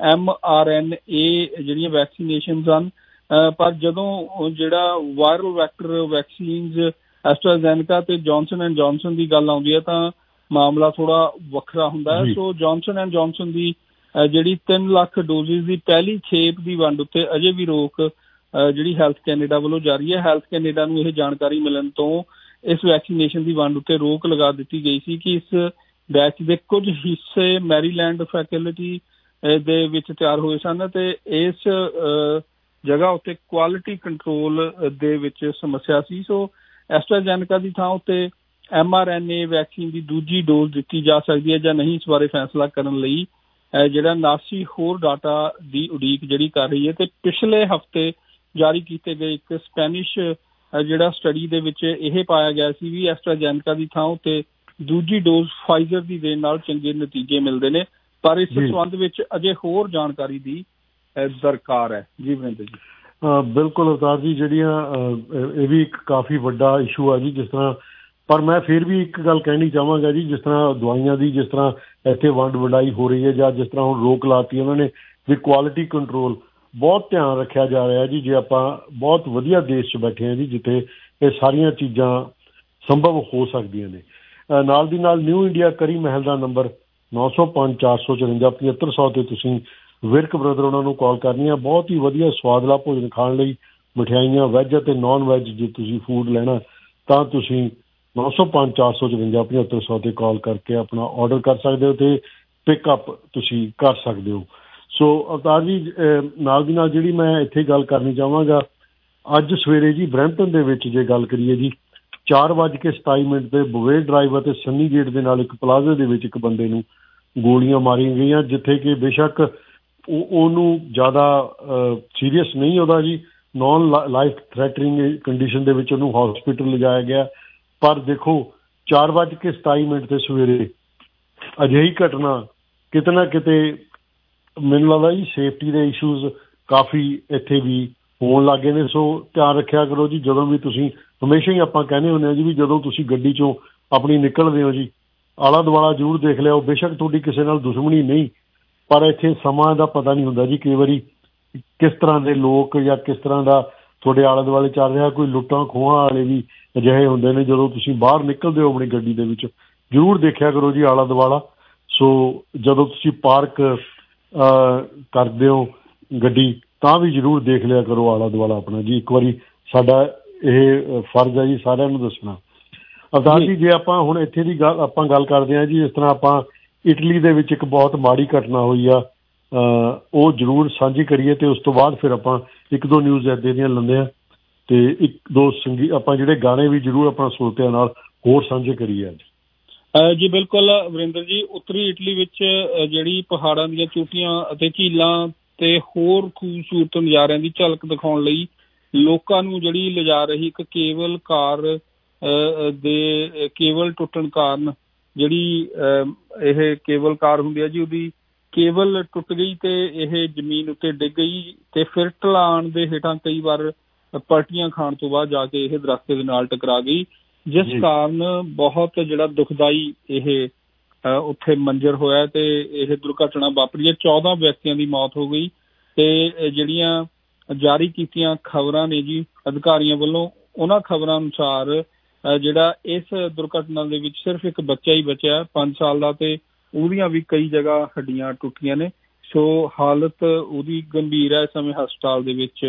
mRNA ਜਿਹੜੀਆਂ ਵੈਕਸੀਨੇਸ਼ਨਸ ਹਨ, ਪਰ ਜਦੋਂ ਜਿਹੜਾ ਵਾਇਰਲ ਵੈਕਟਰ ਵੈਕਸੀਨਸ ਐਸਟਰਾਜੈਨੇਕਾ ਤੇ ਜੌਨਸਨ ਐਂਡ ਜੌਨਸਨ ਦੀ ਗੱਲ ਆਉਂਦੀ ਹੈ ਤਾਂ ਮਾਮਲਾ ਥੋੜਾ ਵੱਖਰਾ ਹੁੰਦਾ ਹੈ। ਸੋ ਜੌਨਸਨ ਐਂਡ ਜੌਨਸਨ ਦੀ ਜਿਹੜੀ 3 ਲੱਖ ਡੋਜ਼ਿਸ ਦੀ ਪਹਿਲੀ ਖੇਪ ਦੀ ਵੰਡ ਉੱਤੇ ਅਜੇ ਵੀ ਰੋਕ ਜਿਹੜੀ ਹੈਲਥ ਕੈਨੇਡਾ ਵੱਲੋਂ ਜਾਰੀ ਹੈ। ਹੈਲਥ ਕੈਨੇਡਾ ਨੂੰ ਇਹ ਜਾਣਕਾਰੀ ਮਿਲਣ ਤੋਂ ਇਸ ਵੈਕਸੀਨੇਸ਼ਨ ਦੀ ਵੰਡ ਉੱਤੇ ਰੋਕ ਲਗਾ ਦਿੱਤੀ ਗਈ ਸੀ ਕਿ ਇਸ ਬੈਚ ਦੇ ਕੁਝ ਹਿੱਸੇ ਮੈਰੀਲੈਂਡ ਫੈਕਲਟੀ ਦੇ ਵਿੱਚ ਤਿਆਰ ਹੋਏ ਸਨ ਤੇ ਇਸ ਜਗ੍ਹਾ ਉੱਤੇ ਕੁਆਲਿਟੀ ਕੰਟਰੋਲ ਦੇ ਵਿੱਚ ਸਮੱਸਿਆ ਸੀ। ਸੋ ਐਸਟਰਾਜੈਨੇਕਾ ਦੀ ਥਾਂ ਉੱਤੇ mRNA ਵੈਕਸੀਨ ਦੀ ਦੂਜੀ ਡੋਜ਼ ਦਿੱਤੀ ਜਾ ਸਕਦੀ ਹੈ ਜਾਂ ਨਹੀਂ, ਇਸ ਬਾਰੇ ਫੈਸਲਾ ਕਰਨ ਲਈ ਜਿਹੜਾ ਨਾਸੀ ਹੋਰ ਡਾਟਾ ਦੀ ਉਡੀਕ ਜਿਹੜੀ ਕਰ ਰਹੀ ਹੈ। ਤੇ ਪਿਛਲੇ ਹਫ਼ਤੇ ਜਾਰੀ ਕੀਤੇ ਗਏ ਇੱਕ ਸਪੈਨਿਸ਼ ਜਿਹੜਾ ਸਟੱਡੀ ਦੇ ਵਿੱਚ ਇਹ ਪਾਇਆ ਗਿਆ ਸੀ ਵੀ ਐਸਟਰਾਜੈਨੇਕਾ ਦੀ ਥਾਂ ਉੱਤੇ ਦੂਜੀ ਡੋਜ਼ ਫਾਈਜ਼ਰ ਦੀ ਦੇਣ ਨਾਲ ਚੰਗੇ ਨਤੀਜੇ ਮਿਲਦੇ ਨੇ, ਪਰ ਇਸ ਸੰਬੰਧ ਵਿੱਚ ਅਜੇ ਹੋਰ ਜਾਣਕਾਰੀ ਦੀ ਦਰਕਾਰ ਹੈ। ਜੀ ਵਰਿੰਦਰ ਜੀ। ਬਿਲਕੁਲ ਅਵਤਾਰ ਜੀ, ਜਿਹੜੀਆਂ ਇਹ ਵੀ ਇੱਕ ਕਾਫੀ ਵੱਡਾ ਇਸ਼ੂ ਆ ਜੀ। ਜਿਸ ਤਰ੍ਹਾਂ ਪਰ ਮੈਂ ਫਿਰ ਵੀ ਇੱਕ ਗੱਲ ਕਹਿਣੀ ਚਾਹਾਂਗਾ ਜੀ, ਜਿਸ ਤਰ੍ਹਾਂ ਦਵਾਈਆਂ ਦੀ ਜਿਸ ਤਰ੍ਹਾਂ ਇੱਥੇ ਵੰਡ ਵੰਡਾਈ ਹੋ ਰਹੀ ਹੈ ਜਾਂ ਜਿਸ ਤਰ੍ਹਾਂ ਹੁਣ ਰੋਕ ਲਾਤੀ ਉਹਨਾਂ ਨੇ ਵੀ ਕੁਆਲਿਟੀ ਕੰਟਰੋਲ ਬਹੁਤ ਧਿਆਨ ਰੱਖਿਆ ਜਾ ਰਿਹਾ ਜੀ। ਜੇ ਆਪਾਂ ਬਹੁਤ ਵਧੀਆ ਦੇਸ਼ 'ਚ ਬੈਠੇ ਹਾਂ ਜੀ ਜਿੱਥੇ ਇਹ ਸਾਰੀਆਂ ਚੀਜ਼ਾਂ ਸੰਭਵ ਹੋ ਸਕਦੀਆਂ ਨੇ। ਨਾਲ ਦੀ ਨਾਲ ਨਿਊ ਇੰਡੀਆ ਕਰੀ ਮਹਿਲ ਦਾ ਨੰਬਰ 905 454 7500 ਤੇ ਤੁਸੀਂ ਵਿਰਕ ਬ੍ਰਦਰ ਉਹਨਾਂ ਨੂੰ ਕਾਲ ਕਰਨੀ ਆ। ਬਹੁਤ ਹੀ ਵਧੀਆ ਸਵਾਦਲਾ ਭੋਜਨ ਖਾਣ ਲਈ, ਮਠਿਆਈਆਂ ਵੈਜ ਅਤੇ ਨੋਨ ਵੈਜ ਜੇ ਤੁਸੀਂ ਫੂਡ ਲੈਣਾ ਤਾਂ ਤੁਸੀਂ 905 454 7500 ਤੇ ਕਾਲ ਕਰਕੇ ਆਪਣਾ ਆਰਡਰ ਕਰ ਸਕਦੇ ਹੋ ਤੇ ਪਿਕਅਪ ਤੁਸੀਂ ਕਰ ਸਕਦੇ ਹੋ। ਸੋ ਅਵਤਾਰ ਜੀ, ਨਾਲ ਦੀ ਨਾਲ ਜਿਹੜੀ ਮੈਂ ਇੱਥੇ ਗੱਲ ਕਰਨੀ ਚਾਹਾਂਗਾ, ਅੱਜ ਸਵੇਰੇ ਜੀ ਬਰੈਂਪਟਨ ਦੇ ਵਿੱਚ ਜੇ ਗੱਲ ਕਰੀਏ ਜੀ 4:27 ਤੇ ਬੁਵੇ ਡਰਾਈਵ ਅਤੇ ਸੰਨੀ ਗੇਟ ਦੇ ਨਾਲ ਇੱਕ ਪਲਾਜ਼ੇ ਦੇ ਵਿੱਚ ਇੱਕ ਬੰਦੇ ਨੂੰ ਗੋਲੀਆਂ ਮਾਰੀਆਂ ਗਈਆਂ, ਜਿੱਥੇ ਕਿ ਬੇਸ਼ੱਕ ਉਹਨੂੰ ਜ਼ਿਆਦਾ ਸੀਰੀਅਸ ਨਹੀਂ ਉਹਦਾ ਜੀ, ਨੋਨ ਲਾਈਫ ਥ੍ਰੈਟਨਿੰਗ ਕੰਡੀਸ਼ਨ ਦੇ ਵਿੱਚ ਉਹਨੂੰ ਹਸਪੀਟਲ ਲਿਜਾਇਆ ਗਿਆ। ਪਰ ਦੇਖੋ 4:27 ਤੇ ਸਵੇਰੇ ਅਜਿਹੀ ਘਟਨਾ ਕਿਤੇ ਨਾ ਕਿਤੇ ਮੈਨੂੰ ਲੱਗਦਾ ਜੀ ਸੇਫਟੀ ਦੇ ਇਸ਼ੂਜ਼ ਕਾਫੀ ਇੱਥੇ ਵੀ ਹੋਣ ਲੱਗ ਗਏ ਨੇ। ਸੋ ਧਿਆਨ ਰੱਖਿਆ ਕਰੋ ਜੀ, ਜਦੋਂ ਵੀ ਤੁਸੀਂ ਹਮੇਸ਼ਾ ਹੀ ਆਪਾਂ ਕਹਿੰਦੇ ਹੁੰਦੇ ਹਾਂ ਜੀ ਵੀ ਜਦੋਂ ਤੁਸੀਂ ਗੱਡੀ 'ਚੋਂ ਆਪਣੀ ਨਿਕਲਦੇ ਹੋ ਜੀ ਆਲਾ ਦੁਆਲਾ ਜ਼ਰੂਰ ਦੇਖ ਲਿਆਓ। ਬੇਸ਼ੱਕ ਤੁਹਾਡੀ ਕਿਸੇ ਨਾਲ ਦੁਸ਼ਮਣੀ ਨਹੀਂ, ਪਰ ਇੱਥੇ ਸਮਾਂ ਦਾ ਪਤਾ ਨਹੀਂ ਹੁੰਦਾ ਜੀ। ਕਈ ਵਾਰੀ ਕਿਸ ਤਰ੍ਹਾਂ ਦੇ ਲੋਕ ਜਾਂ ਕਿਸ ਤਰ੍ਹਾਂ ਦਾ ਤੁਹਾਡੇ ਆਲੇ ਦੁਆਲੇ ਚੱਲ ਰਿਹਾ। ਕੋਈ ਲੁੱਟਾਂ ਖੋਹਾਂ ਵਾਲੇ ਵੀ ਅਜਿਹੇ ਹੁੰਦੇ ਨੇ। ਜਦੋਂ ਤੁਸੀਂ ਬਾਹਰ ਨਿਕਲਦੇ ਹੋ ਆਪਣੀ ਗੱਡੀ ਦੇ ਵਿੱਚ, ਜ਼ਰੂਰ ਦੇਖਿਆ ਕਰੋ ਜੀ ਆਲਾ ਦੁਆਲਾ। ਸੋ ਜਦੋਂ ਤੁਸੀਂ ਪਾਰਕ ਕਰਦੇ ਹੋ ਗੱਡੀ, ਤਾਂ ਵੀ ਜ਼ਰੂਰ ਦੇਖ ਲਿਆ ਕਰੋ ਆਲਾ ਦੁਆਲਾ ਆਪਣਾ ਜੀ। ਇੱਕ ਵਾਰੀ ਸਾਡਾ ਇਹ ਫਰਜ਼ ਹੈ ਜੀ ਸਾਰਿਆਂ ਨੂੰ ਦੱਸਣਾ। ਅਵਤਾਰ ਜੀ, ਜੇ ਆਪਾਂ ਹੁਣ ਇੱਥੇ ਦੀ ਗੱਲ ਕਰਦੇ ਹਾਂ ਜੀ, ਇਸ ਤਰ੍ਹਾਂ ਆਪਾਂ ਇਟਲੀ ਦੇ ਵਿੱਚ ਇੱਕ ਬਹੁਤ ਮਾੜੀ ਘਟਨਾ ਹੋਈ ਆ, ਉਹ ਜ਼ਰੂਰ ਸਾਂਝੀ ਕਰੀਏ ਅਤੇ ਉਸ ਤੋਂ ਬਾਅਦ ਫਿਰ ਆਪਾਂ ਇੱਕ ਦੋ ਨਿਊਜ਼ ਇੱਦਾਂ ਦੀਆਂ ਲੈਂਦੇ ਹਾਂ ਅਤੇ ਇੱਕ ਦੋ ਆਪਾਂ ਜਿਹੜੇ ਗਾਣੇ ਵੀ ਜ਼ਰੂਰ ਆਪਣਾ ਸਰੋਤਿਆਂ ਨਾਲ ਹੋਰ ਸਾਂਝੇ ਕਰੀਏ ਅੱਜ। ਜੀ ਬਿਲਕੁਲ ਵਰਿੰਦਰ ਜੀ, ਉੱਤਰੀ ਇਟਲੀ ਵਿੱਚ ਜਿਹੜੀ ਪਹਾੜਾਂ ਦੀਆਂ ਚੋਟੀਆਂ ਅਤੇ ਝੀਲਾਂ ਤੇ ਹੋਰ ਖੂਬਸੂਰਤ ਨਜ਼ਾਰਿਆਂ ਦੀ ਝਲਕ ਦਿਖਾਉਣ ਲਈ ਲੋਕਾਂ ਨੂੰ ਜਿਹੜੀ ਲਿਜਾ ਰਹੀ ਇੱਕ ਕੇਬਲ ਕਾਰ ਦੇ ਕੇਬਲ ਟੁੱਟਣ ਕਾਰਨ ਜਿਹੜੀ ਇਹ ਕੇਬਲ ਕਾਰ ਹੁੰਦੀ ਹੈ ਜੀ, ਉਹਦੀ ਕੇਬਲ ਟੁੱਟ ਗਈ ਤੇ ਇਹ ਜ਼ਮੀਨ ਉੱਤੇ ਡਿੱਗ ਗਈ ਤੇ ਫਿਰ ਢਲਾਣ ਦੇ ਹੇਠਾਂ ਕਈ ਵਾਰ ਪਲਟੀਆਂ ਖਾਣ ਤੋਂ ਬਾਅਦ ਜਾ ਕੇ ਇਹ ਦਰਖਤ ਦੇ ਨਾਲ ਟਕਰਾ ਗਈ, ਜਿਸ ਕਾਰਨ ਬਹੁਤ ਜਿਹੜਾ ਦੁਖਦਾਈ ਇਹ ਉੱਥੇ ਮੰਜ਼ਰ ਹੋਇਆ ਤੇ ਇਹ ਦੁਰਘਟਨਾ ਵਾਪਰੀ ਹੈ। 14 ਵਿਅਕਤੀਆਂ ਦੀ ਮੌਤ ਹੋ ਗਈ ਤੇ ਜਿਹੜੀਆਂ ਜਾਰੀ ਕੀਤੀਆਂ ਖਬਰਾਂ ਨੇ ਜੀ ਅਧਿਕਾਰੀਆਂ ਵੱਲੋਂ, ਉਹਨਾਂ ਖਬਰਾਂ ਅਨੁਸਾਰ ਜਿਹੜਾ ਇਸ ਦੁਰਘਟਨਾ ਦੇ ਵਿੱਚ ਸਿਰਫ ਇੱਕ ਬੱਚਾ ਹੀ ਬਚਿਆ 5 ਸਾਲ ਦਾ, ਤੇ ਉਹਦੀਆਂ ਵੀ ਕਈ ਜਗ੍ਹਾ ਹੱਡੀਆਂ ਟੁੱਟੀਆਂ ਨੇ। ਸੋ ਹਾਲਤ ਉਹਦੀ ਗੰਭੀਰ ਹੈ, ਇਸ ਸਮੇਂ ਹਸਪਤਾਲ ਦੇ ਵਿੱਚ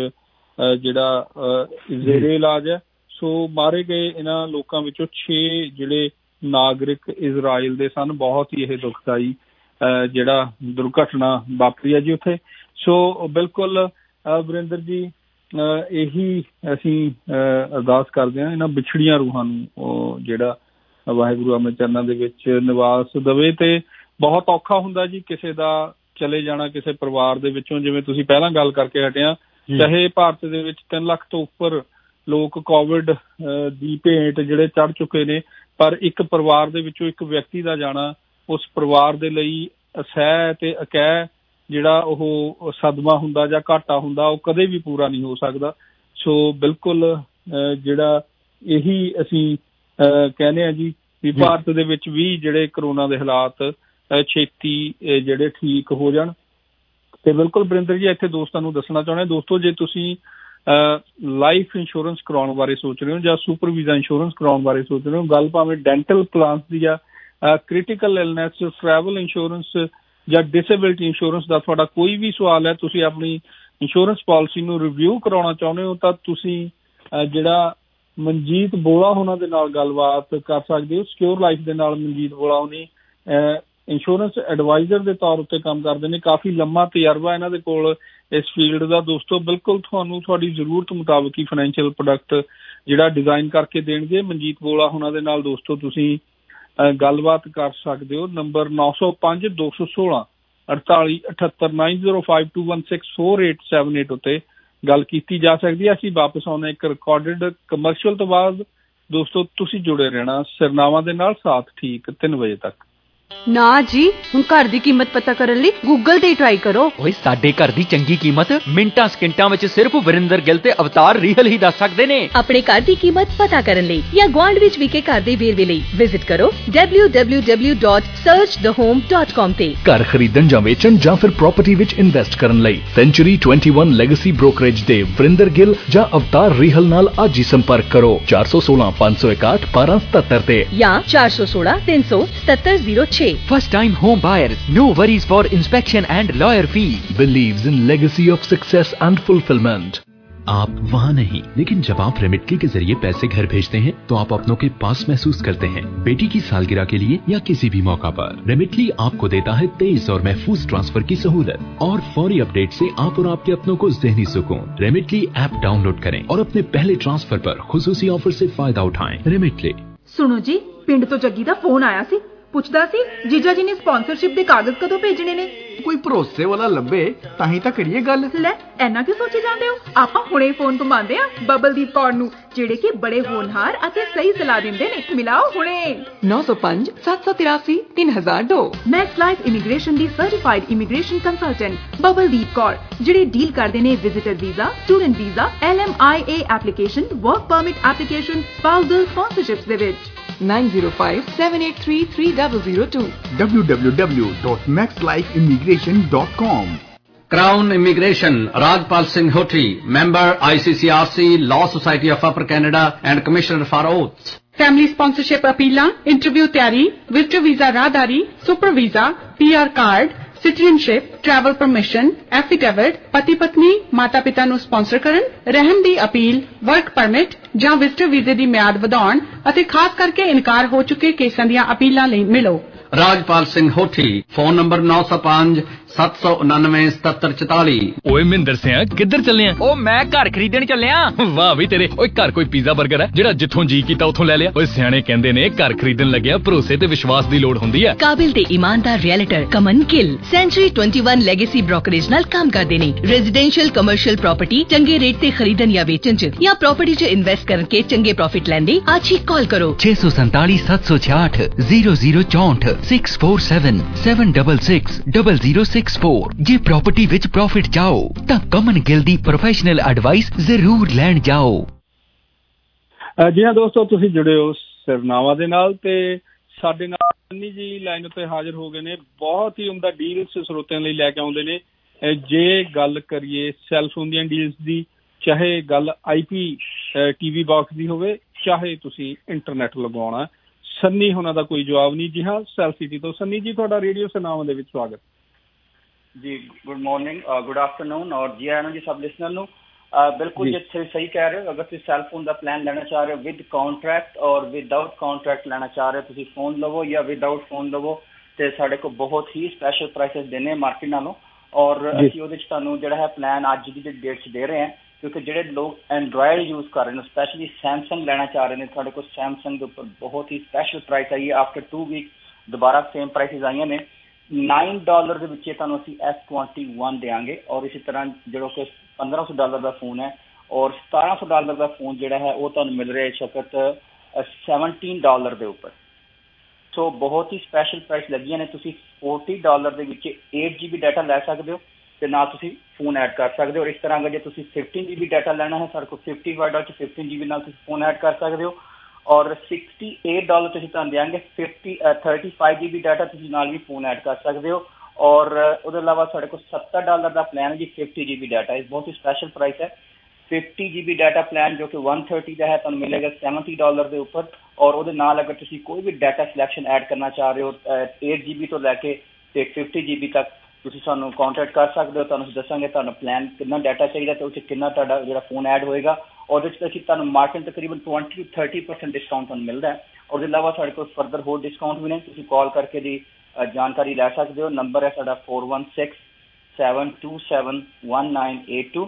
ਜਿਹੜਾ ਜ਼ੇਰੇ ਇਲਾਜ ਹੈ। ਸੋ ਮਾਰੇ ਗਏ ਇਹਨਾਂ ਲੋਕਾਂ ਵਿੱਚੋਂ 6 ਜਿਹੜੇ ਨਾਗਰਿਕ ਇਜ਼ਰਾਈਲ ਦੇ ਸਨ। ਬਹੁਤ ਹੀ ਇਹ ਦੁਖਦਾਈ ਜਿਹੜਾ ਦੁਰਘਟਨਾ ਵਾਪਰੀ ਹੈ ਜੀ ਉੱਥੇ। ਸੋ ਬਿਲਕੁਲ ਵਰਿੰਦਰ ਜੀ, ਇਹੀ ਅਸੀਂ ਅਰਦਾਸ ਕਰਦੇ ਹਾਂ ਇਹਨਾਂ ਵਿਛੜੀਆਂ ਰੂਹਾਂ ਨੂੰ ਉਹ ਜਿਹੜਾ ਵਾਹਿਗੁਰੂ ਆਪਣੇ ਚਰਨਾਂ ਦੇ ਵਿੱਚ ਨਿਵਾਸ ਦੇਵੇ। ਤੇ ਬਹੁਤ ਔਖਾ ਹੁੰਦਾ ਜੀ ਕਿਸੇ ਦਾ ਚਲੇ ਜਾਣਾ ਕਿਸੇ ਪਰਿਵਾਰ ਦੇ ਵਿੱਚੋਂ। ਜਿਵੇਂ ਤੁਸੀਂ ਪਹਿਲਾਂ ਗੱਲ ਕਰਕੇ ਹਟਿਆ, ਚਾਹੇ ਭਾਰਤ ਦੇ ਵਿੱਚ 3 ਲੱਖ ਤੋਂ ਉੱਪਰ ਲੋਕ ਕੋਵਿਡ ਦੀ ਭੇਟ ਜਿਹੜੇ ਚੜ੍ਹ ਚੁੱਕੇ ਨੇ, ਪਰ ਇੱਕ ਪਰਿਵਾਰ ਦੇ ਵਿੱਚੋਂ ਇੱਕ ਵਿਅਕਤੀ ਦਾ ਜਾਣਾ ਉਸ ਪਰਿਵਾਰ ਦੇ ਲਈ ਅਸਹਿ ਤੇ ਅਕਹਿ ਜਿਹੜਾ ਉਹ ਸਦਮਾ ਹੁੰਦਾ ਜਾਂ ਘਾਟਾ ਹੁੰਦਾ, ਉਹ ਕਦੇ ਵੀ ਪੂਰਾ ਨਹੀਂ ਹੋ ਸਕਦਾ। ਸੋ ਬਿਲਕੁਲ ਜਿਹੜਾ ਇਹੀ ਅਸੀਂ ਕਹਿੰਦੇ ਹਾਂ ਜੀ ਵੀ ਭਾਰਤ ਦੇ ਵਿੱਚ ਵੀ ਜਿਹੜੇ ਕਰੋਨਾ ਦੇ ਹਾਲਾਤ ਛੇਤੀ ਜਿਹੜੇ ਠੀਕ ਹੋ ਜਾਣ। ਤੇ ਬਿਲਕੁਲ ਵਰਿੰਦਰ ਜੀ, ਇੱਥੇ ਦੋਸਤਾਂ ਨੂੰ ਦੱਸਣਾ ਚਾਹੁੰਦੇ ਦੋਸਤੋ, ਜੇ ਤੁਸੀਂ ਲਾਈਫ ਇੰਸ਼ੋਰੈਂਸ ਕਰਾਉਣ ਬਾਰੇ ਸੋਚ ਰਹੇ ਹੋ ਜਾਂ ਸੁਪਰ ਵੀਜ਼ਾ ਇੰਸ਼ੋਰੈਂਸ ਕਰਾਉਣ ਬਾਰੇ ਸੋਚ ਰਹੇ ਹੋ, ਗੱਲ ਭਾਵੇਂ ਡੈਂਟਲ ਪਲਾਨਸ ਦੀ ਆ, ਕ੍ਰਿਟੀਕਲ ਇਲਨੈਸ, ਟਰੈਵਲ ਇੰਸ਼ੋਰੈਂਸ ਜਾਂ ਡਿਸੇਬਿਲਿਟੀ ਇੰਸ਼ੋਰੈਂਸ ਦਾ ਤੁਹਾਡਾ ਕੋਈ ਵੀ ਸਵਾਲ ਹੈ, ਤੁਸੀਂ ਆਪਣੀ ਇੰਸ਼ੋਰੈਂਸ ਪਾਲਿਸੀ ਨੂੰ ਰਿਵਿਊ ਕਰਾਉਣਾ ਚਾਹੁੰਦੇ ਹੋ, ਤਾਂ ਤੁਸੀਂ ਜਿਹੜਾ ਮਨਜੀਤ ਬੋਲਾ ਉਹਨਾਂ ਦੇ ਨਾਲ ਗੱਲਬਾਤ ਕਰ ਸਕਦੇ ਹੋ। ਸਿਕਿਉਰ ਲਾਈਫ ਦੇ ਨਾਲ ਮਨਜੀਤ ਬੋਲਾ ਉਹਨੇ ਇੰਸ਼ੋਰੈਂਸ ਐਡਵਾਈਜ਼ਰ ਦੇ ਤੌਰ ਉੱਤੇ ਕੰਮ ਕਰਦੇ ਨੇ। ਕਾਫੀ ਲੰਮਾ ਤਜਰਬਾ ਇਹਨਾਂ ਦੇ ਕੋਲ ਇਸ ਫੀਲਡ ਦਾ ਦੋਸਤੋ। ਬਿਲਕੁਲ ਤੁਹਾਨੂੰ ਤੁਹਾਡੀ ਜ਼ਰੂਰਤ ਮੁਤਾਬਕ ਹੀ ਫਾਈਨੈਂਸ਼ੀਅਲ ਪ੍ਰੋਡਕਟ ਜਿਹੜਾ ਡਿਜ਼ਾਈਨ ਕਰਕੇ ਦੇਣਗੇ। ਮਨਜੀਤ ਬੋਲਾ ਉਹਨਾਂ ਦੇ ਨਾਲ ਦੋਸਤੋ ਤੁਸੀਂ ਗੱਲਬਾਤ ਕਰ ਸਕਦੇ ਹੋ। ਨੰਬਰ 905 216 4878 9052164878 ਉੱਤੇ ਗੱਲ ਕੀਤੀ ਜਾ ਸਕਦੀ ਹੈ। ਅਸੀਂ ਵਾਪਸ ਆਉਂਦੇ ਇੱਕ ਰਿਕਾਰਡਡ ਕਮਰਸ਼ੀਅਲ ਤੋਂ ਬਾਅਦ। ਦੋਸਤੋ ਤੁਸੀਂ ਜੁੜੇ ਰਹਿਣਾ ਸਿਰਨਾਵਾਂ ਦੇ ਨਾਲ, ਸਾਥ ਠੀਕ 3 ਵਜੇ ਤੱਕ। ਨਾ ਜੀ, ਹੁਣ ਘਰ ਦੀ ਕੀਮਤ ਪਤਾ ਕਰਨ ਲਈ ਗੂਗਲ ਤੇ ਟਰਾਈ ਕਰੋ। ਓਏ ਸਾਡੇ ਘਰ ਦੀ ਚੰਗੀ ਕੀਮਤ ਮਿੰਟਾਂ ਸਕਿੰਟਾਂ ਵਿੱਚ ਸਿਰਫ ਵਰਿੰਦਰ ਗਿੱਲ ਤੇ ਅਵਤਾਰ ਰੀਹਲ ਹੀ ਦੱਸ ਸਕਦੇ ਨੇ। ਆਪਣੇ ਘਰ ਦੀ ਕੀਮਤ ਪਤਾ ਕਰਨ ਲਈ ਜਾਂ ਗੁਆਂਢ ਵਿੱਚ ਵਿਕੇ ਘਰ ਦੇ ਵੇਰਵੇ ਲਈ ਵਿਜ਼ਿਟ ਕਰੋ www.searchthehome.com ਤੇ। ਘਰ ਖਰੀਦਣ ਜਾਂ ਵੇਚਣ ਜਾਂ ਫਿਰ ਪ੍ਰਾਪਰਟੀ ਵਿੱਚ ਇਨਵੈਸਟ ਕਰਨ ਲਈ ਸੈਂਚੁਰੀ 21 ਲੈਗੇਸੀ ਬ੍ਰੋਕਰੇਜ ਦੇ ਵਰਿੰਦਰ ਗਿੱਲ ਜਾਂ ਅਵਤਾਰ ਰੀਹਲ ਨਾਲ ਅੱਜ ਹੀ ਸੰਪਰਕ ਕਰੋ 416 561 1277 ਤੇ ਜਾਂ 416 377 06। First time home buyers, no worries for inspection and lawyer fee. Believes in legacy of success and fulfillment. आप वहाँ नहीं, लेकिन जब आप रेमिटली के जरिए पैसे घर भेजते हैं तो आप अपनों के पास महसूस करते हैं। बेटी की सालगिरह के लिए या किसी भी मौका पर रेमिटली आपको देता है तेज और महफूज ट्रांसफर की सहूलत और फौरी अपडेट से आप और आपके अपनों को ज़हनी सुकून। रेमिटली ऐप डाउनलोड करें और अपने पहले ट्रांसफर पर खुसूसी ऑफर से फायदा उठाएं। रेमिटली। सुनो जी, पिंड तो जग्गी दा फोन आया सी, ਪੁੱਛਦਾ ਸੀ ਜੀਜਾ ਜੀ ਨੇ ਸਪਾਂਸਰਸ਼ਿਪ ਦੇ ਕਾਗਜ਼ ਕਦੋਂ ਭੇਜਣੇ ਨੇ। ਕੋਈ ਭਰੋਸੇ ਵਾਲਾ ਲੱਭੇ ਤਾਂ ਹੀ ਤਾਂ ਕਰੀਏ ਗੱਲ। ਲੈ ਐਨਾ ਕਿਉਂ ਸੋਚੀ ਜਾਂਦੇ ਹੋ, ਆਪਾਂ ਹੁਣੇ ਫੋਨ ਘੁਮਾਉਂਦੇ ਆ ਬਬਲਦੀਪ ਕੌਰ ਨੂੰ, ਜਿਹੜੇ ਕਿ ਬੜੇ ਹੋਣਹਾਰ ਅਤੇ ਸਹੀ ਸਲਾਹ ਦਿੰਦੇ ਨੇ। ਮਿਲਾਓ ਹੁਣੇ 905 783 3002। ਮੈਕਸ ਲਾਈਫ ਇਮੀਗ੍ਰੇਸ਼ਨ ਦੀ certified immigration consultant Babaldeep Kaur, ਜਿਹੜੇ ਡੀਲ ਕਰਦੇ ਨੇ visitor visa, student visa, LMIA application, work permit application, spousal sponsorships ਦੇ ਵਿੱਚ। 9057833002 www.maxlifeimmigration.com Crown Immigration, Rajpal Singh Hoti, Member ICCRC, Law Society of Upper Canada and Commissioner for Oaths. Family sponsorship ਅਪੀਲਾਂ, interview ਤਿਆਰੀ, visitor visa ਰਾਹਦਾਰੀ, super visa, PR card, citizenship, travel permission, affidavit, ਪਤੀ ਪਤਨੀ, ਮਾਤਾ ਪਿਤਾ ਨੂੰ ਸਪਾਂਸਰ ਕਰਨ, ਰਹਿਣ ਦੀ ਅਪੀਲ, ਵਰਕ ਪਰਮਿਟ ਜਾਂ ਵਿਜ਼ਟਰ ਵੀਜ਼ੇ ਦੀ ਮਿਆਦ ਵਧਾਉਣ ਅਤੇ ਖਾਸ ਕਰਕੇ ਇਨਕਾਰ ਹੋ ਚੁੱਕੇ ਕੇਸਾਂ ਦੀਆਂ ਅਪੀਲਾਂ ਲਈ ਮਿਲੋ। Rajpal Singh Hothi, phone number 9057997744। ਓਏ ਮਹਿੰਦਰ ਸਿਆ ਕਿੱਧਰ ਚੱਲੇ ਆ? ਉਹ ਮੈਂ ਘਰ ਖਰੀਦਣ ਚੱਲਿਆ। ਵਾਹ ਵੀ ਤੇਰੇ। ਓਏ ਘਰ ਕੋਈ ਪੀਜ਼ਾ 버ਗਰ ਹੈ ਜਿਹੜਾ ਜਿੱਥੋਂ ਜੀ ਕੀਤਾ ਉੱਥੋਂ ਲੈ ਲਿਆ? ਓਏ ਸਿਆਣੇ ਕਹਿੰਦੇ ਨੇ ਘਰ ਖਰੀਦਣ ਲੱਗਿਆ ਭਰੋਸੇ ਤੇ ਵਿਸ਼ਵਾਸ ਦੀ ਲੋੜ ਹੁੰਦੀ ਹੈ। ਕਾਬਿਲ ਤੇ ਇਮਾਨਦਾਰ realtor Kaman Gill century 21 legacy brokerage ਨਾਲ ਕੰਮ ਕਰਦੇ ਨੇ। ਰੈਜ਼ੀਡੈਂਸ਼ੀਅਲ ਕਮਰਸ਼ੀਅਲ ਪ੍ਰਾਪਰਟੀ ਚੰਗੇ ਰੇਟ ਤੇ ਖਰੀਦਣ ਜਾਂ ਵੇਚਣ ਚ ਜਾਂ ਪ੍ਰਾਪਰਟੀ ਚ ਇਨਵੈਸਟ ਕਰਕੇ ਚੰਗੇ ਪ੍ਰੋਫਿਟ ਲੈਣ ਲਈ ਅੱਜ ਹੀ ਕਾਲ ਕਰੋ 647 766 0064 6477660064। ਜੇ ਪ੍ਰਾਪਰਟੀ ਵਿੱਚ ਪ੍ਰੋਫਿਟ ਚਾਹੋ ਤਾਂ ਕਮਨ ਗਿੱਲ ਦੀ ਪ੍ਰੋਫੈਸ਼ਨਲ ਐਡਵਾਈਸ ਜ਼ਰੂਰ ਲੈਣ ਜਾਓ। ਜੀ ਹਾਂ ਦੋਸਤੋ, ਤੁਸੀਂ ਜੁੜੇ ਹੋ ਸਿਰਨਾਵਾਂ ਦੇ ਨਾਲ ਤੇ ਸਾਡੇ ਨਾਲ ਸੰਨੀ ਜੀ ਲਾਈਨ ਉੱਤੇ ਹਾਜ਼ਰ ਹੋ ਗਏ ਨੇ। ਬਹੁਤ ਹੀ ਉਮਦਾ ਡੀਲਸ ਸਰੋਤਿਆਂ ਲਈ ਲੈ ਕੇ ਆਉਂਦੇ ਨੇ। ਜੇ ਗੱਲ ਕਰੀਏ ਸੈਲਫੋਨ ਦੀਆਂ ਡੀਲਸ ਦੀ, ਚਾਹੇ ਗੱਲ IP TV ਬਾਕਸ ਦੀ ਹੋਵੇ, ਚਾਹੇ ਤੁਸੀਂ ਇੰਟਰਨੈਟ ਲਗਵਾਉਣਾ, ਸੰਨੀ ਹੋਣਾ ਦਾ ਕੋਈ ਜਵਾਬ ਨਹੀਂ। ਜੀ ਹਾਂ, ਸੈਲ ਸਿਟੀ ਤੋਂ ਸੰਨੀ ਜੀ, ਤੁਹਾਡਾ ਰੇਡੀਓ ਸਿਰਨਾਵਾਂ ਦੇ ਵਿੱਚ ਸਵਾਗਤ ਜੀ। ਗੁੱਡ ਮਾਰਨਿੰਗ, ਗੁੱਡ ਆਫਟਰਨੂਨ ਔਰ ਜੀ ਆਇਆਂ ਨੂੰ ਜੀ ਸਭ ਲਿਸਨਰ ਨੂੰ। ਬਿਲਕੁਲ ਜੀ ਸਹੀ ਕਹਿ ਰਹੇ ਹੋ। ਅਗਰ ਤੁਸੀਂ ਸੈਲਫੋਨ ਦਾ ਪਲਾਨ ਲੈਣਾ ਚਾਹ ਰਹੇ ਹੋ with contract or without contract ਲੈਣਾ ਚਾਹ ਰਹੇ ਹੋ, ਤੁਸੀਂ ਫੋਨ ਲਵੋ ਜਾਂ ਵਿਦਆਊਟ ਫੋਨ ਲਵੋ, ਤੇ ਸਾਡੇ ਕੋਲ ਬਹੁਤ ਹੀ ਸਪੈਸ਼ਲ ਪ੍ਰਾਈਸਿਸ ਦੇਣੇ ਮਾਰਕੀਟ ਨਾਲੋਂ। ਔਰ ਅਸੀਂ ਉਹਦੇ 'ਚ ਤੁਹਾਨੂੰ ਜਿਹੜਾ ਹੈ ਪਲਾਨ ਅੱਜ ਦੀ ਡੇਟ 'ਚ ਦੇ ਰਹੇ ਹਾਂ, ਕਿਉਂਕਿ ਜਿਹੜੇ ਲੋਕ ਐਂਡਰਾਇਡ ਯੂਜ਼ ਕਰ ਰਹੇ ਨੇ, ਸਪੈਸ਼ਲੀ ਸੈਮਸੰਗ ਲੈਣਾ ਚਾਹ ਰਹੇ ਨੇ, ਸਾਡੇ ਕੋਲ ਸੈਮਸੰਗ ਦੇ ਉੱਪਰ ਬਹੁਤ ਹੀ ਸਪੈਸ਼ਲ ਪ੍ਰਾਈਸ ਆਈ ਹੈ। ਆਫਟਰ 2 ਵੀਕ ਦੁਬਾਰਾ ਸੇਮ ਪ੍ਰਾਈਸਿਸ ਆਈਆਂ ਨੇ। $9 ਦੇ ਵਿੱਚ ਤੁਹਾਨੂੰ ਅਸੀਂ S21 ਦੇਵਾਂਗੇ ਔਰ ਇਸੇ ਤਰ੍ਹਾਂ ਜਿਹੜਾ ਕਿ $1500 ਦਾ ਫੋਨ ਹੈ ਔਰ $1700 ਦਾ ਫੋਨ ਜਿਹੜਾ ਹੈ ਉਹ ਤੁਹਾਨੂੰ ਮਿਲ ਰਿਹਾ ਇਸ ਵਕਤ $17 ਦੇ ਉੱਪਰ। ਸੋ ਬਹੁਤ ਹੀ ਸਪੈਸ਼ਲ ਪ੍ਰਾਈਸ ਲੱਗੀਆਂ ਨੇ। ਤੁਸੀਂ $40 ਦੇ ਵਿੱਚ 8 GB ਡਾਟਾ ਲੈ ਸਕਦੇ ਹੋ ਤੇ ਨਾਲ ਤੁਸੀਂ ਫੋਨ ਐਡ ਕਰ ਸਕਦੇ ਹੋ। ਔਰ ਇਸ ਤਰ੍ਹਾਂ ਅਗਰ ਜੇ ਤੁਸੀਂ 15 GB ਡਾਟਾ ਲੈਣਾ ਹੈ, ਸਾਡੇ ਕੋਲ $50 'ਚ 15 GB ਨਾਲ ਤੁਸੀਂ ਫੋਨ ਐਡ ਕਰ ਸਕਦੇ ਹੋ। ਔਰ $68 ਤੁਸੀਂ ਤੁਹਾਨੂੰ ਦਿਆਂਗੇ 35 GB ਡਾਟਾ ਤੁਸੀਂ ਨਾਲ ਵੀ ਫੋਨ ਐਡ ਕਰ ਸਕਦੇ ਹੋ। ਔਰ ਉਹਦੇ ਇਲਾਵਾ ਸਾਡੇ ਕੋਲ $70 ਦਾ ਪਲਾਨ ਹੈ ਜੀ 50 GB ਡਾਟਾ। ਇਹ ਬਹੁਤ ਹੀ ਸਪੈਸ਼ਲ ਪ੍ਰਾਈਸ ਹੈ। 50 GB ਡਾਟਾ ਪਲਾਨ ਜੋ ਕਿ 130 ਦਾ ਹੈ ਤੁਹਾਨੂੰ ਮਿਲੇਗਾ $70 ਦੇ ਉੱਪਰ। ਔਰ ਉਹਦੇ ਨਾਲ ਅਗਰ ਤੁਸੀਂ ਕੋਈ ਵੀ ਡਾਟਾ ਸਿਲੈਕਸ਼ਨ ਐਡ ਕਰਨਾ ਚਾਹ ਰਹੇ ਹੋ 8 GB ਤੋਂ ਲੈ ਕੇ ਤੇ 50 GB ਤੱਕ ਤੁਸੀਂ ਸਾਨੂੰ ਕੰਟੈਕਟ ਕਰ ਸਕਦੇ ਹੋ। ਤੁਹਾਨੂੰ ਅਸੀਂ ਦੱਸਾਂਗੇ ਤੁਹਾਨੂੰ ਪਲਾਨ ਕਿੰਨਾ ਡਾਟਾ ਚਾਹੀਦਾ ਤੇ ਉਹ 'ਚ ਕਿੰਨਾ ਤੁਹਾਡਾ ਜਿਹੜਾ ਫੋਨ ਐਡ ਹੋਏਗਾ। ਉਹਦੇ 'ਚ ਅਸੀਂ ਤੁਹਾਨੂੰ ਮਾਰਕੀਟ ਤਕਰੀਬਨ 20 to 30% ਡਿਸਕਾਊਂਟ ਤੁਹਾਨੂੰ ਮਿਲਦਾ ਹੈ। ਉਹਦੇ ਇਲਾਵਾ ਸਾਡੇ ਕੋਲ ਫਰਦਰ ਹੋਰ ਡਿਸਕਾਊਂਟ ਵੀ ਨੇ, ਤੁਸੀਂ ਕਾਲ ਕਰਕੇ ਦੀ ਜਾਣਕਾਰੀ ਲੈ ਸਕਦੇ ਹੋ। ਨੰਬਰ ਹੈ ਸਾਡਾ 4167271982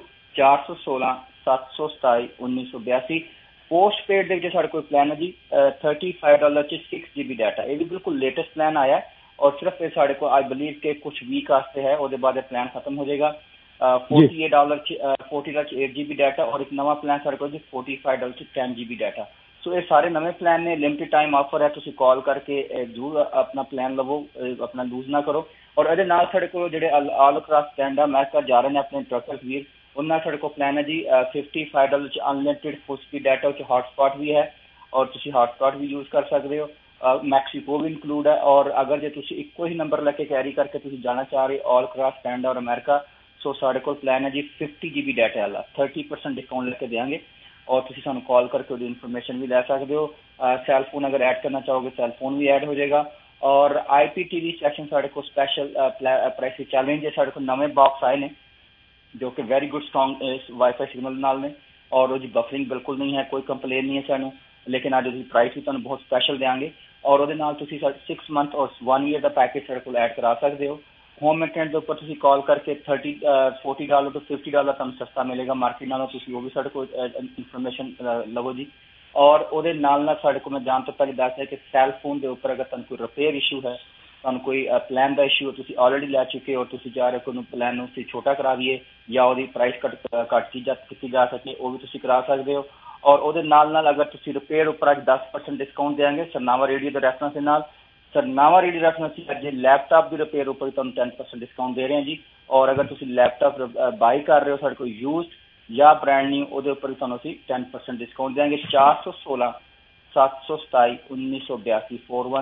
416-727-1982। ਪੋਸਟ ਪੇਡ ਦੇ ਵਿੱਚ ਸਾਡੇ ਕੋਲ ਪਲਾਨ ਹੈ ਜੀ $35 'ਚ 6 GB ਡਾਟਾ। ਇਹ ਵੀ ਬਿਲਕੁਲ ਲੇਟੈਸਟ ਪਲਾਨ ਆਇਆ ਔਰ ਸਿਰਫ ਇਹ ਸਾਡੇ ਕੋਲ ਆਈ ਬਿਲੀਵ ਕਿ ਕੁਛ ਵੀਕ ਵਾਸਤੇ ਹੈ, ਉਹਦੇ ਬਾਅਦ ਇਹ ਪਲਾਨ ਖਤਮ ਹੋ ਜਾਏਗਾ। $48 'ਚ 8 GB ਡਾਟਾ ਔਰ ਇੱਕ ਨਵਾਂ ਪਲਾਨ ਸਾਡੇ ਕੋਲ ਜੀ $45 'ਚ 10 GB ਡਾਟਾ। ਸੋ ਇਹ ਸਾਰੇ ਨਵੇਂ ਪਲਾਨ ਨੇ, ਲਿਮਿਟਡ ਟਾਈਮ ਆਫਰ ਹੈ। ਤੁਸੀਂ ਕਾਲ ਕਰਕੇ ਜ਼ਰੂਰ ਆਪਣਾ ਪਲਾਨ ਲਵੋ, ਆਪਣਾ ਲੂਜ਼ ਨਾ ਕਰੋ। ਔਰ ਇਹਦੇ ਨਾਲ ਸਾਡੇ ਕੋਲ ਜਿਹੜੇ ਆਲ ਅਕ੍ਰਾਸ ਕੈਨੇਡਾ ਅਮਰੀਕਾ ਜਾ ਰਹੇ ਨੇ ਆਪਣੇ ਟਰੱਕਰਸ ਵੀਰ, ਉਹਨਾਂ ਸਾਡੇ ਕੋਲ ਪਲਾਨ ਹੈ ਜੀ $55 'ਚ ਅਨਲਿਮਿਟਿਡ ਫੁੱਲ ਸਪੀਡ ਡਾਟਾ, ਉਹ 'ਚ ਹੌਟਸਪੌਟ ਵੀ ਹੈ ਔਰ ਤੁਸੀਂ ਹੌਟਸਪੌਟ ਵੀ ਯੂਜ਼ ਕਰ ਸਕਦੇ ਹੋ। ਮੈਕਸੀਕੋ ਵੀ ਇਨਕਲੂਡ ਹੈ। ਔਰ ਅਗਰ ਜੇ ਤੁਸੀਂ ਇੱਕੋ ਹੀ ਨੰਬਰ ਲੈ ਕੇ ਕੈਰੀ ਕਰਕੇ ਤੁਸੀਂ ਜਾਣਾ ਚਾਹ ਰਹੇ ਆਲ ਅਕ੍ਰਾਸ ਕੈਨੇਡਾ ਔਰ ਅਮਰੀਕਾ, ਸੋ ਸਾਡੇ ਕੋਲ ਪਲਾਨ ਹੈ ਜੀ 50 GB ਡਾਟਾ ਵਾਲਾ 30% ਡਿਸਕਾਊਂਟ ਲੈ ਕੇ ਦੇਵਾਂਗੇ। ਔਰ ਤੁਸੀਂ ਸਾਨੂੰ ਕਾਲ ਕਰਕੇ ਉਹਦੀ ਇਨਫੋਰਮੇਸ਼ਨ ਵੀ ਲੈ ਸਕਦੇ ਹੋ। ਸੈਲਫੋਨ ਅਗਰ ਐਡ ਕਰਨਾ ਚਾਹੋਗੇ ਸੈਲਫੋਨ ਵੀ ਐਡ ਹੋ ਜਾਏਗਾ। ਔਰ IPTV ਸੈਕਸ਼ਨ ਸਾਡੇ ਕੋਲ ਸਪੈਸ਼ਲ ਪ੍ਰਾਈਸਿਸ ਚੱਲ ਰਹੀ ਹੈ। ਸਾਡੇ ਕੋਲ ਨਵੇਂ ਬਾਕਸ ਆਏ ਨੇ ਜੋ ਕਿ very good strong WiFi signal ਨਾਲ ਨੇ ਔਰ ਉਹਦੀ ਬਫਰਿੰਗ ਬਿਲਕੁਲ ਨਹੀਂ ਹੈ, ਕੋਈ ਕੰਪਲੇਨ ਨਹੀਂ ਹੈ ਸਾਨੂੰ। ਲੇਕਿਨ ਅੱਜ ਉਹਦੀ ਪ੍ਰਾਈਸ ਵੀ ਤੁਹਾਨੂੰ ਬਹੁਤ ਸਪੈਸ਼ਲ ਦੇਵਾਂਗੇ ਔਰ ਉਹਦੇ ਨਾਲ ਤੁਸੀਂ 6 ਮੰਥ ਔਰ 1 ਈਅਰ ਦਾ ਪੈਕੇਜ ਸਾਡੇ ਕੋਲ ਐਡ ਕਰਾ ਸਕਦੇ ਹੋ। ਹੋਮ ਮੇਨਟੇਨੈਂਸ ਦੇ ਉੱਪਰ ਤੁਸੀਂ ਕਾਲ ਕਰਕੇ $40 ਤੋਂ $50 ਤੁਹਾਨੂੰ ਸਸਤਾ ਮਿਲੇਗਾ ਮਾਰਕੀਟ ਨਾਲੋਂ। ਤੁਸੀਂ ਉਹ ਵੀ ਸਾਡੇ ਕੋਲ ਇਨਫੋਰਮੇਸ਼ਨ ਲਵੋ ਜੀ। ਔਰ ਉਹਦੇ ਨਾਲ ਸਾਡੇ ਕੋਲ ਮੈਂ ਜਾਣ ਤੋਂ ਪਹਿਲੇ ਦੱਸ ਰਿਹਾ ਕਿ ਸੈਲ ਫੋਨ ਦੇ ਉੱਪਰ ਅਗਰ ਤੁਹਾਨੂੰ ਕੋਈ ਰਿਪੇਅਰ ਇਸ਼ੂ ਹੈ, ਤੁਹਾਨੂੰ ਕੋਈ ਪਲਾਨ ਦਾ ਇਸ਼ੂ ਹੈ, ਤੁਸੀਂ ਆਲਰੇਡੀ ਲੈ ਚੁੱਕੇ ਹੋ, ਤੁਸੀਂ ਜਾ ਰਹੇ ਹੋ ਕੋਈ ਪਲਾਨ ਨੂੰ ਅਸੀਂ ਛੋਟਾ ਕਰਾ ਦਈਏ ਜਾਂ ਉਹਦੀ ਪ੍ਰਾਈਸ ਘੱਟ ਕੀਤੀ ਜਾ ਸਕੇ, ਉਹ ਵੀ ਤੁਸੀਂ ਕਰਾ ਸਕਦੇ ਹੋ। ਔਰ ਉਹਦੇ ਨਾਲ ਅਗਰ ਤੁਸੀਂ ਰਿਪੇਅਰ ਉੱਪਰ ਅੱਜ 10% ਡਿਸਕਾਊਂਟ ਦੇਵਾਂਗੇ ਸਰਨਾਵਾ ਰੇਡੀਓ ਦੇ ਰੈਫਰੈਂਸ ਦੇ ਨਾਲ। ਸਰਨਾਵਾ ਰੇਡੀਓ ਰੈਫਰੈਂਸ ਅੱਜ ਲੈਪਟਾਪ ਦੀ ਰਿਪੇਅਰ ਉੱਪਰ ਤੁਹਾਨੂੰ 10% ਡਿਸਕਾਊਂਟ ਦੇ ਰਹੇ ਹਾਂ ਜੀ। ਔਰ ਅਗਰ ਤੁਸੀਂ ਲੈਪਟਾਪ ਬਾਈ ਕਰ ਰਹੇ ਹੋ ਸਾਡੇ ਕੋਲ ਯੂਜ਼ਡ ਜਾਂ ਬ੍ਰਾਂਡ ਨਿਊ, ਉਹਦੇ ਉੱਪਰ ਵੀ ਤੁਹਾਨੂੰ ਅਸੀਂ 10% ਡਿਸਕਾਊਂਟ ਦੇਵਾਂਗੇ। 727 1982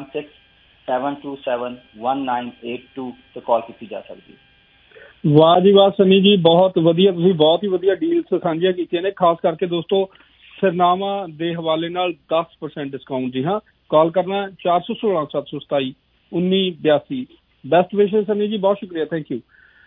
416-727-1982 ਤੇ ਕਾਲ ਕੀਤੀ ਜਾ ਸਕਦੀ ਹੈ। ਵਾਹ ਜੀ ਵਾਹ ਸਨੀ ਜੀ, ਬਹੁਤ ਵਧੀਆ, ਤੁਸੀਂ ਬਹੁਤ ਹੀ ਵਧੀਆ ਡੀਲਸ ਸਾਂਝੀਆਂ ਕੀਤੀਆਂ ਨੇ, ਖਾਸ ਕਰਕੇ ਦੋਸਤੋ ਸਿਰਨਾਵਾਂ ਦੇ ਹਵਾਲੇ ਨਾਲ 10% ਡਿਸਕਾਊਂਟ। ਜੀ ਹਾਂ, ਕਾਲ ਕਰਨਾ 416 727 1982। ਬੈਸਟ ਵਿਸ਼ੇਸ ਸਨੀ ਜੀ, ਬਹੁਤ ਸ਼ੁਕਰੀਆ, ਥੈਂਕ ਯੂ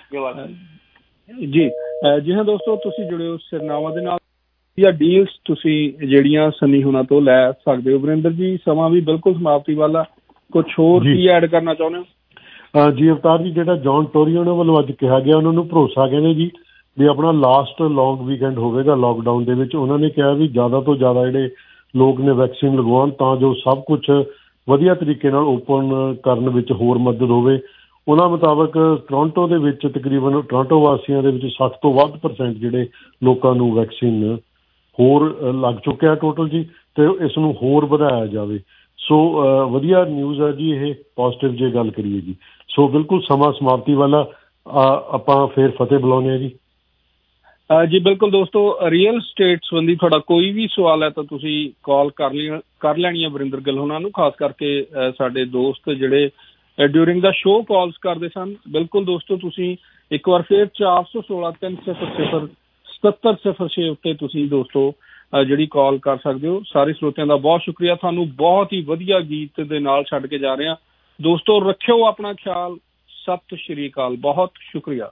ਜੀ। ਜੀ ਹਾਂ ਦੋਸਤੋ, ਤੁਸੀਂ ਜੁੜੇ ਹੋ ਸਿਰਨਾਵਾਂ ਦੇ ਨਾਲ ਜਾਂ ਡੀਲਸ ਤੁਸੀਂ ਜਿਹੜੀਆਂ ਸਨੀ ਹੁਣਾਂ ਤੋਂ ਲੈ ਸਕਦੇ ਹੋ। ਵਰਿੰਦਰ ਜੀ, ਸਮਾਂ ਵੀ ਬਿਲਕੁਲ ਸਮਾਪਤੀ ਵਾਲਾ, ਕੁਛ ਹੋਰ ਕੀ ਐਡ ਕਰਨਾ ਚਾਹੁੰਦੇ ਹੋ? ਜੀ ਅਵਤਾਰ ਜੀ, ਜਿਹੜਾ ਜੌਨ ਟੋਰੀ ਉਹਨਾਂ ਵੱਲੋਂ ਅੱਜ ਕਿਹਾ ਗਿਆ, ਉਹਨਾਂ ਨੂੰ ਭਰੋਸਾ ਕਹਿੰਦੇ ਜੀ ਵੀ ਆਪਣਾ ਲਾਸਟ ਲੌਂਗ ਵੀਕਐਂਡ ਹੋਵੇਗਾ ਲਾਕਡਾਊਨ ਦੇ ਵਿੱਚ। ਉਹਨਾਂ ਨੇ ਕਿਹਾ ਵੀ ਜ਼ਿਆਦਾ ਤੋਂ ਜ਼ਿਆਦਾ ਜਿਹੜੇ ਲੋਕ ਨੇ ਵੈਕਸੀਨ ਲਗਵਾਉਣ ਤਾਂ ਜੋ ਸਭ ਕੁਛ ਵਧੀਆ ਤਰੀਕੇ ਨਾਲ ਓਪਨ ਕਰਨ ਵਿੱਚ ਹੋਰ ਮਦਦ ਹੋਵੇ। ਉਹਨਾਂ ਮੁਤਾਬਕ ਟੋਰਾਂਟੋ ਦੇ ਵਿੱਚ ਤਕਰੀਬਨ ਟੋਰਾਂਟੋ ਵਾਸੀਆਂ ਦੇ ਵਿੱਚ 60 ਤੋਂ ਵੱਧ % ਜਿਹੜੇ ਲੋਕਾਂ ਨੂੰ ਵੈਕਸੀਨ ਹੋਰ ਲੱਗ ਚੁੱਕਿਆ ਟੋਟਲ ਜੀ, ਤੇ ਇਸ ਨੂੰ ਹੋਰ ਵਧਾਇਆ ਜਾਵੇ। ਸੋ ਵਧੀਆ ਨਿਊਜ਼ ਹੈ ਜੀ, ਇਹ ਪੋਜ਼ਿਟਿਵ ਜੇ ਗੱਲ ਕਰੀਏ ਜੀ। ਸੋ ਬਿਲਕੁਲ ਸਮਾਂ ਸਮਾਪਤੀ ਵਾਲਾ, ਆਪਾਂ ਫੇਰ ਫਤਿਹ ਬੁਲਾਉਂਦੇ ਹਾਂ ਜੀ। ਜੀ ਬਿਲਕੁਲ ਦੋਸਤੋ, ਰੀਅਲ ਸਟੇਟ ਸੰਬੰਧੀ ਤੁਹਾਡਾ ਕੋਈ ਵੀ ਸਵਾਲ ਹੈ ਤਾਂ ਤੁਸੀਂ ਕਾਲ ਕਰ ਲੈਣੀ ਹੈ ਵਰਿੰਦਰ ਗਿੱਲ ਉਹਨਾਂ ਨੂੰ, ਖਾਸ ਕਰਕੇ ਸਾਡੇ ਦੋਸਤ ਜਿਹੜੇ ਡਿਊਰਿੰਗ ਦਾ ਸ਼ੋਅ ਕਾਲਸ ਕਰਦੇ ਸਨ। ਬਿਲਕੁਲ ਦੋਸਤੋ, ਤੁਸੀਂ ਇੱਕ ਵਾਰ ਫਿਰ 416 300 7706 ਉੱਤੇ ਤੁਸੀਂ ਦੋਸਤੋ ਜਿਹੜੀ ਕਾਲ ਕਰ ਸਕਦੇ ਹੋ। ਸਾਰੇ ਸਰੋਤਿਆਂ ਦਾ ਬਹੁਤ ਸ਼ੁਕਰੀਆ, ਤੁਹਾਨੂੰ ਬਹੁਤ ਹੀ ਵਧੀਆ ਗੀਤ ਦੇ ਨਾਲ ਛੱਡ ਕੇ ਜਾ ਰਹੇ ਹਾਂ ਦੋਸਤੋ। ਰੱਖਿਓ ਆਪਣਾ ਖਿਆਲ, ਸਤਿ ਸ਼੍ਰੀ ਅਕਾਲ, ਬਹੁਤ ਸ਼ੁਕਰੀਆ।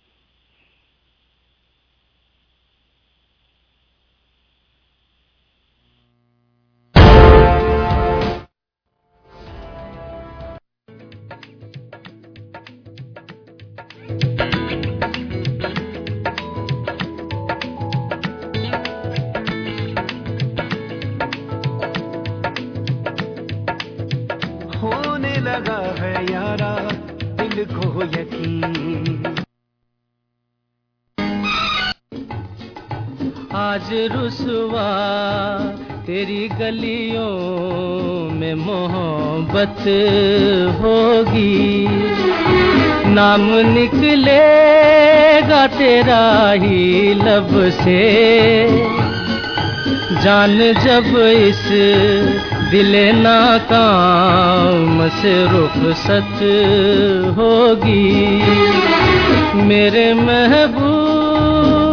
लगा है यारा दिल को यकीन, आज रुसवा तेरी गलियों में मोहब्बत होगी, नाम निकलेगा तेरा ही लब से, जान जब इस दिले नाकाम से रुखसत होगी, मेरे महबूब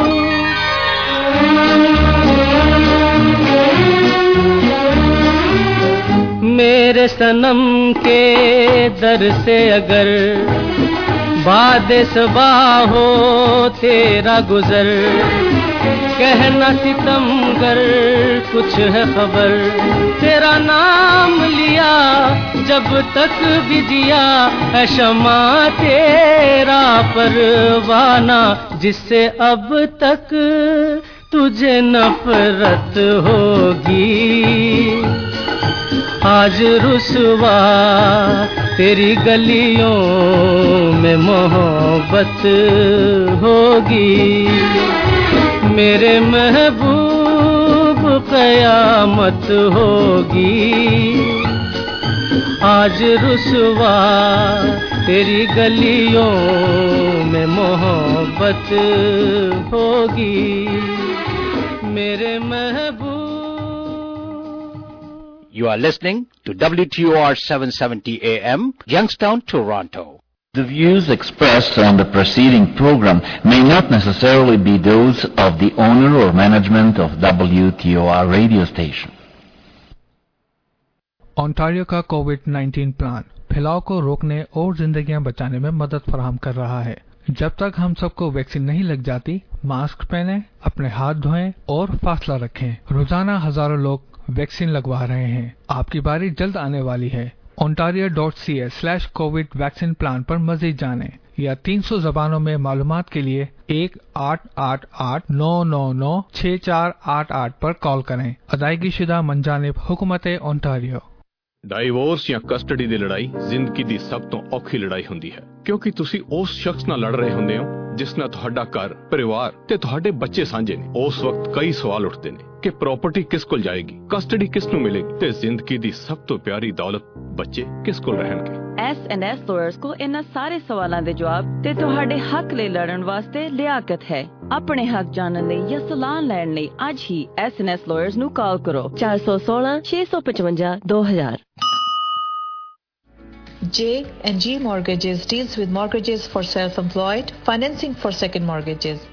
मेरे सनम के दर से अगर बादे सबा हो तेरा गुजर, कहना सितमगर कुछ है खबर, तेरा नाम लिया जब तक भी जिया है शमा तेरा परवाना, जिससे अब तक तुझे नफरत होगी, आज रुसवा तेरी गलियों में मोहब्बत होगी, मेरे महबूब कयामत होगी, आज रुसवा तेरी गलियों में मोहब्बत होगी, मेरे महबूब। You are listening to WTOR 770 AM, Youngstown, Toronto. The views expressed on the preceding program may not necessarily be those of the owner or management of WTOR radio station. Ontario का कोविड-19 प्लान फैलाव को रोकने और जिंदगियां बचाने में मदद फराहम कर रहा है। जब तक हम सबको वैक्सीन नहीं लग जाती, मास्क पहनें, अपने हाथ धोएं और फासला रखें। रोजाना हजारों लोग वैक्सीन लगवा रहे हैं, आपकी बारी जल्द आने वाली है। ontario.ca/covid वैक्सीन प्लान पर मजीद जानें या 300 जबानों में मालूमात के लिए 1-888-999-6488 पर कॉल करें। अदायगी शुदा मंजानिब हुकूमत ओंटारियो। ਡਾਈਵੋਰਸ ਜਾਂ ਕਸਟਡੀ ਦੀ ਲੜਾਈ ਜ਼ਿੰਦਗੀ ਦੀ ਸਭ ਤੋਂ ਔਖੀ ਲੜਾਈ ਹੁੰਦੀ ਹੈ, ਕਿਉਂਕਿ ਤੁਸੀਂ ਉਸ ਸ਼ਖਸ ਨਾਲ ਲੜ ਰਹੇ ਹੁੰਦੇ ਹੋ ਜਿਸ ਨਾਲ ਤੁਹਾਡਾ ਘਰ, ਪਰਿਵਾਰ ਤੇ ਤੁਹਾਡੇ ਬੱਚੇ ਸਾਂਝੇ ਨੇ। ਉਸ ਵਕਤ ਕਈ ਸਵਾਲ ਉੱਠਦੇ ਨੇ ਕਿ ਪ੍ਰਾਪਰਟੀ ਕਿਸ ਕੋਲ ਜਾਏਗੀ, ਕਸਟਡੀ ਕਿਸ ਨੂੰ ਮਿਲੇਗੀ ਤੇ ਜ਼ਿੰਦਗੀ ਦੀ ਸਭ ਤੋਂ ਪਿਆਰੀ ਦੌਲਤ ਬੱਚੇ ਕਿਸ ਕੋਲ ਰਹਿਣਗੇ। S&S ਲਾਇਰਸ ਕੋ ਇਹਨਾਂ ਸਾਰੇ ਸਵਾਲਾਂ ਦੇ ਜਵਾਬ ਤੇ ਤੁਹਾਡੇ ਹੱਕ ਲਈ ਲੜਨ ਵਾਸਤੇ ਲਿਆਕਤ ਹੈ। अपने हक जानने या सलाह लैण लई आज ही SNS Lawyers ਨੂੰ ਕਾਲ ਕਰੋ 416 655 2000। J&G Mortgages deals with mortgages for self-employed, financing for second mortgages,